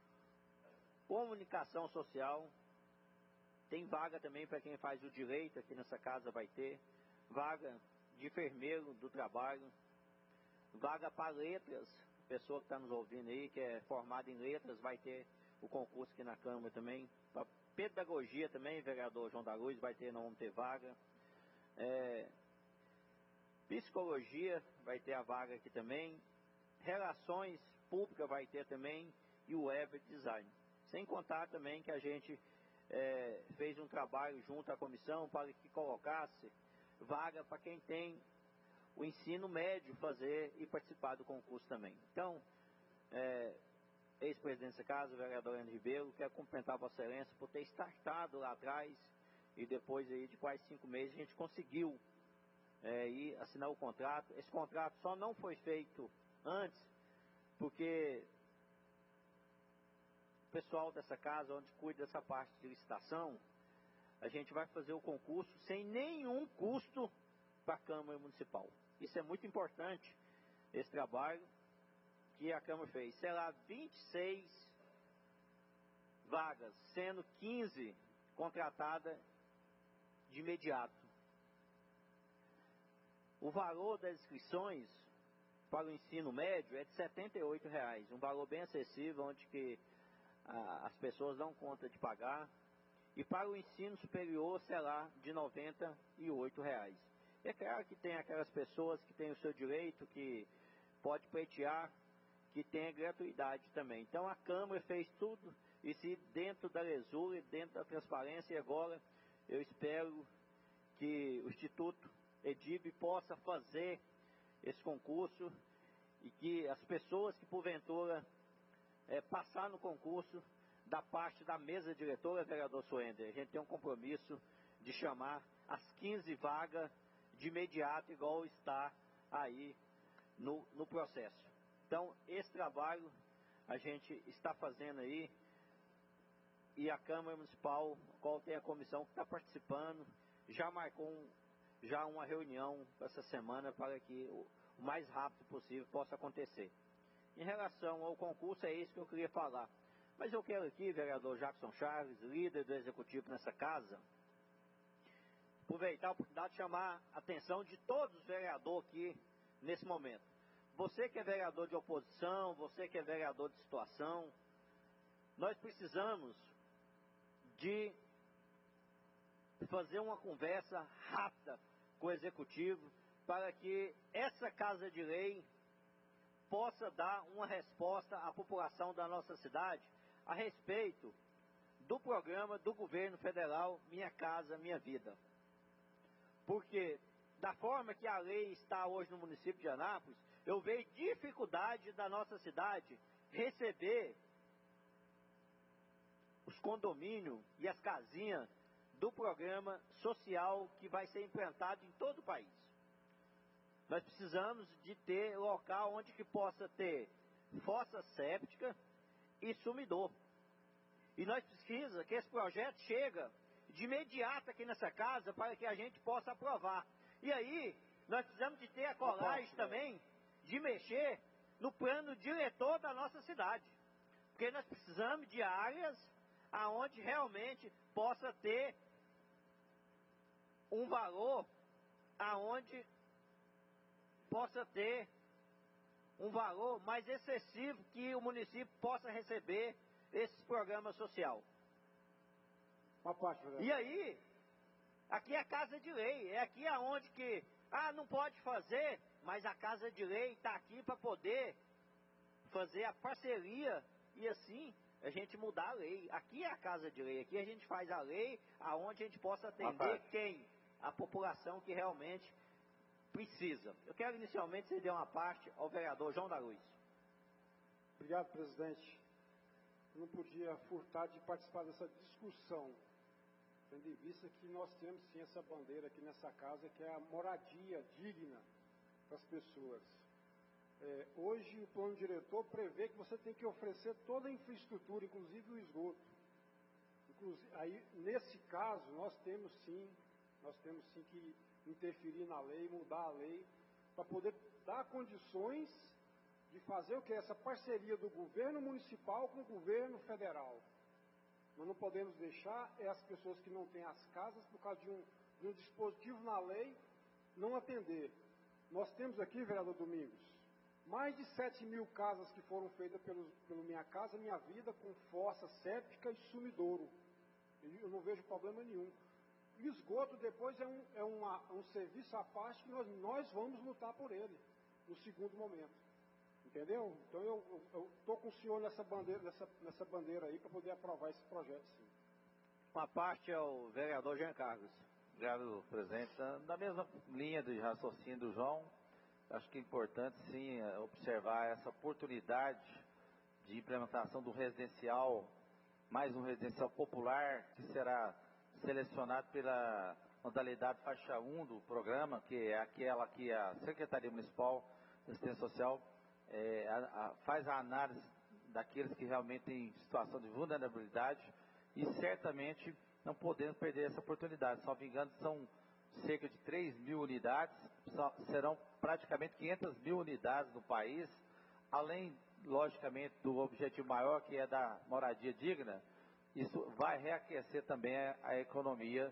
comunicação social, tem vaga também para quem faz o direito, aqui nessa casa vai ter, vaga de enfermeiro do trabalho, vaga para letras, pessoa que está nos ouvindo aí, que é formada em letras, vai ter o concurso aqui na Câmara também, para pedagogia também, vereador João da Luz, vai ter, não vamos ter vaga, é, psicologia, vai ter a vaga aqui também, relações públicas vai ter também, e o web design. Sem contar também que a gente é, fez um trabalho junto à comissão para que colocasse vaga para quem tem o ensino médio fazer e participar do concurso também. Então, é, ex-presidente dessa casa, o vereador Leandro Ribeiro, quero cumprimentar a Vossa Excelência por ter startado lá atrás e depois aí de quase cinco meses a gente conseguiu é, ir assinar o contrato. Esse contrato só não foi feito antes porque o pessoal dessa casa, onde cuida dessa parte de licitação, a gente vai fazer o concurso sem nenhum custo para a Câmara Municipal. Isso é muito importante, esse trabalho que a Câmara fez. Será vinte e seis vagas, sendo quinze contratadas de imediato. O valor das inscrições para o ensino médio é de setenta e oito reais, um valor bem acessível, onde que ah, as pessoas dão conta de pagar. E para o ensino superior será de noventa e oito reais. É claro que tem aquelas pessoas que têm o seu direito, que pode pleitear, que tem a gratuidade também. Então a Câmara fez tudo isso dentro da lesura, dentro da transparência, e agora eu espero que o Instituto EDIB possa fazer esse concurso e que as pessoas que porventura é, passar no concurso, da parte da mesa diretora, vereador Suender, a gente tem um compromisso de chamar as quinze vagas de imediato, igual está aí no, no processo. Então, esse trabalho a gente está fazendo aí, e a Câmara Municipal, qual tem a comissão que está participando, já marcou um, já uma reunião essa semana para que o, o mais rápido possível possa acontecer. Em relação ao concurso, é isso que eu queria falar. Mas eu quero aqui, vereador Jackson Chaves, líder do Executivo nessa casa, aproveitar a oportunidade de chamar a atenção de todos os vereadores aqui nesse momento. Você que é vereador de oposição, você que é vereador de situação, nós precisamos de fazer uma conversa rápida com o Executivo para que essa Casa de Lei possa dar uma resposta à população da nossa cidade a respeito do programa do governo federal Minha Casa Minha Vida. Porque, da forma que a lei está hoje no município de Anápolis, eu vejo dificuldade da nossa cidade receber os condomínios e as casinhas do programa social que vai ser implantado em todo o país. Nós precisamos de ter local onde que possa ter fossa séptica e sumidor. E nós precisamos que esse projeto chegue de imediato aqui nessa casa para que a gente possa aprovar. E aí, nós precisamos de ter a coragem também de mexer no plano diretor da nossa cidade. Porque nós precisamos de áreas aonde realmente possa ter um valor, aonde possa ter um valor mais excessivo que o município possa receber esse programa social. Uma parte, e aí, aqui é a Casa de Lei, é aqui aonde que, ah, não pode fazer, mas a Casa de Lei está aqui para poder fazer a parceria e assim a gente mudar a lei. Aqui é a Casa de Lei, aqui a gente faz a lei aonde a gente possa atender quem? A população que realmente precisa. Eu quero inicialmente ceder uma parte ao vereador João da Luz. Obrigado, presidente. Eu não podia furtar de participar dessa discussão, tendo em vista que nós temos sim essa bandeira aqui nessa casa, que é a moradia digna para as pessoas. É, hoje o plano diretor prevê que você tem que oferecer toda a infraestrutura, inclusive o esgoto. Inclusive, aí, nesse caso, nós temos sim, nós temos sim que interferir na lei, mudar a lei, para poder dar condições de fazer o que? Essa parceria do governo municipal com o governo federal. Nós não podemos deixar é as pessoas que não têm as casas, por causa de um, de um dispositivo na lei, não atender. Nós temos aqui, vereador Domingos, mais de sete mil casas que foram feitas pelo, pelo Minha Casa Minha Vida, com fossa séptica e sumidouro. Eu não vejo problema nenhum. E esgoto depois é um, é uma, um serviço à parte que nós, nós vamos lutar por ele, no segundo momento. Entendeu? Então eu estou com o senhor nessa bandeira, nessa, nessa bandeira aí para poder aprovar esse projeto, sim. Uma parte é o vereador Jean Carlos. Obrigado, presidente. Na mesma linha de raciocínio do João, acho que é importante sim observar essa oportunidade de implementação do residencial, mais um residencial popular, que será selecionado pela modalidade faixa um do programa, que é aquela que a Secretaria Municipal de Assistência Social é, a, a, faz a análise daqueles que realmente têm situação de vulnerabilidade e certamente não podemos perder essa oportunidade. Se não me engano, são cerca de três mil unidades, só, serão praticamente quinhentas mil unidades no país, além, logicamente, do objetivo maior, que é da moradia digna. Isso vai reaquecer também a, a economia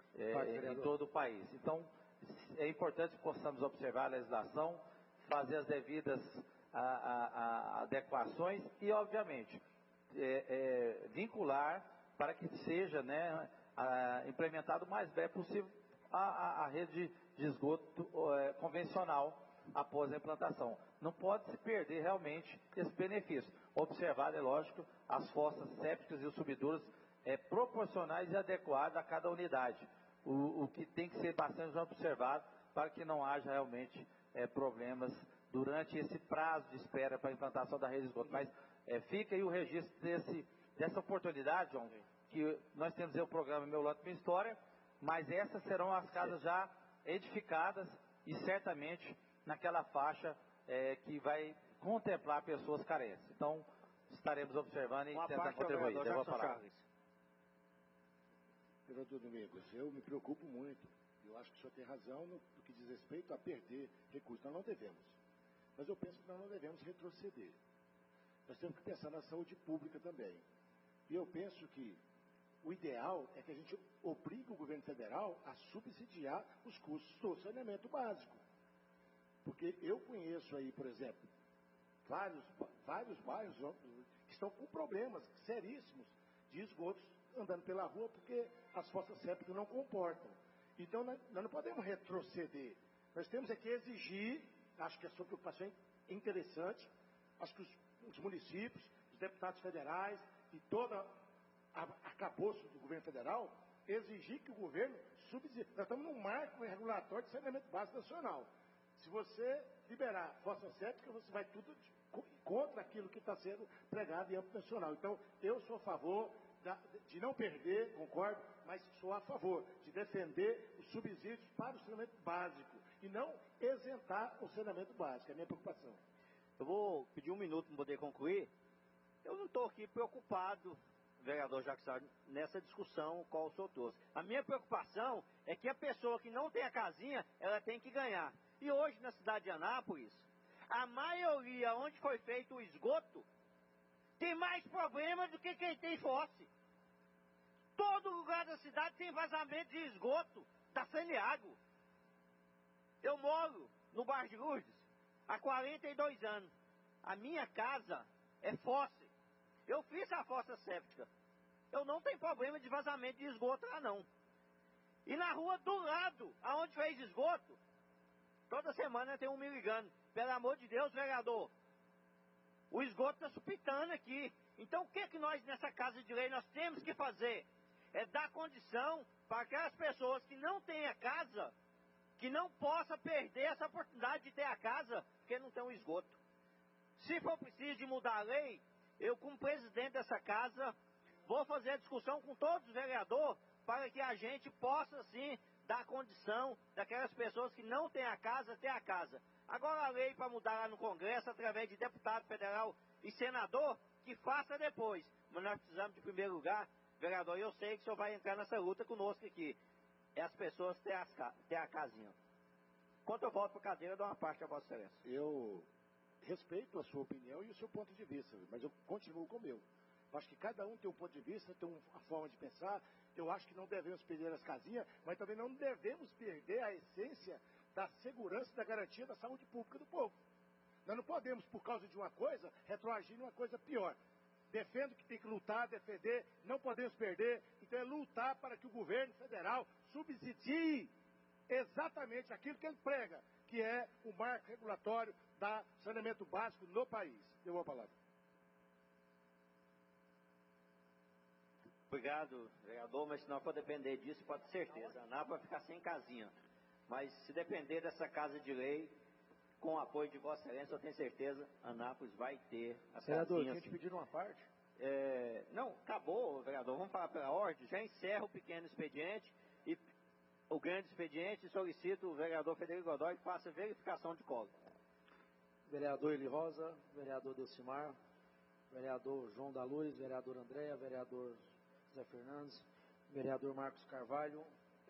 é, em todo o país. Então, é importante que possamos observar a legislação, fazer as devidas a, a, a adequações e, obviamente, é, é, vincular para que seja né, a, implementado o mais breve possível a, a, a rede de esgoto é, convencional após a implantação. Não pode se perder realmente esse benefício. Observar, é lógico, as fossas sépticas e os subidouros é, proporcionais e adequadas a cada unidade. O, o que tem que ser bastante observado para que não haja realmente é, problemas durante esse prazo de espera para a implantação da rede de esgoto. Mas é, fica aí o registro desse, dessa oportunidade, João, que nós temos aí o programa Meu Lote Minha História, mas essas serão as casas já edificadas e certamente naquela faixa é, que vai contemplar pessoas carentes. Então, estaremos observando e tentando contribuir. Devo a palavra. Vereador Domingos, eu me preocupo muito. Eu acho que o senhor tem razão no, no que diz respeito a perder recursos. Nós não devemos. Mas eu penso que nós não devemos retroceder. Nós temos que pensar na saúde pública também. E eu penso que o ideal é que a gente obrigue o governo federal a subsidiar os custos do saneamento básico. Porque eu conheço aí, por exemplo, vários, vários bairros que estão com problemas seríssimos de esgotos andando pela rua porque as fossas sépticas não comportam. Então, nós não podemos retroceder. Nós temos é que exigir, acho que a sua preocupação é interessante, acho que os, os municípios, os deputados federais e toda a arcabouço do governo federal, exigir que o governo subsidie. Nós estamos num marco regulatório de saneamento básico nacional. Se você liberar fossa séptica, você vai tudo de, contra aquilo que está sendo pregado em âmbito nacional. Então, eu sou a favor da, de não perder, concordo, mas sou a favor de defender os subsídios para o saneamento básico e não isentar o saneamento básico. É a minha preocupação. Eu vou pedir um minuto para poder concluir. Eu não estou aqui preocupado, vereador Jackson, nessa discussão qual o senhor trouxe. A minha preocupação é que a pessoa que não tem a casinha, ela tem que ganhar. E hoje, na cidade de Anápolis, a maioria onde foi feito o esgoto tem mais problema do que quem tem fosse. Todo lugar da cidade tem vazamento de esgoto da Saneago. Eu moro no bairro de Lourdes há quarenta e dois anos. A minha casa é fosse. Eu fiz a fossa séptica. Eu não tenho problema de vazamento de esgoto lá não. E na rua do lado, aonde fez esgoto, toda semana tem um me ligando. Pelo amor de Deus, vereador, o esgoto está supitando aqui. Então o que, que nós nessa casa de lei nós temos que fazer? É dar condição para aquelas pessoas que não têm a casa, que não possa perder essa oportunidade de ter a casa, porque não tem um esgoto. Se for preciso de mudar a lei, eu como presidente dessa casa, vou fazer a discussão com todos os vereadores, para que a gente possa sim dar condição daquelas pessoas que não têm a casa, ter a casa. Agora a lei para mudar lá no Congresso, através de deputado federal e senador, que faça depois. Mas nós precisamos de primeiro lugar, vereador, eu sei que o senhor vai entrar nessa luta conosco aqui. É as pessoas ter, as, ter a casinha. Quando eu volto para a cadeira, eu dou uma parte a Vossa Excelência. Eu respeito a sua opinião e o seu ponto de vista, mas eu continuo com o meu. Eu acho que cada um tem um ponto de vista, tem uma forma de pensar. Eu acho que não devemos perder as casinhas, mas também não devemos perder a essência da segurança e da garantia da saúde pública do povo. Nós não podemos, por causa de uma coisa, retroagir em uma coisa pior. Defendo que tem que lutar, defender, não podemos perder. Então é lutar para que o governo federal subsidie exatamente aquilo que ele prega, que é o marco regulatório da saneamento básico no país. Eu vou a palavra. Obrigado, vereador, mas se não for depender disso, pode ter certeza, a Anápolis vai ficar sem casinha. Mas se depender dessa casa de lei, com o apoio de Vossa Excelência, eu tenho certeza, Anápolis vai ter as vereador, casinhas. Vereador, tinha te pedido uma parte? É, não, acabou, vereador, vamos falar pela ordem, já encerra o pequeno expediente e o grande expediente, solicito o vereador Frederico Godoy que faça verificação de colo. Vereador Eli Rosa, vereador Delcimar, vereador João da Luz, vereador Andréa, vereador Zé Fernandes, vereador Marcos Carvalho,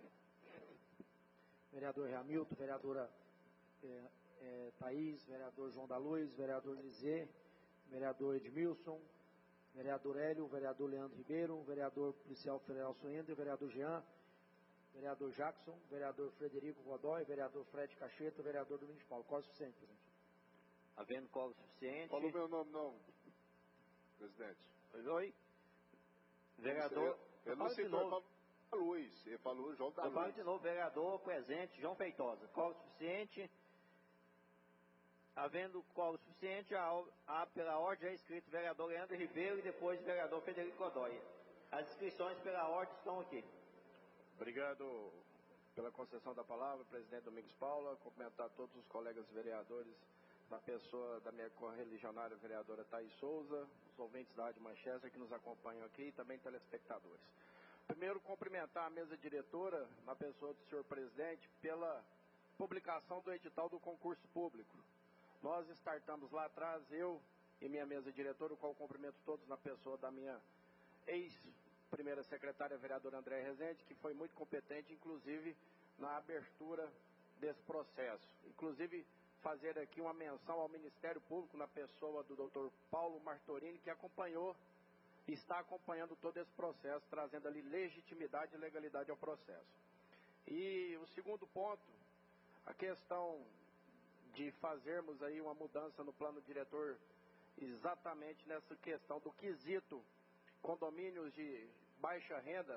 vereador Ramilton, vereadora é, é, Thaís, vereador João da Luz, vereador Lizê, vereador Edmilson, vereador Hélio, vereador Leandro Ribeiro, vereador policial federal Suender, vereador Jean, vereador Jackson, vereador Frederico Godoy, vereador Fred Cacheta, vereador Domingos Paulo. Qual é o suficiente, presidente? Havendo colo suficiente. Falou meu nome, não, presidente. Oi? Vereador. Ele não citou, ele falou Luiz, ele falou João da Luz. Eu falo de novo, vereador presente, João Feitosa. Colo suficiente. Havendo colo suficiente, a, a, pela ordem é escrito vereador Leandro Ribeiro e depois vereador Frederico Godoy. As inscrições pela ordem estão aqui. Obrigado pela concessão da palavra, presidente Domingos Paula. Cumprimentar todos os colegas vereadores, na pessoa da minha correligionária vereadora Thaís Souza, os ouvintes da Rádio Manchester que nos acompanham aqui e também telespectadores. Primeiro, cumprimentar a mesa diretora, na pessoa do senhor presidente, pela publicação do edital do concurso público. Nós startamos lá atrás, eu e minha mesa diretora, o qual cumprimento todos na pessoa da minha ex-primeira secretária, a vereadora Andréia Rezende, que foi muito competente, inclusive, na abertura desse processo. Inclusive, fazer aqui uma menção ao Ministério Público, na pessoa do doutor Paulo Martorini, que acompanhou e está acompanhando todo esse processo, trazendo ali legitimidade e legalidade ao processo. E o segundo ponto, a questão de fazermos aí uma mudança no plano diretor, exatamente nessa questão do quesito condomínios de baixa renda,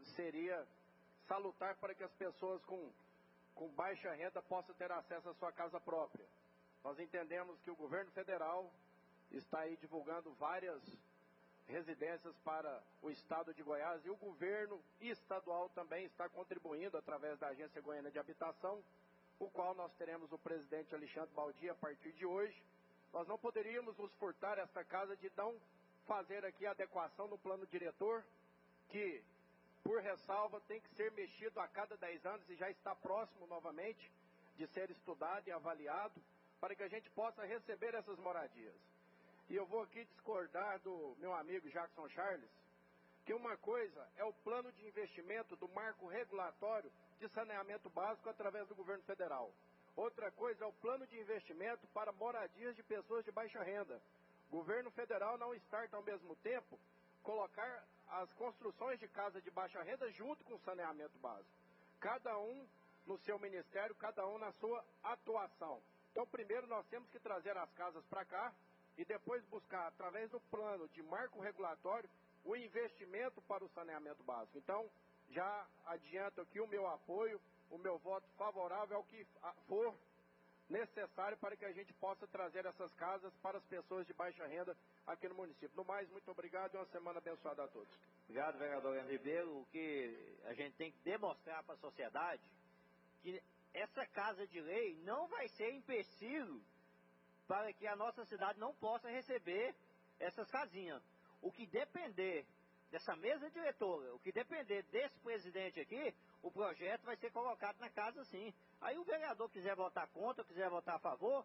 seria salutar para que as pessoas com, com baixa renda possam ter acesso à sua casa própria. Nós entendemos que o governo federal está aí divulgando várias residências para o estado de Goiás e o governo estadual também está contribuindo através da Agência Goiana de Habitação, o qual nós teremos o presidente Alexandre Baldi a partir de hoje. Nós não poderíamos nos furtar esta casa de não fazer aqui a adequação no plano diretor, que, por ressalva, tem que ser mexido a cada dez anos e já está próximo novamente de ser estudado e avaliado, para que a gente possa receber essas moradias. E eu vou aqui discordar do meu amigo Jackson Charles, que uma coisa é o plano de investimento do marco regulatório de saneamento básico através do governo federal. Outra coisa é o plano de investimento para moradias de pessoas de baixa renda. O governo federal não starta ao mesmo tempo colocar as construções de casa de baixa renda junto com o saneamento básico. Cada um no seu ministério, cada um na sua atuação. Então, primeiro nós temos que trazer as casas para cá e depois buscar, através do plano de marco regulatório, o investimento para o saneamento básico. Então, já adianto aqui o meu apoio, o meu voto favorável ao que for necessário para que a gente possa trazer essas casas para as pessoas de baixa renda aqui no município. No mais, muito obrigado e uma semana abençoada a todos. Obrigado, vereador Leandro Ribeiro. O que a gente tem que demonstrar para a sociedade que essa casa de lei não vai ser empecilho para que a nossa cidade não possa receber essas casinhas. O que depender dessa mesa diretora, o que depender desse presidente aqui, o projeto vai ser colocado na casa sim. Aí o vereador quiser votar contra, quiser votar a favor,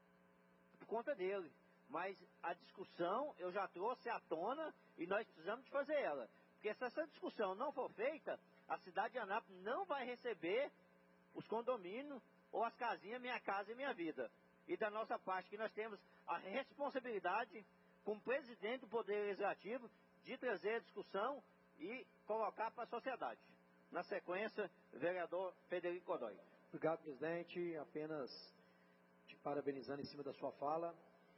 por conta dele. Mas a discussão eu já trouxe à tona e nós precisamos de fazer ela. Porque se essa discussão não for feita, a cidade de Anápolis não vai receber os condomínios ou as casinhas Minha Casa e Minha Vida. E da nossa parte que nós temos a responsabilidade, como presidente do Poder Legislativo, de trazer a discussão e colocar para a sociedade. Na sequência, vereador Frederico Godoy. Obrigado, presidente. Apenas te parabenizando em cima da sua fala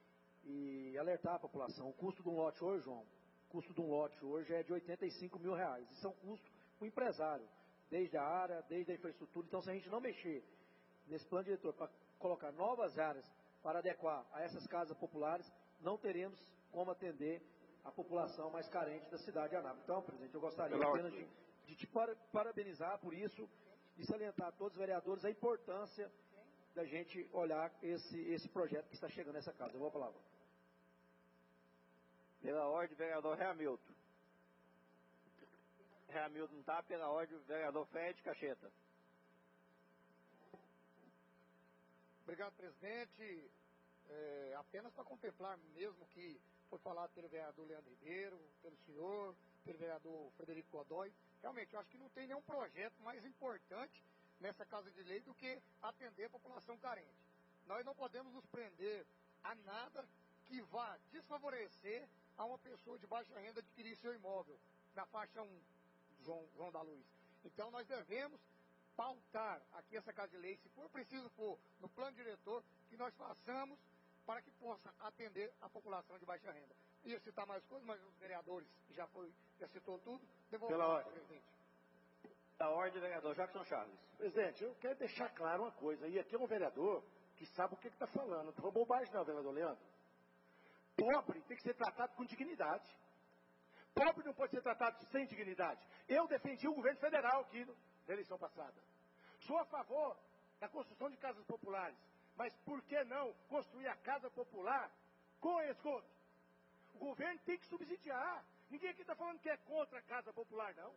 e alertar a população. O custo de um lote hoje, João, o custo de um lote hoje é de oitenta e cinco mil reais. Isso é um custo para o empresário, desde a área, desde a infraestrutura. Então, se a gente não mexer nesse plano diretor para colocar novas áreas para adequar a essas casas populares, não teremos como atender a população mais carente da cidade de Anápolis. Então, presidente, eu gostaria apenas de, de te parabenizar por isso e salientar a todos os vereadores a importância da gente olhar esse, esse projeto que está chegando nessa casa. Eu vou a palavra. Pela ordem, vereador Reamilton. Reamilton não está, pela ordem, vereador Fred Cacheta. Obrigado, presidente. É, apenas para contemplar mesmo que foi falado pelo vereador Leandro Ribeiro, pelo senhor, pelo vereador Frederico Godoy. Realmente, eu acho que não tem nenhum projeto mais importante nessa Casa de Lei do que atender a população carente. Nós não podemos nos prender a nada que vá desfavorecer a uma pessoa de baixa renda adquirir seu imóvel na faixa um, João, João da Luz. Então, nós devemos pautar aqui essa Casa de Lei, se for preciso for no plano diretor, que nós façamos para que possa atender a população de baixa renda. Ia citar mais coisas, mas os vereadores já, foi, já citou tudo. Devolvo Pela ordem. Presidente. Da ordem, vereador Jackson Charles. Presidente, eu quero deixar claro uma coisa. E aqui é um vereador que sabe o que está falando. Não foi bobagem não, vereador Leandro. Pobre tem que ser tratado com dignidade. Pobre não pode ser tratado sem dignidade. Eu defendi o governo federal aqui na eleição passada. Sou a favor da construção de casas populares. Mas por que não construir a casa popular com esgoto? O governo tem que subsidiar. Ninguém aqui está falando que é contra a casa popular, não.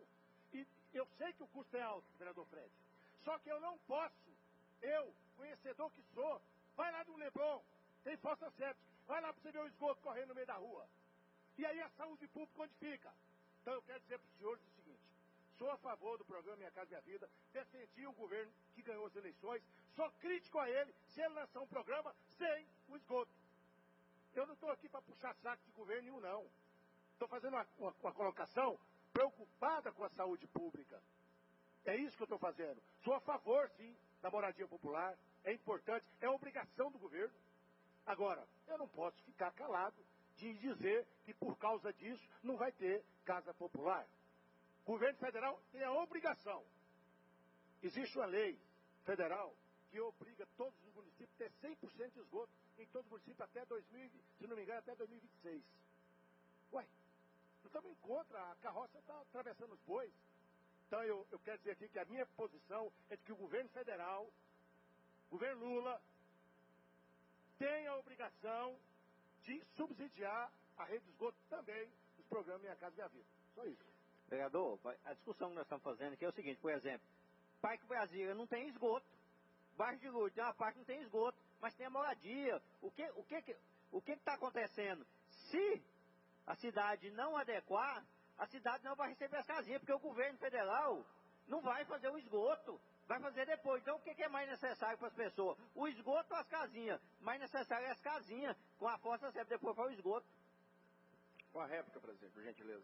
E eu sei que o custo é alto, vereador Fred. Só que eu não posso, eu, conhecedor que sou, vai lá no Leblon, tem fossa séptica, vai lá para você ver o esgoto correndo no meio da rua. E aí a saúde pública onde fica? Então eu quero dizer para os senhores o seguinte, sou a favor do programa Minha Casa Minha Vida, defendi o governo que ganhou as eleições, sou crítico a ele se ele lançar um programa sem o esgoto. Eu não estou aqui para puxar saco de governo nenhum, não. Estou fazendo uma, uma, uma colocação preocupada com a saúde pública. É isso que eu estou fazendo. Sou a favor, sim, da moradia popular. É importante, é obrigação do governo. Agora, eu não posso ficar calado de dizer que por causa disso não vai ter casa popular. O governo federal tem a obrigação. Existe uma lei federal que obriga todos os municípios a ter cem por cento de esgoto em todos os municípios até dois mil e vinte, se não me engano, até dois mil e vinte e seis. Ué, nós estamos em contra, a carroça está atravessando os bois. Então eu, eu quero dizer aqui que a minha posição é de que o governo federal, o governo Lula, tem a obrigação de subsidiar a rede de esgoto também dos programas Minha Casa Minha Vida. Só isso. Vereador, a discussão que nós estamos fazendo aqui é o seguinte, por exemplo, Parque Brasília não tem esgoto, Bairro de Lourdes tem uma parte que não tem esgoto, mas tem a moradia. O que o que, o que está acontecendo? Se a cidade não adequar, a cidade não vai receber as casinhas, porque o governo federal não vai fazer o esgoto, vai fazer depois. Então o que, que é mais necessário para as pessoas? O esgoto ou as casinhas? Mais necessário é as casinhas, com a força sempre depois para o esgoto. Com a réplica, presidente, por gentileza.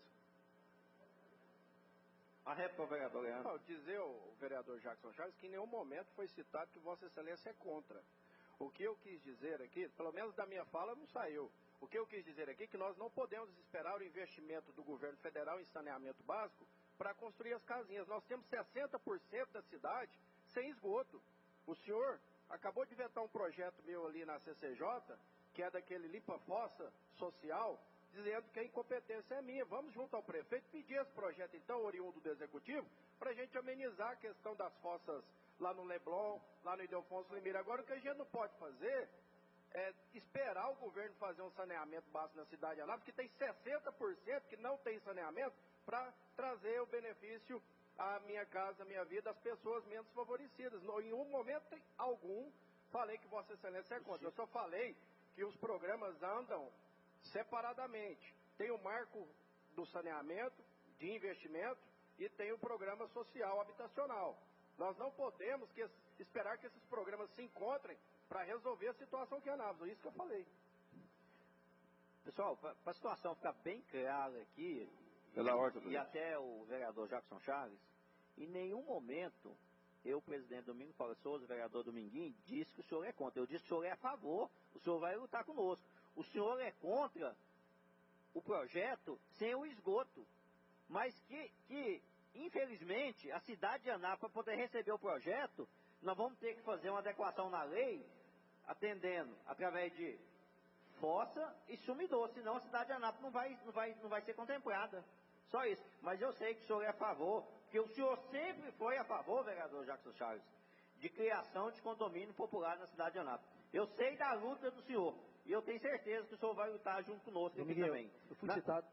A réplica, vereador Leandro. Não, dizer ao vereador Jackson Chaves que em nenhum momento foi citado que Vossa Excelência é contra. O que eu quis dizer aqui, pelo menos da minha fala não saiu. O que eu quis dizer aqui é que nós não podemos esperar o investimento do governo federal em saneamento básico para construir as casinhas. Nós temos sessenta por cento da cidade sem esgoto. O senhor acabou de vetar um projeto meu ali na C C J, que é daquele limpa-fossa social, dizendo que a incompetência é minha. Vamos junto ao prefeito pedir esse projeto, então, oriundo do executivo, para a gente amenizar a questão das fossas lá no Leblon, lá no Ildefonso Limeira. Agora, o que a gente não pode fazer é esperar o governo fazer um saneamento básico na cidade de Anápolis, que tem sessenta por cento que não tem saneamento, para trazer o benefício à Minha Casa Minha Vida às pessoas menos favorecidas. Em um momento algum, falei que Vossa Excelência é contra. Eu só falei que os programas andam separadamente. Tem o marco do saneamento, de investimento, e tem o programa social habitacional. Nós não podemos que, esperar que esses programas se encontrem para resolver a situação que é Anápolis. É isso que eu falei. Pessoal, para a situação ficar bem clara aqui, Pela e, ordem, e até o vereador Jackson Chaves, em nenhum momento eu, presidente Domingo Paulo Souza, o vereador Dominguinho, disse que o senhor é contra. Eu disse que o senhor é a favor, o senhor vai lutar conosco. O senhor é contra o projeto sem o esgoto, mas que, que infelizmente, a cidade de Anápolis, para poder receber o projeto, nós vamos ter que fazer uma adequação na lei, atendendo através de fossa e sumidor, senão a cidade de Anápolis não vai, não vai, não vai ser contemplada. Só isso. Mas eu sei que o senhor é a favor, porque o senhor sempre foi a favor, vereador Jackson Chaves, de criação de condomínio popular na cidade de Anápolis. Eu sei da luta do senhor. E eu tenho certeza que o senhor vai lutar junto conosco aqui também. Eu fui na, citado.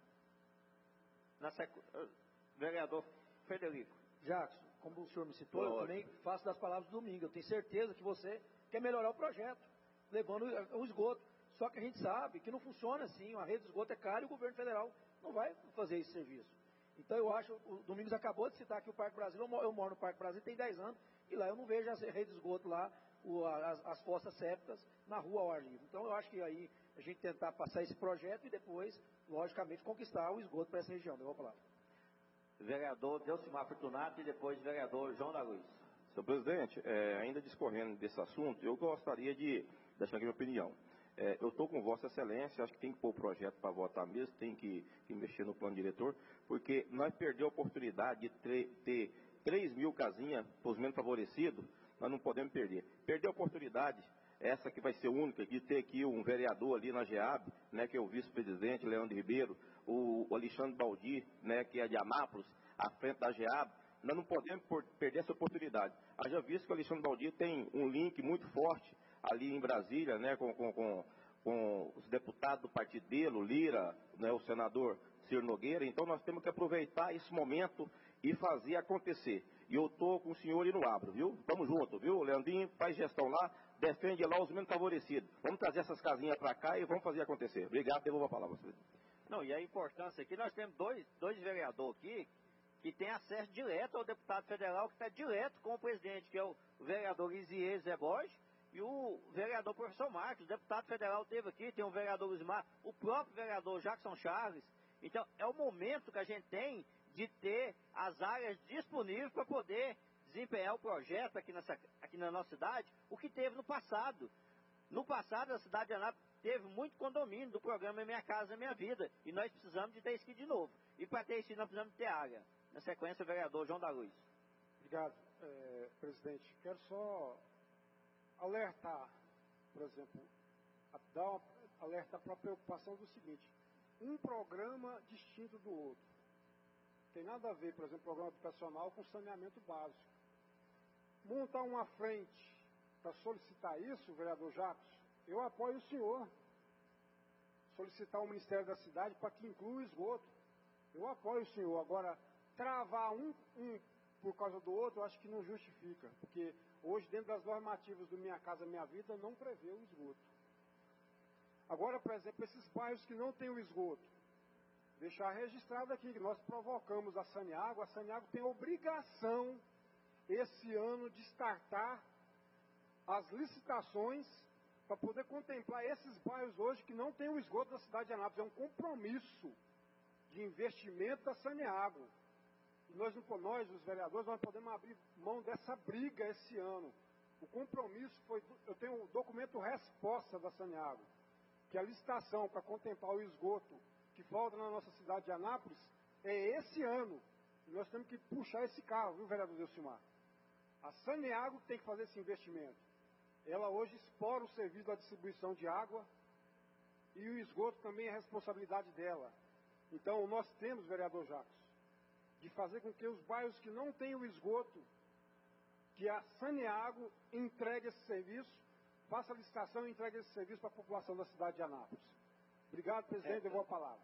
Na sequ... Vereador Frederico. Jackson, como o senhor me citou, eu também faço das palavras do Domingo. Eu tenho certeza que você quer melhorar o projeto, levando o esgoto. Só que a gente sabe que não funciona assim. A rede de esgoto é cara e o governo federal não vai fazer esse serviço. Então eu acho, o Domingos acabou de citar aqui o Parque Brasil. Eu moro, eu moro no Parque Brasil tem dez anos e lá eu não vejo as redes de esgoto lá, o, as, as fossas sépticas na rua ao ar livre. Então eu acho que aí a gente tentar passar esse projeto e depois, logicamente, conquistar o esgoto para essa região. Eu vou falar. Vereador Delcimar Fortunato e depois vereador João da Luz. Senhor presidente, é, ainda discorrendo desse assunto, eu gostaria de deixar aqui a minha opinião. É, eu estou com Vossa Excelência, acho que tem que pôr o projeto para votar mesmo, tem que, que mexer no plano diretor, porque nós perdemos a oportunidade de ter, ter três mil casinhas para os menos favorecidos, nós não podemos perder. Perder a oportunidade, essa que vai ser única, de ter aqui um vereador ali na GEAB, né, que é o vice-presidente, Leandro Ribeiro, o, o Alexandre Baldi, né, que é de Anápolis, à frente da GEAB, nós não podemos por, perder essa oportunidade. Haja visto que o Alexandre Baldi tem um link muito forte ali em Brasília, né, com, com, com, com os deputados do partido dele, o Lira, né, o senador Ciro Nogueira. Então nós temos que aproveitar esse momento e fazer acontecer. E eu estou com o senhor e não abro, viu? Tamo junto, viu? O Leandrinho faz gestão lá, defende lá os menos favorecidos. Vamos trazer essas casinhas para cá e vamos fazer acontecer. Obrigado, devolvo a palavra. Não, e a importância aqui, nós temos dois, dois vereadores aqui que têm acesso direto ao deputado federal, que está direto com o presidente, que é o vereador Isier Zé Borges e o vereador professor Marcos. O deputado federal esteve aqui, tem o vereador Osmar, o próprio vereador Jackson Chaves. Então, é o momento que a gente tem de ter as áreas disponíveis para poder desempenhar o projeto aqui, nessa, aqui na nossa cidade, o que teve no passado. No passado, a cidade de Anápolis teve muito condomínio do programa Minha Casa Minha Vida, e nós precisamos de ter isso aqui de novo. E para ter isso, nós precisamos ter área. Na sequência, o vereador João da Luz. Obrigado, é, presidente. Quero só alertar, por exemplo, a, dar uma, alertar para a preocupação do seguinte: um programa distinto do outro. Tem nada a ver, por exemplo, programa educacional com saneamento básico. Montar uma frente para solicitar isso, vereador Jacos, eu apoio o senhor. Solicitar o Ministério da Cidade para que inclua o esgoto. Eu apoio o senhor. Agora, travar um, um por causa do outro, eu acho que não justifica. Porque hoje, dentro das normativas do Minha Casa Minha Vida, não prevê o esgoto. Agora, por exemplo, esses bairros que não têm o esgoto, deixar registrado aqui que nós provocamos a Saneago. A Saneago tem obrigação, esse ano, de startar as licitações para poder contemplar esses bairros hoje que não têm o esgoto da cidade de Anápolis. É um compromisso de investimento da Saneago. E nós, nós, os vereadores, nós podemos abrir mão dessa briga esse ano. O compromisso foi, eu tenho o documento resposta da Saneago, que a licitação para contemplar o esgoto que falta na nossa cidade de Anápolis é esse ano. E nós temos que puxar esse carro, viu, vereador Delcimar? A Saneago tem que fazer esse investimento. Ela hoje explora o serviço da distribuição de água e o esgoto também é responsabilidade dela. Então, nós temos, vereador Jacos, de fazer com que os bairros que não têm o esgoto, que a Saneago entregue esse serviço, faça a licitação e entregue esse serviço para a população da cidade de Anápolis. Obrigado, presidente. Devolvo a palavra.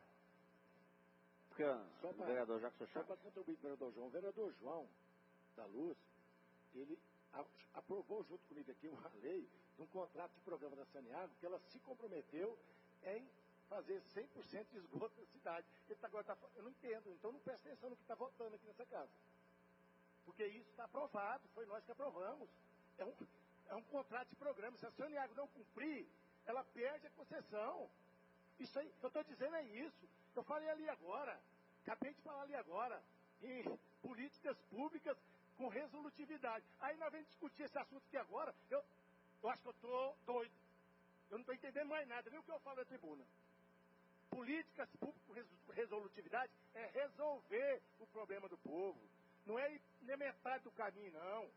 Só para, vereador Jacques, só para contribuir, vereador João. O vereador João da Luz, ele aprovou junto comigo aqui uma lei de um contrato de programa da Saneago, que ela se comprometeu em fazer cem por cento de esgoto da cidade. Ele tá, agora tá, eu não entendo, então não presta atenção no que está votando aqui nessa casa. Porque isso está aprovado, foi nós que aprovamos. É um, é um contrato de programa. Se a Saneago não cumprir, ela perde a concessão. Isso aí, eu estou dizendo é isso. Eu falei ali agora, acabei de falar ali agora, em políticas públicas com resolutividade. Aí nós vamos discutir esse assunto aqui agora, eu, eu acho que eu estou doido. Eu não estou entendendo mais nada, viu o que eu falo na tribuna? Políticas públicas com resolutividade é resolver o problema do povo. Não é ir na metade do caminho, não.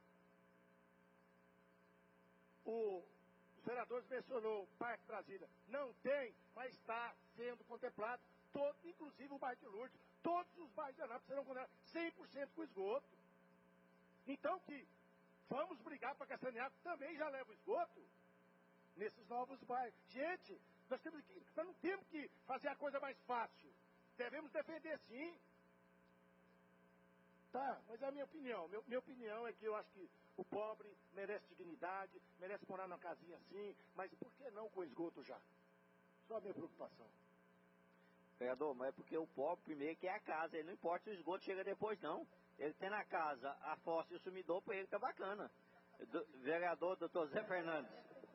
O Os vereadores mencionou o Parque Brasília. Não tem, mas está sendo contemplado, todo, inclusive o bairro de Lourdes. Todos os bairros de Anápolis serão contemplados cem por cento com esgoto. Então que vamos brigar para que a Saneago também já leve o esgoto nesses novos bairros. Gente, nós, temos que, nós não temos que fazer a coisa mais fácil. Devemos defender sim. Tá, mas é a minha opinião. Meu, minha opinião é que eu acho que o pobre merece dignidade, merece morar numa casinha assim, mas por que não com esgoto já? Só a minha preocupação. Vereador, mas é porque o pobre primeiro quer a casa, ele não importa se o esgoto chega depois não. Ele tem na casa a fossa e o sumidor, para ele tá bacana. Do, vereador doutor Zé Fernandes.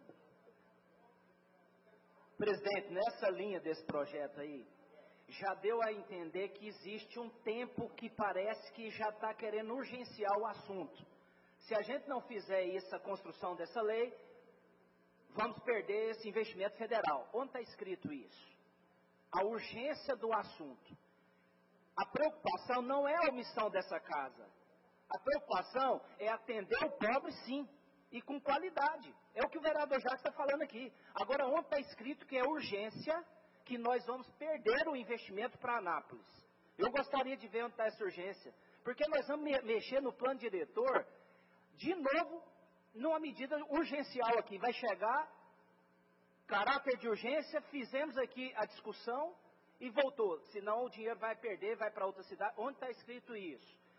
Presidente, nessa linha desse projeto aí, já deu a entender que existe um tempo que parece que já está querendo urgenciar o assunto. Se a gente não fizer isso, a construção dessa lei, vamos perder esse investimento federal. Onde está escrito isso? A urgência do assunto. A preocupação não é a omissão dessa casa. A preocupação é atender o pobre, sim, e com qualidade. É o que o vereador Jacques está falando aqui. Agora, onde está escrito que é urgência, que nós vamos perder o investimento para Anápolis? Eu gostaria de ver onde está essa urgência. Porque nós vamos me mexer no plano diretor, de novo, numa medida urgencial aqui. Vai chegar, caráter de urgência, fizemos aqui a discussão e voltou. Senão o dinheiro vai perder, vai para outra cidade. Onde está escrito isso?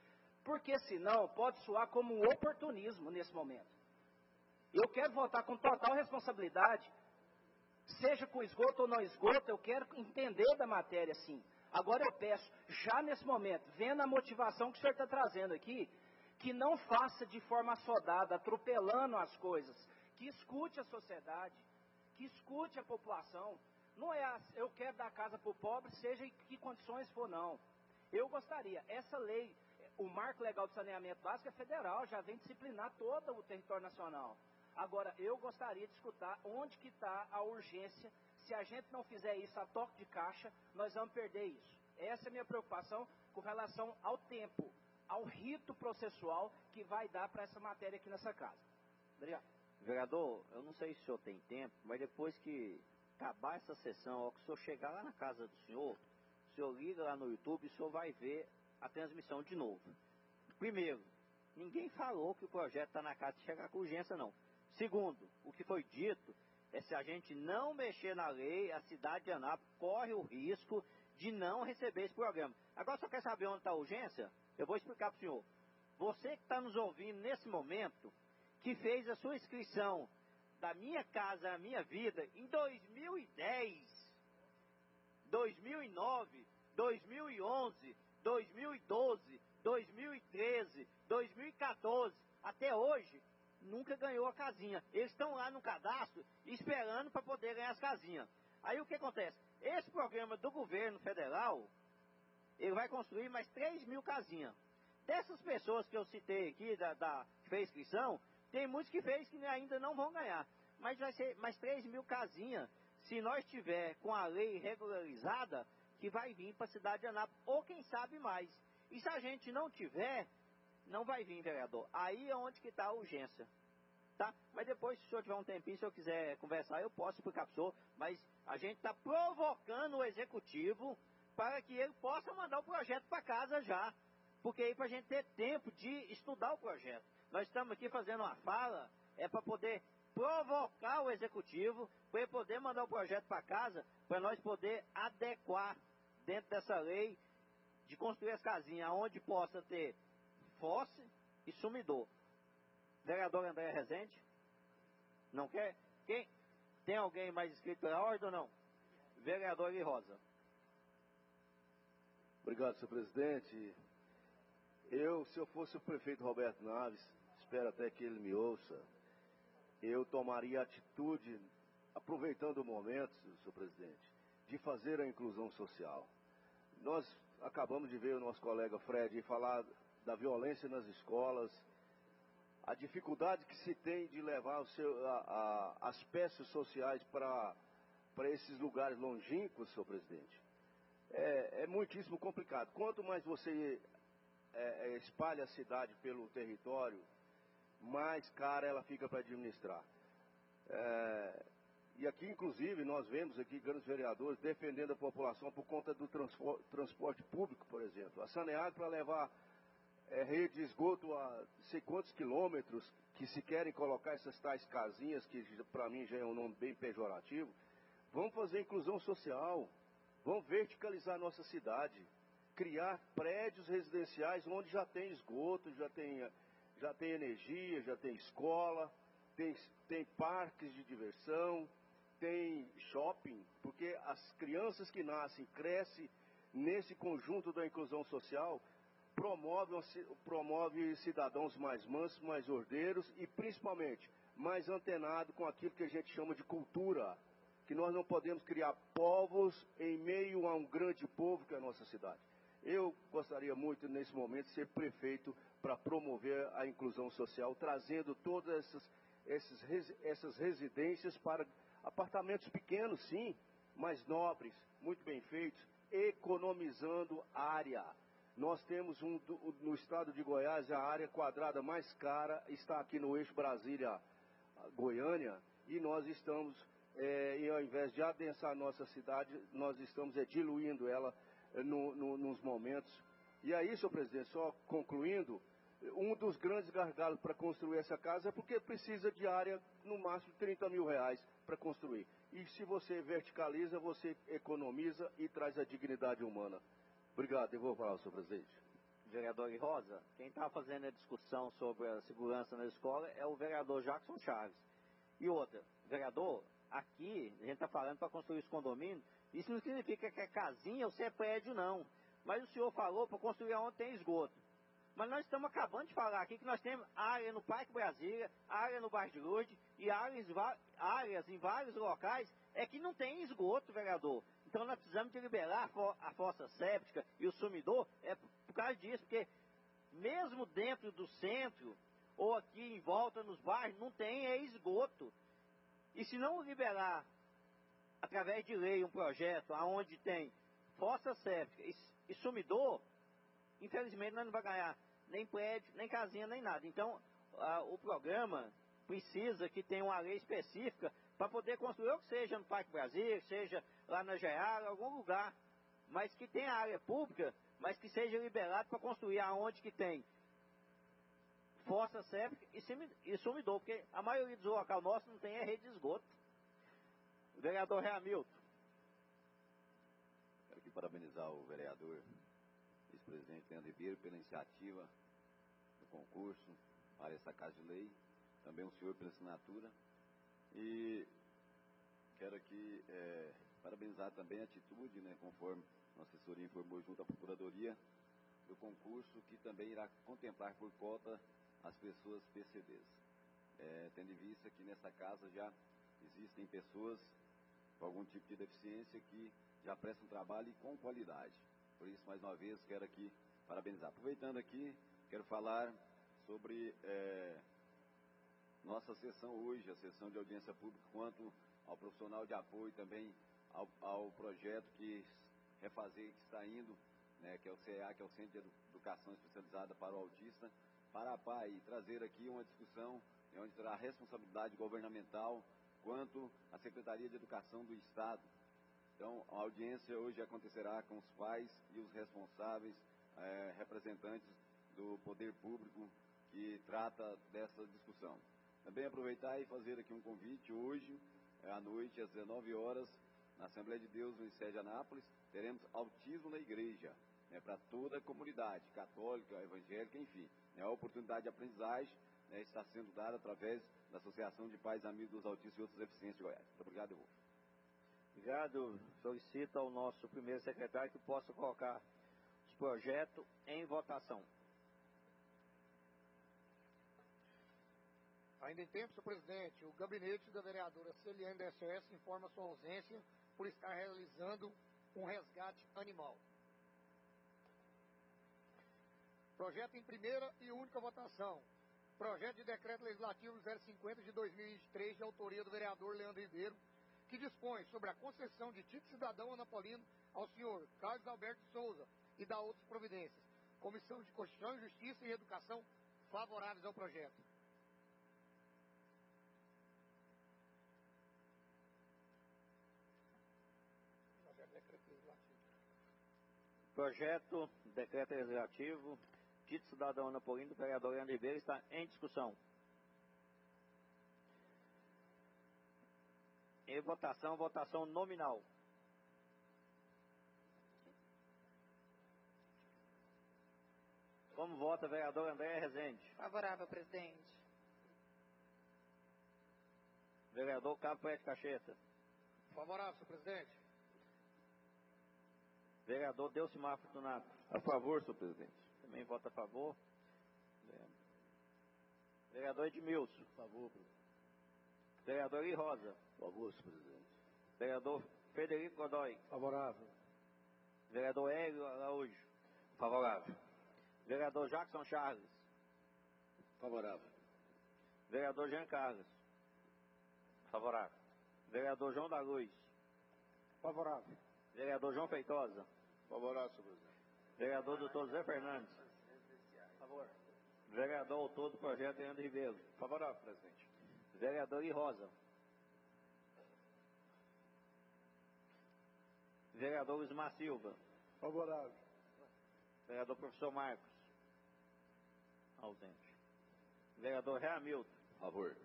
porque senão pode soar como um oportunismo nesse momento. Eu quero votar com total responsabilidade, seja com esgoto ou não esgoto, eu quero entender da matéria sim. Agora eu peço, já nesse momento, vendo a motivação que o senhor está trazendo aqui, que não faça de forma assodada, atropelando as coisas, que escute a sociedade, que escute a população. Não é a, eu quero dar casa para o pobre, seja em que condições for, não. Eu gostaria, essa lei, o marco legal de saneamento básico é federal, já vem disciplinar todo o território nacional. Agora, eu gostaria de escutar onde que está a urgência. Se a gente não fizer isso a toque de caixa, nós vamos perder isso. Essa é a minha preocupação com relação ao tempo, ao rito processual que vai dar para essa matéria aqui nessa casa. Obrigado. Vereador, eu não sei se o senhor tem tempo, mas depois que acabar essa sessão, ao que o senhor chegar lá na casa do senhor, o senhor liga lá no YouTube e o senhor vai ver a transmissão de novo. Primeiro, ninguém falou que o projeto está na casa de chegar com urgência, não. Segundo, o que foi dito é se a gente não mexer na lei, a cidade de Anápolis corre o risco de não receber esse programa. Agora, só quer saber onde está a urgência? Eu vou explicar para o senhor. Você que está nos ouvindo nesse momento, que fez a sua inscrição da Minha Casa, a Minha Vida, em dois mil e dez, dois mil e nove, dois mil e onze, dois mil e doze, dois mil e treze, dois mil e quatorze, até hoje, nunca ganhou a casinha. Eles estão lá no cadastro esperando para poder ganhar as casinhas. Aí o que acontece? Esse programa do governo federal, ele vai construir mais três mil casinhas. Dessas pessoas que eu citei aqui, da, da que fez inscrição, tem muitos que fez que ainda não vão ganhar. Mas vai ser mais três mil casinhas, se nós tiver com a lei regularizada, que vai vir para a cidade de Anápolis, ou quem sabe mais. E se a gente não tiver, não vai vir, vereador. Aí é onde que está a urgência. Tá? Mas depois, se o senhor tiver um tempinho, se eu quiser conversar, eu posso explicar para o senhor. Mas a gente está provocando o executivo para que ele possa mandar o projeto para casa já. Porque aí para a gente ter tempo de estudar o projeto. Nós estamos aqui fazendo uma fala, é para poder provocar o executivo, para ele poder mandar o projeto para casa, para nós poder adequar dentro dessa lei de construir as casinhas, onde possa ter fosse e sumidor. Vereador André Rezende? Não quer? Quem? Tem alguém mais inscrito pela ordem ou não? Vereador Eli Rosa. Obrigado, senhor presidente. Eu, se eu fosse o prefeito Roberto Naves, espero até que ele me ouça, eu tomaria atitude, aproveitando o momento, senhor presidente, de fazer a inclusão social. Nós acabamos de ver o nosso colega Fred falar da violência nas escolas, a dificuldade que se tem de levar o seu, a, a, as peças sociais para para esses lugares longínquos, senhor presidente. É, é muitíssimo complicado. Quanto mais você é, é, espalha a cidade pelo território, mais cara ela fica para administrar. É, e aqui, inclusive, nós vemos aqui grandes vereadores defendendo a população por conta do transporte, transporte público, por exemplo. A Saneago, para levar é, rede de esgoto a sei quantos quilômetros, que se querem colocar essas tais casinhas, que para mim já é um nome bem pejorativo. Vamos fazer inclusão social, vamos verticalizar a nossa cidade, criar prédios residenciais onde já tem esgoto, já tem, já tem energia, já tem escola, tem, tem parques de diversão, tem shopping, porque as crianças que nascem, crescem nesse conjunto da inclusão social, promove, promove cidadãos mais mansos, mais ordeiros e principalmente mais antenados com aquilo que a gente chama de cultura, que nós não podemos criar povos em meio a um grande povo que é a nossa cidade. Eu gostaria muito, nesse momento, de ser prefeito para promover a inclusão social, trazendo todas essas, essas, essas residências para apartamentos pequenos, sim, mas nobres, muito bem feitos, economizando área. Nós temos um, no estado de Goiás, a área quadrada mais cara está aqui no eixo Brasília-Goiânia, e nós estamos... É, e ao invés de adensar a nossa cidade, nós estamos é, diluindo ela é, no, no, nos momentos. E aí, senhor presidente, só concluindo, um dos grandes gargalos para construir essa casa é porque precisa de área, no máximo, trinta mil reais para construir. E se você verticaliza, você economiza e traz a dignidade humana. Obrigado, eu vou falar, senhor presidente. vereador Rosa, quem está fazendo a discussão sobre a segurança na escola é o vereador Jackson Chaves. E outra, vereador, aqui a gente está falando para construir os condomínios, isso não significa que é casinha ou se é prédio, não. Mas o senhor falou para construir onde tem esgoto. Mas nós estamos acabando de falar aqui que nós temos área no Parque Brasília, área no Bairro de Lourdes e áreas, áreas em vários locais é que não tem esgoto, vereador. Então nós precisamos de liberar a, fo a fossa séptica e o sumidor é por causa disso, porque mesmo dentro do centro ou aqui em volta nos bairros não tem é esgoto. E se não liberar através de lei um projeto onde tem fossa séptica e, e sumidor, infelizmente nós não vamos ganhar nem prédio, nem casinha, nem nada. Então a, o programa precisa que tenha uma lei específica para poder construir, ou que seja no Parque Brasil, seja lá na Geara, algum lugar, mas que tenha área pública, mas que seja liberado para construir aonde que tem fossa séptica e sumidor, porque a maioria dos locais nossos não tem a rede de esgoto. Vereador Hamilton. Quero aqui parabenizar o vereador, ex-presidente Leandro Ribeiro, pela iniciativa do concurso para essa casa de lei, também o senhor pela assinatura. E quero aqui é, parabenizar também a atitude, né, conforme a assessoria informou junto à Procuradoria, do concurso que também irá contemplar por cota as pessoas P C Ds. É, tendo em vista que nessa casa já existem pessoas com algum tipo de deficiência que já prestam trabalho e com qualidade. Por isso, mais uma vez, quero aqui parabenizar. Aproveitando aqui, quero falar sobre é, nossa sessão hoje, a sessão de audiência pública, quanto ao profissional de apoio também ao, ao projeto que refazer, que está indo, né, que é o C E A, que é o Centro de Educação Especializada para o Autista, para a P A I, trazer aqui uma discussão né, onde terá a responsabilidade governamental quanto à Secretaria de Educação do Estado. Então, a audiência hoje acontecerá com os pais e os responsáveis, é, representantes do poder público que trata dessa discussão. Também aproveitar e fazer aqui um convite hoje, é, à noite, às dezenove horas, na Assembleia de Deus, no Sede Anápolis, teremos autismo na igreja, né, para toda a comunidade, católica, evangélica, enfim. Né, a oportunidade de aprendizagem né, está sendo dada através da Associação de Pais Amigos dos Autistas e Outras Deficiências de Goiás. Muito obrigado, Evo. Obrigado. Solicito ao nosso primeiro secretário que possa colocar os projetos em votação. Ainda em tempo, senhor presidente, o gabinete da vereadora Celiane da S O S informa sua ausência por estar realizando um resgate animal. Projeto em primeira e única votação. Projeto de decreto legislativo zero cinquenta de dois mil e vinte e três, de autoria do vereador Leandro Ribeiro, que dispõe sobre a concessão de título cidadão anapolino ao senhor Carlos Alberto de Souza e da outras providências. Comissão de Constituição, Justiça e Educação favoráveis ao projeto. Projeto, decreto legislativo, título cidadão anapolino do vereador Leandro Ribeiro está em discussão. Em votação, votação nominal. Como vota, vereador André Rezende? Favorável, presidente. Vereador Cabo Pérez Cacheta? Favorável, senhor presidente. Vereador Delcimar Fortunato? A favor, senhor presidente. Também vota a favor. Vereador Edmilson? A favor, presidente. Vereador I. Rosa? A favor, senhor presidente. Vereador Frederico Godoy? Favorável. Vereador Hélio Araújo? Favorável. Vereador Jackson Charles? Favorável. Vereador Jean Carlos? Favorável. Vereador João da Luz? Favorável. Vereador João Feitosa? Favorável, senhor presidente. Vereador doutor Zé Fernandes? Favor. Vereador autor do projeto Leandro Ribeiro? Favorável, presidente. Vereador I. Rosa? Vereador Ismar Silva? Favorável. Vereador Professor Marcos? Ausente. Vereador Hamilton? Favor.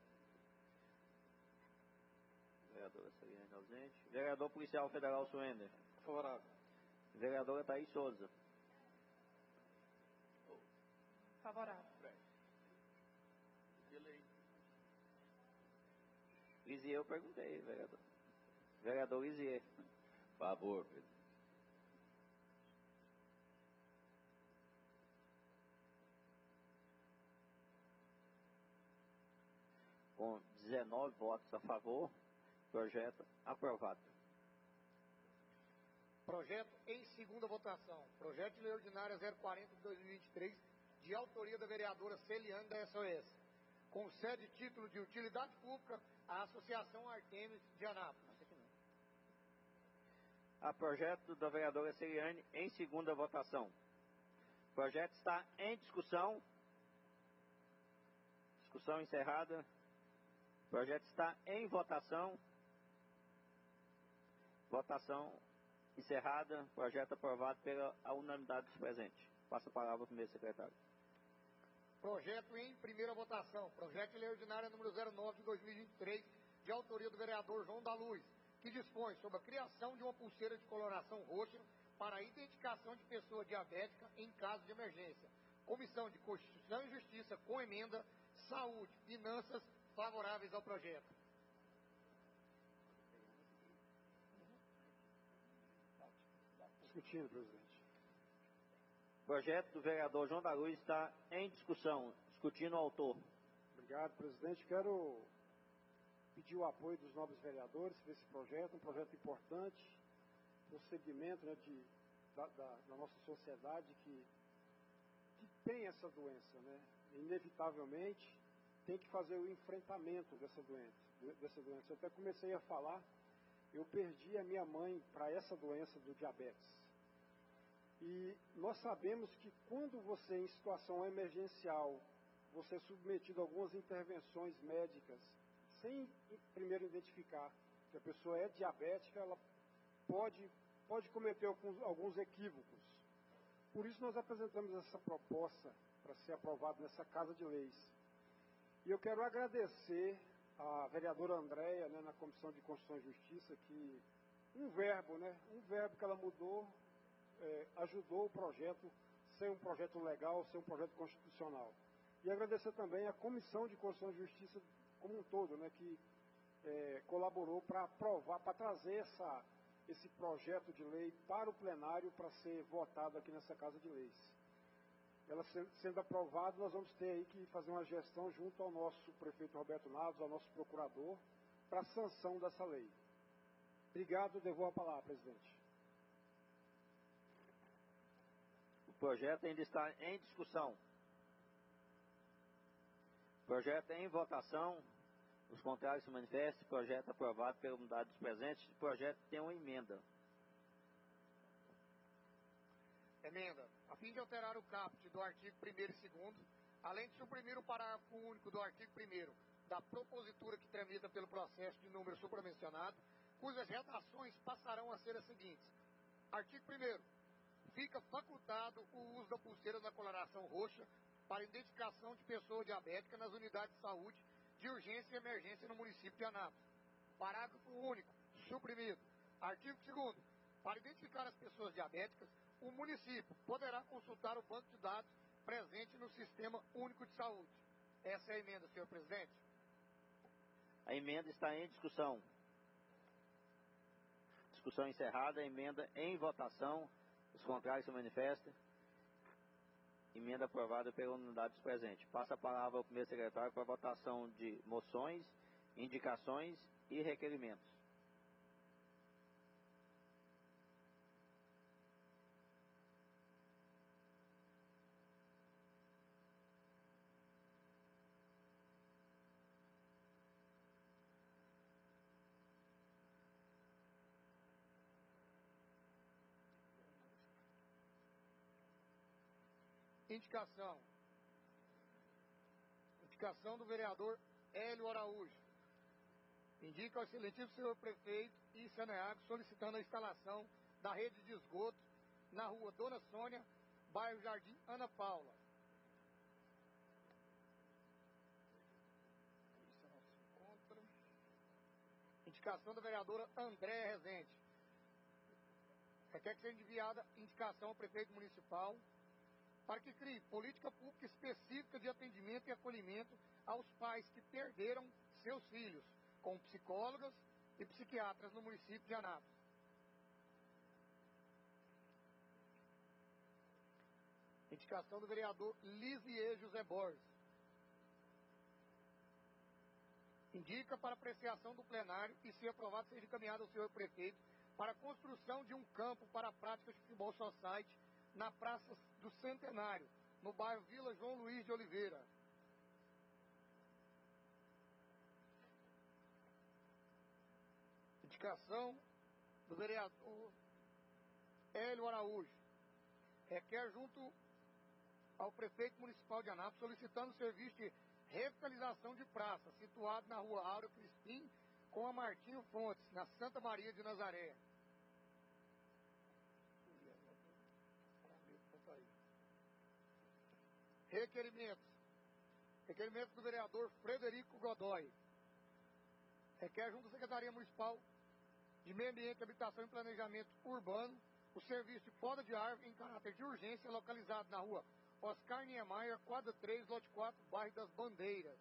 Vereadora Celiane ausente. Vereador Policial Federal Suender? Favorável. Vereadora Thaís Souza? Favorável. Lisier, eu perguntei, vereador. Vereador Lisier. Favor, presidente. Com dezenove votos a favor, projeto aprovado. Projeto em segunda votação. Projeto de Lei Ordinária zero quarenta de dois mil e vinte e três, de autoria da vereadora Celiane da S O S. Concede título de utilidade pública à Associação Artemis de Anápolis. A projeto da vereadora Celiane em segunda votação. O projeto está em discussão. Discussão encerrada. O projeto está em votação. Votação encerrada. Projeto aprovado pela unanimidade dos presentes. Passa a palavra ao primeiro secretário. Projeto em primeira votação. Projeto de Lei Ordinária número zero nove de dois mil e vinte e três, de autoria do vereador João da Luz, que dispõe sobre a criação de uma pulseira de coloração roxa para a identificação de pessoa diabética em caso de emergência. Comissão de Constituição e Justiça, com emenda, Saúde, Finanças, favoráveis ao projeto. Discutindo, presidente. O projeto do vereador João da Luz está em discussão. Discutindo o autor. Obrigado, presidente. Quero pedir o apoio dos nobres vereadores para esse projeto, um projeto importante, um segmento, né, de, da, da, da nossa sociedade que, que tem essa doença, né? Inevitavelmente tem que fazer o enfrentamento dessa doença, dessa doença. Eu até comecei a falar, eu perdi a minha mãe para essa doença do diabetes. E nós sabemos que quando você, em situação emergencial, você é submetido a algumas intervenções médicas, sem primeiro identificar que a pessoa é diabética, ela pode, pode cometer alguns, alguns equívocos. Por isso nós apresentamos essa proposta para ser aprovada nessa Casa de Leis. E eu quero agradecer à vereadora Andréia, né, na Comissão de Constituição e Justiça, que um verbo, né, um verbo que ela mudou, é, ajudou o projeto a ser um projeto legal, ser um projeto constitucional. E agradecer também à Comissão de Constituição e Justiça como um todo, né, que é, colaborou para aprovar, para trazer essa, esse projeto de lei para o plenário para ser votado aqui nessa Casa de Leis. Ela sendo aprovada, nós vamos ter aí que fazer uma gestão junto ao nosso prefeito Roberto Naves, ao nosso procurador, para a sanção dessa lei. Obrigado, devolvo a palavra, presidente. O projeto ainda está em discussão. Projeto em votação. Os contrários se manifestem. Projeto aprovado pela unidade dos presentes. O projeto tem uma emenda. Emenda. A fim de alterar o caput do artigo primeiro e segundo, além de suprimir o parágrafo único do artigo primeiro da propositura que tramita pelo processo de número supramencionado, cujas redações passarão a ser as seguintes. Artigo primeiro. Fica facultado o uso da pulseira da coloração roxa para identificação de pessoa diabética nas unidades de saúde de urgência e emergência no município de Anápolis. Parágrafo único, suprimido. Artigo segundo. Para identificar as pessoas diabéticas, o município poderá consultar o banco de dados presente no Sistema Único de Saúde. Essa é a emenda, senhor presidente. A emenda está em discussão. Discussão encerrada. A emenda em votação. Os contrários se manifestam. Emenda aprovada pela unidade dos presentes. Passa a palavra ao primeiro secretário para a votação de moções, indicações e requerimentos. Indicação. Indicação do vereador Hélio Araújo. Indica ao excelentíssimo senhor prefeito e Saneago solicitando a instalação da rede de esgoto na rua Dona Sônia, bairro Jardim Ana Paula. Indicação da vereadora Andréa Rezende. Requer que seja enviada indicação ao prefeito municipal para que crie política pública específica de atendimento e acolhimento aos pais que perderam seus filhos, com psicólogas e psiquiatras no município de Anápolis. Indicação do vereador Lisier José Borges. Indica para apreciação do plenário e, se aprovado, seja encaminhado ao senhor prefeito para a construção de um campo para a prática de futebol society na Praça do Centenário, no bairro Vila João Luiz de Oliveira. Indicação do vereador Hélio Araújo. Requer junto ao prefeito municipal de Anápolis solicitando serviço de revitalização de praça, situado na rua Áureo Crispim, com a Martinho Fontes, na Santa Maria de Nazaré. Requerimentos. Requerimentos do vereador Frederico Godoy. Requer junto à Secretaria Municipal de Meio Ambiente, Habitação e Planejamento Urbano o serviço de poda de árvore em caráter de urgência, localizado na rua Oscar Niemeyer, quadra três, lote quatro, bairro das Bandeiras.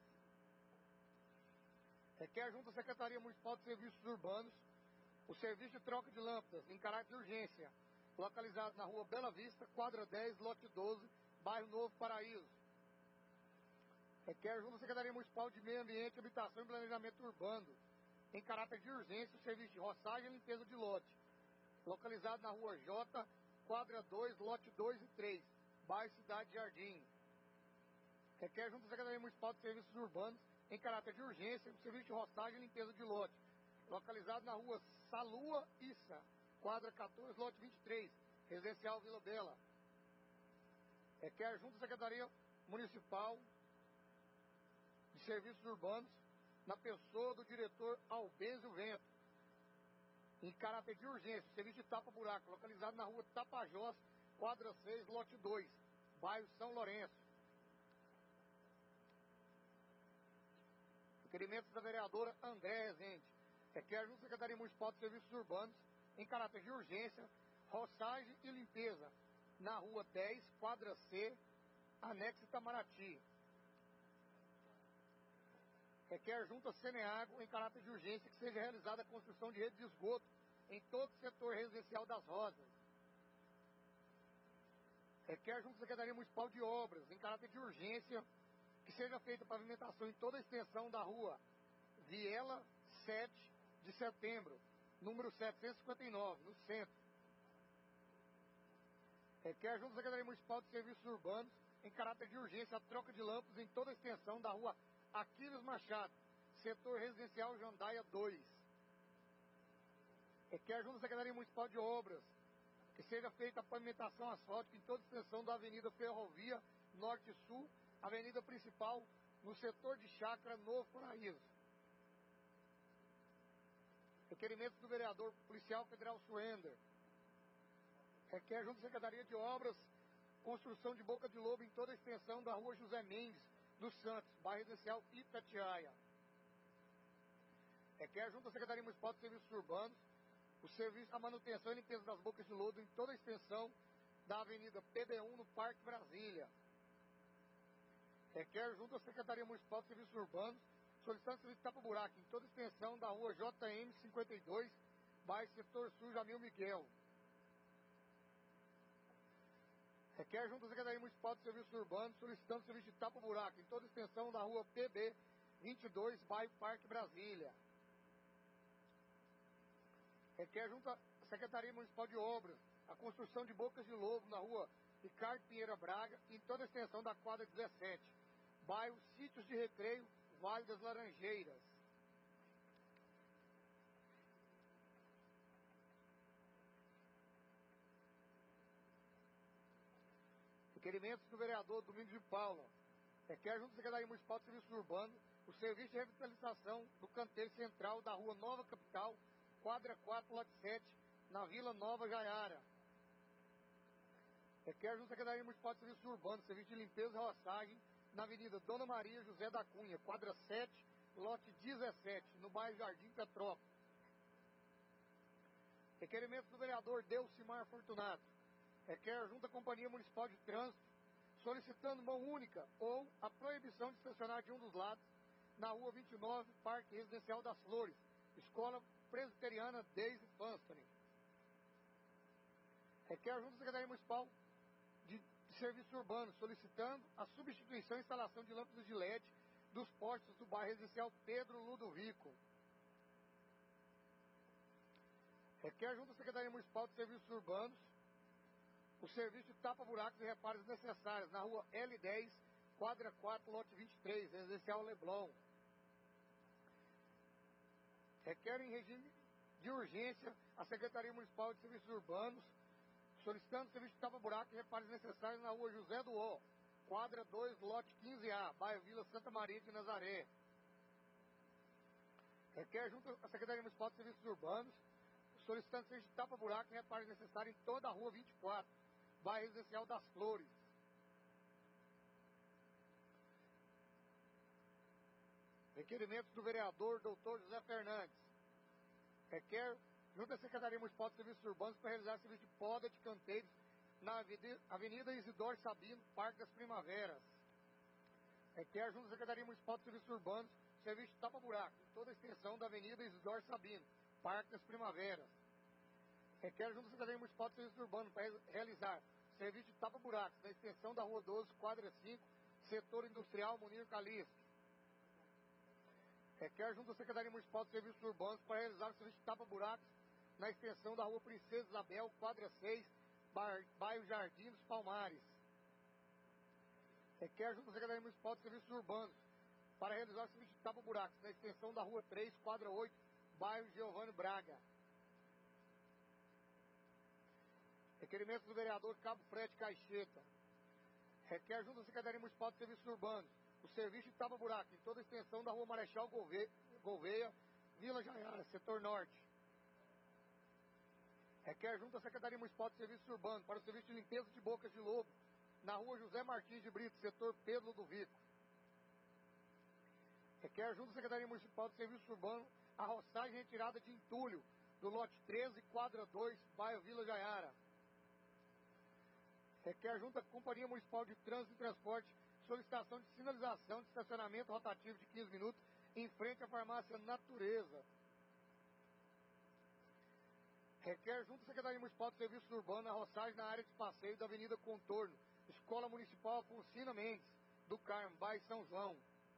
Requer junto à Secretaria Municipal de Serviços Urbanos o serviço de troca de lâmpadas em caráter de urgência, localizado na rua Bela Vista, quadra dez, lote doze, bairro Novo Paraíso. Requer junto à Secretaria Municipal de Meio Ambiente, Habitação e Planejamento Urbano em caráter de urgência o serviço de roçagem e limpeza de lote, localizado na rua J, quadra dois, lote dois e três, bairro Cidade Jardim. Requer junto à Secretaria Municipal de Serviços Urbanos, em caráter de urgência, o serviço de roçagem e limpeza de lote, localizado na rua Salua Issa, quadra quatorze, lote vinte e três, residencial Vila Bela. Requer junto à Secretaria Municipal de Serviços Urbanos, na pessoa do diretor Albênio Vento, em caráter de urgência, serviço de tapa-buraco, localizado na rua Tapajós, quadra seis, lote dois, bairro São Lourenço. Requerimentos da vereadora André Rezende. Requer junto à Secretaria Municipal de Serviços Urbanos, em caráter de urgência, roçagem e limpeza, na rua dez, quadra C, anexo Itamaraty. Requer junto à Ceneago, em caráter de urgência, que seja realizada a construção de rede de esgoto em todo o setor residencial das Rosas. Requer junto à Secretaria Municipal de Obras, em caráter de urgência, que seja feita a pavimentação em toda a extensão da rua Viela sete de setembro, número setecentos e cinquenta e nove, no centro. Requer junto à Secretaria Municipal de Serviços Urbanos, em caráter de urgência, a troca de lâmpadas em toda a extensão da rua Aquiles Machado, setor residencial Jandaia dois. Requer junto à Secretaria Municipal de Obras que seja feita a pavimentação asfáltica em toda a extensão da Avenida Ferrovia Norte-Sul, Avenida Principal, no setor de Chácara Novo Paraíso. Requerimentos do vereador policial federal Suender. Requer junto à Secretaria de Obras construção de boca de lobo em toda a extensão da rua José Mendes dos Santos, bairro residencial Itatiaia. Requer junto à Secretaria Municipal de Serviços Urbanos o serviço, a manutenção e limpeza das bocas de lodo em toda a extensão da Avenida P B um no Parque Brasília. Requer junto à Secretaria Municipal de Serviços Urbanos solicitando serviço de tapa-buraco em toda a extensão da rua J M cinquenta e dois, bairro Setor Sul Jamil Miguel. Requer junto à Secretaria Municipal de Serviços Urbanos solicitando serviço de tapa-buraco em toda a extensão da rua P B vinte e dois, bairro Parque Brasília. Requer junto à Secretaria Municipal de Obras a construção de bocas de lobo na rua Ricardo Pinheira Braga em toda a extensão da quadra dezessete, bairro Sítios de Recreio, Vale das Laranjeiras. Requerimentos do vereador Domingos de Paula. Requer junto à Secretaria Municipal de Serviços Urbanos o serviço de revitalização do canteiro central da rua Nova Capital, quadra quatro, lote sete, na Vila Nova Jaiara. Requer junto à Secretaria Municipal de Serviços Urbanos serviço de limpeza e roçagem na Avenida Dona Maria José da Cunha, quadra sete, lote dezessete, no bairro Jardim Petrópolis. Requerimentos do vereador Delcimar Fortunato. Requer junto à Companhia Municipal de Trânsito solicitando mão única ou a proibição de estacionar de um dos lados na rua vinte e nove, Parque Residencial das Flores, Escola Presbiteriana Daisy Fanstone. Requer a Junta da Secretaria Municipal de Serviços Urbanos, solicitando a substituição e instalação de lâmpadas de L E D dos postes do bairro residencial Pedro Ludovico. Requer junto à Secretaria Municipal de Serviços Urbanos o serviço de tapa-buracos e reparos necessários na rua L dez, quadra quatro, lote vinte e três, residencial Leblon. Requer em regime de urgência a Secretaria Municipal de Serviços Urbanos, solicitando serviço de tapa-buraco e reparos necessários na rua José do Ó, quadra dois, lote quinze A, bairro Vila Santa Maria de Nazaré. Requer junto à Secretaria Municipal de Serviços Urbanos, solicitando serviço de tapa-buraco e reparos necessários em toda a rua vinte e quatro, bairro Residencial das Flores. Requerimentos do vereador doutor José Fernandes. Requer junto à Secretaria Municipal de Serviços Urbanos para realizar serviço de poda de canteiros na Avenida Isidoro Sabino, Parque das Primaveras. Requer junto à Secretaria Municipal de Serviços Urbanos serviço de tapa-buraco em toda a extensão da Avenida Isidoro Sabino, Parque das Primaveras. Requer junto à Secretaria Municipal de Serviços Urbanos para realizar serviço de tapa-buracos na extensão da Rua doze, quadra cinco, setor industrial Munir Calixto. Requer junto à Secretaria Municipal de Serviços Urbanos para realizar serviço de tapa-buracos na extensão da Rua Princesa Isabel, quadra seis, bairro Jardim dos Palmares. Requer junto à Secretaria Municipal de Serviços Urbanos para realizar serviço de tapa-buracos na extensão da Rua três, quadra oito, bairro Giovanni Braga. Requerimento do vereador Cabo Fred Caixeta. Requer junto à Secretaria Municipal de Serviços Urbanos o serviço de tapa-buraco em toda a extensão da Rua Marechal Gouveia, Gouveia, Vila Jaiara, setor norte. Requer junto à Secretaria Municipal de Serviços Urbanos para o serviço de limpeza de bocas de lobo na Rua José Martins de Brito, setor Pedro Ludovico. Requer junto à Secretaria Municipal de Serviços Urbanos a roçagem e retirada de entulho do lote treze, quadra dois, bairro Vila Jaiara. Requer junto à Companhia Municipal de Trânsito e Transporte solicitação de sinalização de estacionamento rotativo de quinze minutos em frente à farmácia Natureza. Requer junto à Secretaria Municipal de Serviços Urbanos a roçagem na área de passeio da Avenida Contorno, Escola Municipal Alfonsina Mendes, do Carmo, bairro São João.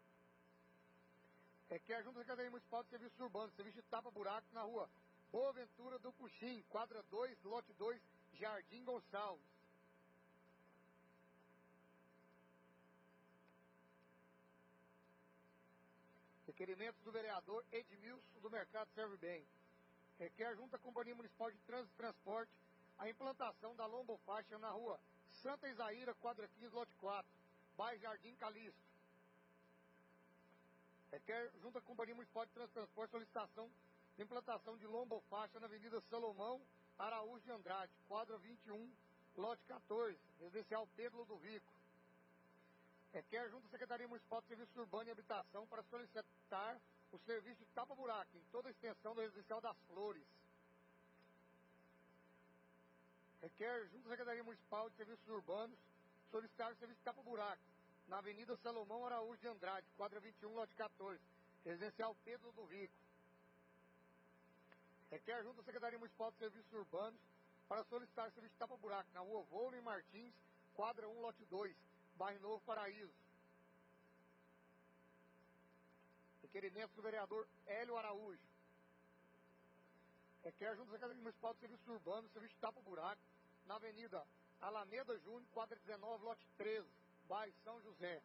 Requer junto à Secretaria Municipal de Serviços Urbanos serviço de tapa-buraco na rua Boa Ventura do Puxim, quadra dois, lote dois, Jardim Gonçalves. Requerimentos do vereador Edmilson do Mercado Serve Bem. Requer junto à Companhia Municipal de Trânsito e Transporte a implantação da lombofaixa na rua Santa Isaíra, quadra quinze, lote quatro, bairro Jardim Calixto. Requer junto à Companhia Municipal de Trânsito e Transporte solicitação de implantação de lombofaixa na Avenida Salomão Araújo de Andrade, quadra vinte e um, lote quatorze, residencial Pedro Ludovico. Requer junto à Secretaria Municipal de Serviços Urbanos e Habitação para solicitar o serviço de tapa-buraco em toda a extensão do residencial das Flores. Requer junto à Secretaria Municipal de Serviços Urbanos solicitar o serviço de tapa-buraco na Avenida Salomão Araújo de Andrade, quadra vinte e um, lote quatorze, residencial Pedro Ludovico. Requer junto à Secretaria Municipal de Serviços Urbanos para solicitar o serviço de tapa-buraco na rua Volney Martins, quadra um, lote dois, bairro Novo Paraíso. Requerimento do vereador Hélio Araújo. Requer junto à Secretaria Municipal de Serviços Urbanos serviço de tapa-buraco na Avenida Alameda Júnior, quadra dezenove, lote treze, bairro São José.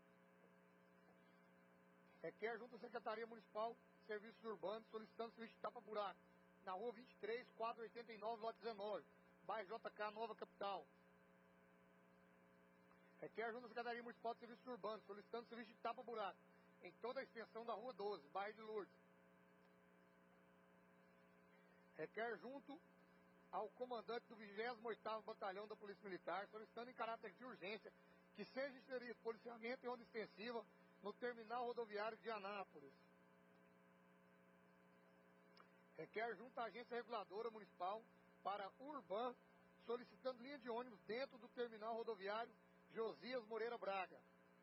Requer junto à Secretaria Municipal de Serviços Urbanos solicitando serviço de tapa-buraco na rua vinte e três, quadra oitenta e nove, lote dezenove, bairro J K, Nova Capital. Requer junto à Secretaria Municipal de Serviços Urbanos solicitando serviço de tapa-buraco em toda a extensão da Rua doze, bairro de Lourdes. Requer junto ao comandante do vigésimo oitavo Batalhão da Polícia Militar solicitando em caráter de urgência que seja inserido policiamento em onda extensiva no terminal rodoviário de Anápolis. Requer junto à Agência Reguladora Municipal para Urban solicitando linha de ônibus dentro do terminal rodoviário Josias Moreira Braga.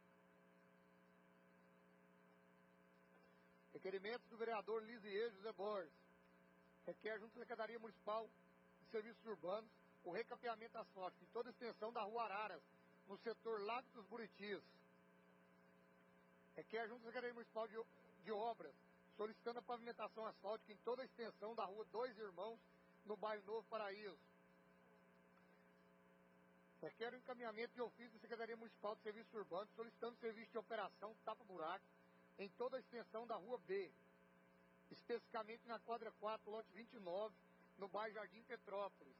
Requerimentos do vereador Lisier José Borges. Requer junto à Secretaria Municipal de Serviços Urbanos o recapeamento asfáltico de toda a extensão da Rua Araras, no setor Lago dos Buritis. Requer junto à Secretaria Municipal de, de Obras, solicitando a pavimentação asfáltica em toda a extensão da Rua Dois Irmãos, no bairro Novo Paraíso. Requer o encaminhamento de ofício da Secretaria Municipal de Serviços Urbanos, solicitando serviço de operação tapa-buraco em toda a extensão da Rua B, especificamente na quadra quatro, lote vinte e nove, no bairro Jardim Petrópolis.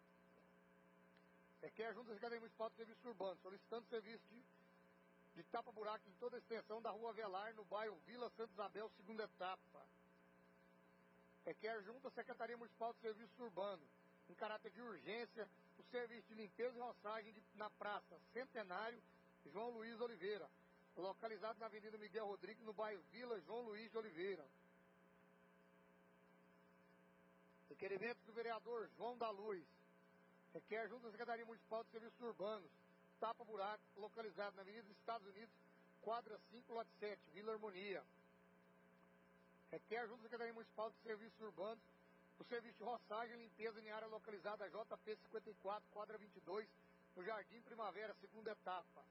Requer junto à Secretaria Municipal de Serviços Urbanos, solicitando serviço de, de tapa-buraco em toda a extensão da Rua Avelar, no bairro Vila Santa Isabel, segunda etapa. Requer junto à Secretaria Municipal de Serviços Urbanos, em caráter de urgência, o serviço de limpeza e roçagem de, na Praça Centenário João Luiz Oliveira, localizado na Avenida Miguel Rodrigues, no bairro Vila João Luiz de Oliveira. Requerimento do vereador João da Luz. Requer junto à Secretaria Municipal de Serviços Urbanos, tapa-buraco, localizado na Avenida dos Estados Unidos, quadra cinco, lote sete, Vila Harmonia. Requer junto à Secretaria Municipal de Serviços Urbanos o serviço de roçagem e limpeza em área localizada J P cinquenta e quatro, quadra vinte e dois, no Jardim Primavera, segunda etapa.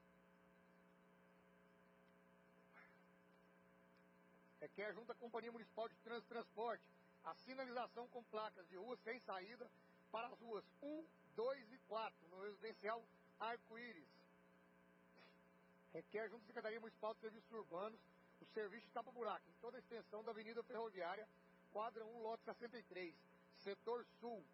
Requer junto à Companhia Municipal de Trânsito e Transporte a sinalização com placas de ruas sem saída para as ruas um, dois e quatro, no residencial Arco-Íris. Requer junto à Secretaria Municipal de Serviços Urbanos o serviço de tapa-buraco em toda a extensão da Avenida Ferroviária, quadra um, lote sessenta e três, setor sul.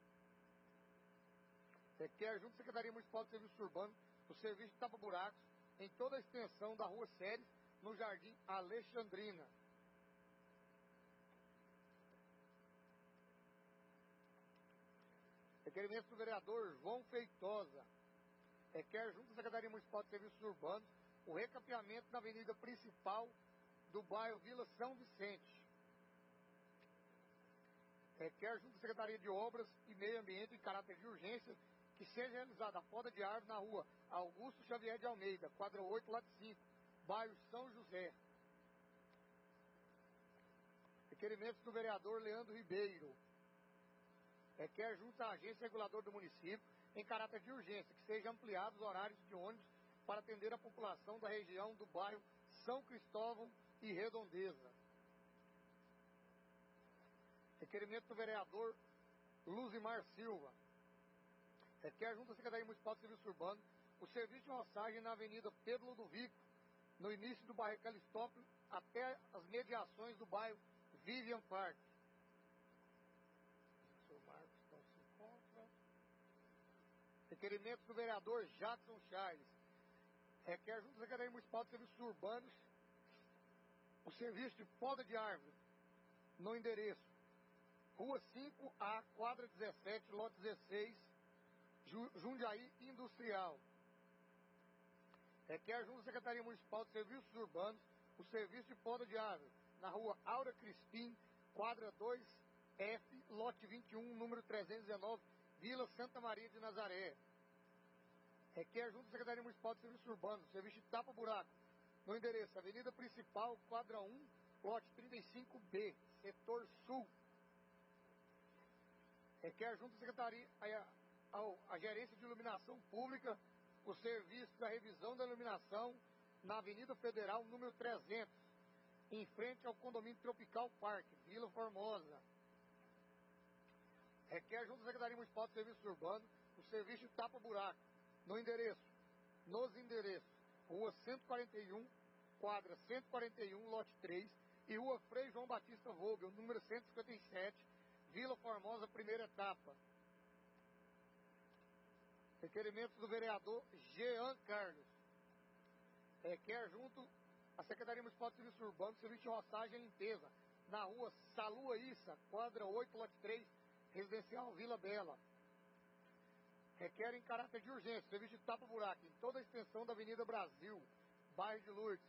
Requer junto à Secretaria Municipal de Serviços Urbanos o serviço de tapa-buracos em toda a extensão da Rua Séries, no Jardim Alexandrina. Requerimento do vereador João Feitosa. Requer junto à Secretaria Municipal de Serviços Urbanos o recapeamento na avenida principal do bairro Vila São Vicente. Requer junto à Secretaria de Obras e Meio Ambiente, em caráter de urgência, que seja realizada a poda de árvore na rua Augusto Xavier de Almeida, quadra oito, lote cinco, bairro São José. Requerimentos do vereador Leandro Ribeiro. Requer junto à agência reguladora do município, em caráter de urgência, que sejam ampliados os horários de ônibus para atender a população da região do bairro São Cristóvão e Redondeza. Requerimento do vereador Luzimar Silva. Requer junto à Secretaria Municipal de Serviços Urbanos o serviço de roçagem na Avenida Pedro Ludovico, no início do bairro Calistópolis, até as mediações do bairro Vivian Park. O senhor Marcos não se encontra. Requerimento do vereador Jackson Charles. Requer junto à Secretaria Municipal de Serviços Urbanos o serviço de poda de árvore no endereço Rua cinco A, quadra dezessete, lote dezesseis, Jundiaí Industrial. Requer junto à Secretaria Municipal de Serviços Urbanos o serviço de poda de árvore na Rua Aura Crispim, quadra dois F, lote vinte e um, número trezentos e dezenove, Vila Santa Maria de Nazaré. Requer junto à Secretaria Municipal de Serviços Urbanos o serviço de tapa-buraco no endereço Avenida Principal, quadra um, lote trinta e cinco B, setor sul. Requer junto à Secretaria, a, a, a Gerência de Iluminação Pública, o serviço da revisão da iluminação na Avenida Federal, número trezentos, em frente ao condomínio Tropical Park, Vila Formosa. Requer junto à Secretaria Municipal de Serviços Urbanos o serviço de tapa-buraco no endereço, nos endereços, Rua cento e quarenta e um, quadra cento e quarenta e um, lote três, e Rua Frei João Batista Vogel, número cento e cinquenta e sete, Vila Formosa, primeira etapa. Requerimento do vereador Jean Carlos. Requer junto à Secretaria Municipal de Serviços Urbanos serviço de roçagem e limpeza na Rua Salua Issa, quadra oito, lote três, residencial Vila Bela. Requer em caráter de urgência serviço de tapa-buraco em toda a extensão da Avenida Brasil, bairro de Lourdes.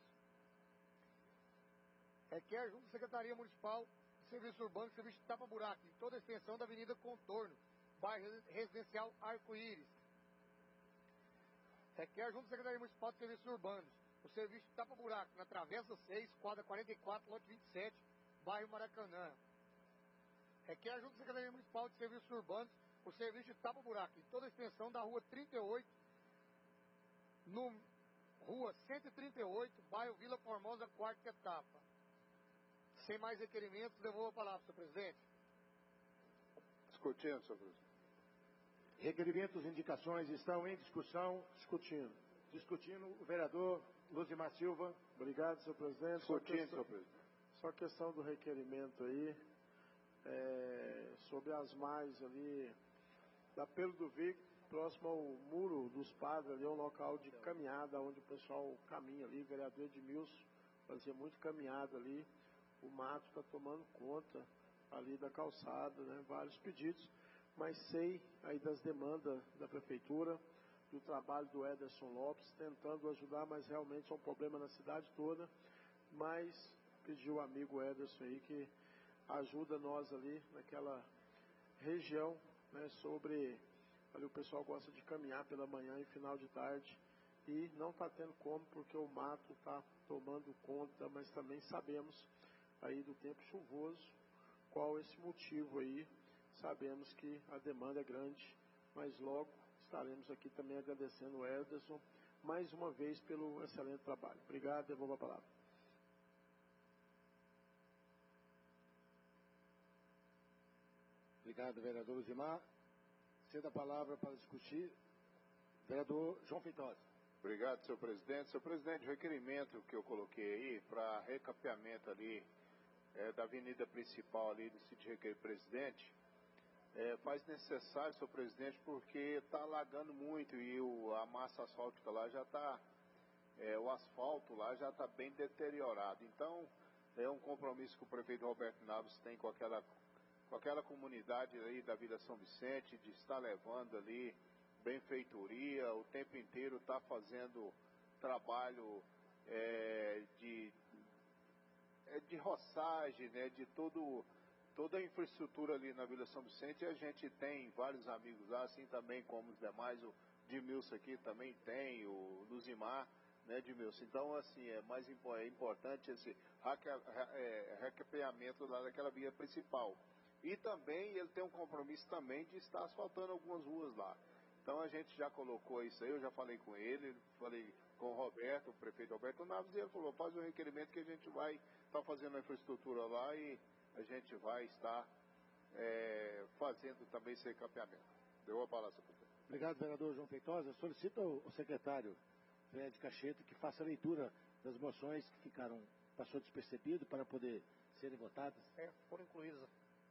Requer junto à Secretaria Municipal de Serviços Urbanos serviço de tapa-buraco em toda a extensão da Avenida Contorno, bairro residencial Arco-Íris. Requer junto à Secretaria Municipal de Serviços Urbanos o serviço de tapa-buraco na Travessa seis, quadra quarenta e quatro, lote vinte e sete, bairro Maracanã. Requer junto à Secretaria Municipal de Serviços Urbanos o serviço de tapa-buraco em toda a extensão da rua trinta e oito, no rua cento e trinta e oito, bairro Vila Formosa, quarta etapa. Sem mais requerimentos, devolvo a palavra, senhor presidente. Discutindo, senhor presidente. Requerimentos e indicações estão em discussão. Discutindo. Discutindo, o vereador Luzimar Silva. Obrigado, senhor presidente. Discutindo, questão, senhor presidente. Só questão do requerimento aí, é, sobre as margens ali da Pedro do Vic, próximo ao Muro dos Padres, ali é um local de caminhada, onde o pessoal caminha ali, o vereador Edmilson fazia muito caminhada ali, o mato está tomando conta ali da calçada, né, vários pedidos, mas sei aí das demandas da prefeitura, do trabalho do Ederson Lopes, tentando ajudar, mas realmente é um problema na cidade toda, mas pediu o amigo Ederson aí que ajuda nós ali naquela região, né, sobre, ali o pessoal gosta de caminhar pela manhã e final de tarde, e não está tendo como, porque o mato está tomando conta, mas também sabemos aí do tempo chuvoso, qual esse motivo aí, sabemos que a demanda é grande, mas logo estaremos aqui também agradecendo o Ederson, mais uma vez pelo excelente trabalho. Obrigado, devolvo a palavra. Obrigado, vereador Luzimar. Cedo a palavra para discutir, vereador João Feitosa. Obrigado, senhor presidente. Senhor presidente, o requerimento que eu coloquei aí para recapeamento ali é, da avenida principal ali do sítio Requeiro Presidente, é, faz necessário, senhor presidente, porque está alagando muito e o, a massa asfáltica lá já está, é, o asfalto lá já está bem deteriorado. Então, é um compromisso que o prefeito Roberto Naves tem com aquela, com aquela comunidade aí da Vila São Vicente, de estar levando ali benfeitoria, o tempo inteiro está fazendo trabalho é, de, é, de roçagem, né, de todo, toda a infraestrutura ali na Vila São Vicente. A gente tem vários amigos lá, assim também como os demais, o Edmilson aqui também tem, o Luzimar, né, Edmilson. Então, assim, é mais é importante esse recapeamento lá daquela via principal. E também ele tem um compromisso também de estar asfaltando algumas ruas lá. Então a gente já colocou isso aí, eu já falei com ele, falei com o Roberto, o prefeito Roberto Naves, e ele falou, faz um requerimento que a gente vai estar tá fazendo a infraestrutura lá e a gente vai estar é, fazendo também esse recapeamento. Deu a palavra, senhor presidente. Obrigado, vereador João Feitosa. Solicito ao secretário Fred Cacheta que faça a leitura das moções que ficaram, passou despercebido para poder serem votadas. É, foram incluídas.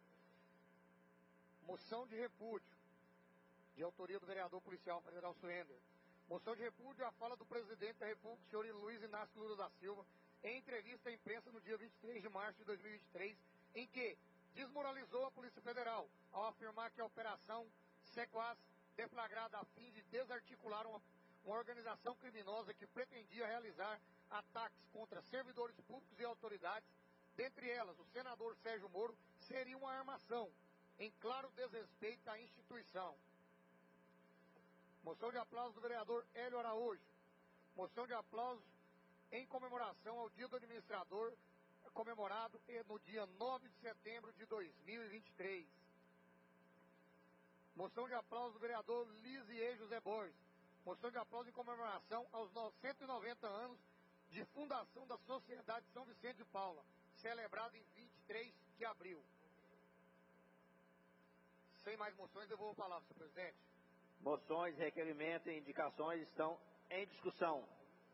Moção de repúdio, de autoria do vereador policial federal Suender. Moção de repúdio à fala do presidente da República, senhor Luiz Inácio Lula da Silva, em entrevista à imprensa no dia vinte e três de março de dois mil e vinte e três, em que desmoralizou a Polícia Federal ao afirmar que a operação Sequaz, deflagrada a fim de desarticular uma, uma organização criminosa que pretendia realizar ataques contra servidores públicos e autoridades, dentre elas o senador Sérgio Moro, seria uma armação, em claro desrespeito à instituição. Moção de aplauso do vereador Hélio Araújo. Moção de aplauso em comemoração ao Dia do Administrador, comemorado no dia nove de setembro de dois mil e vinte e três. Moção de aplauso do vereador Lisier José Borges. Moção de aplauso em comemoração aos cento e noventa anos de fundação da Sociedade São Vicente de Paula, celebrado em vinte e três de abril. Sem mais moções, eu vou a palavra, senhor presidente. Moções, requerimentos e indicações estão em discussão.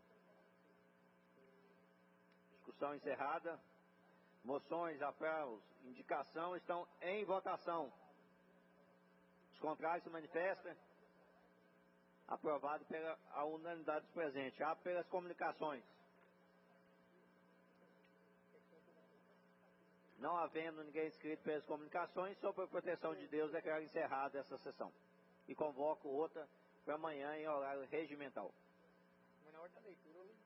Discussão encerrada. Moções, apelos, indicação estão em votação. Os contrários se manifestam. Aprovado pela a unanimidade dos presentes. Abro pelas comunicações. Não havendo ninguém inscrito pelas comunicações, sob a proteção de Deus, declaro encerrada essa sessão. E convoco outra para amanhã em horário regimental. Mas na hora da leitura, eu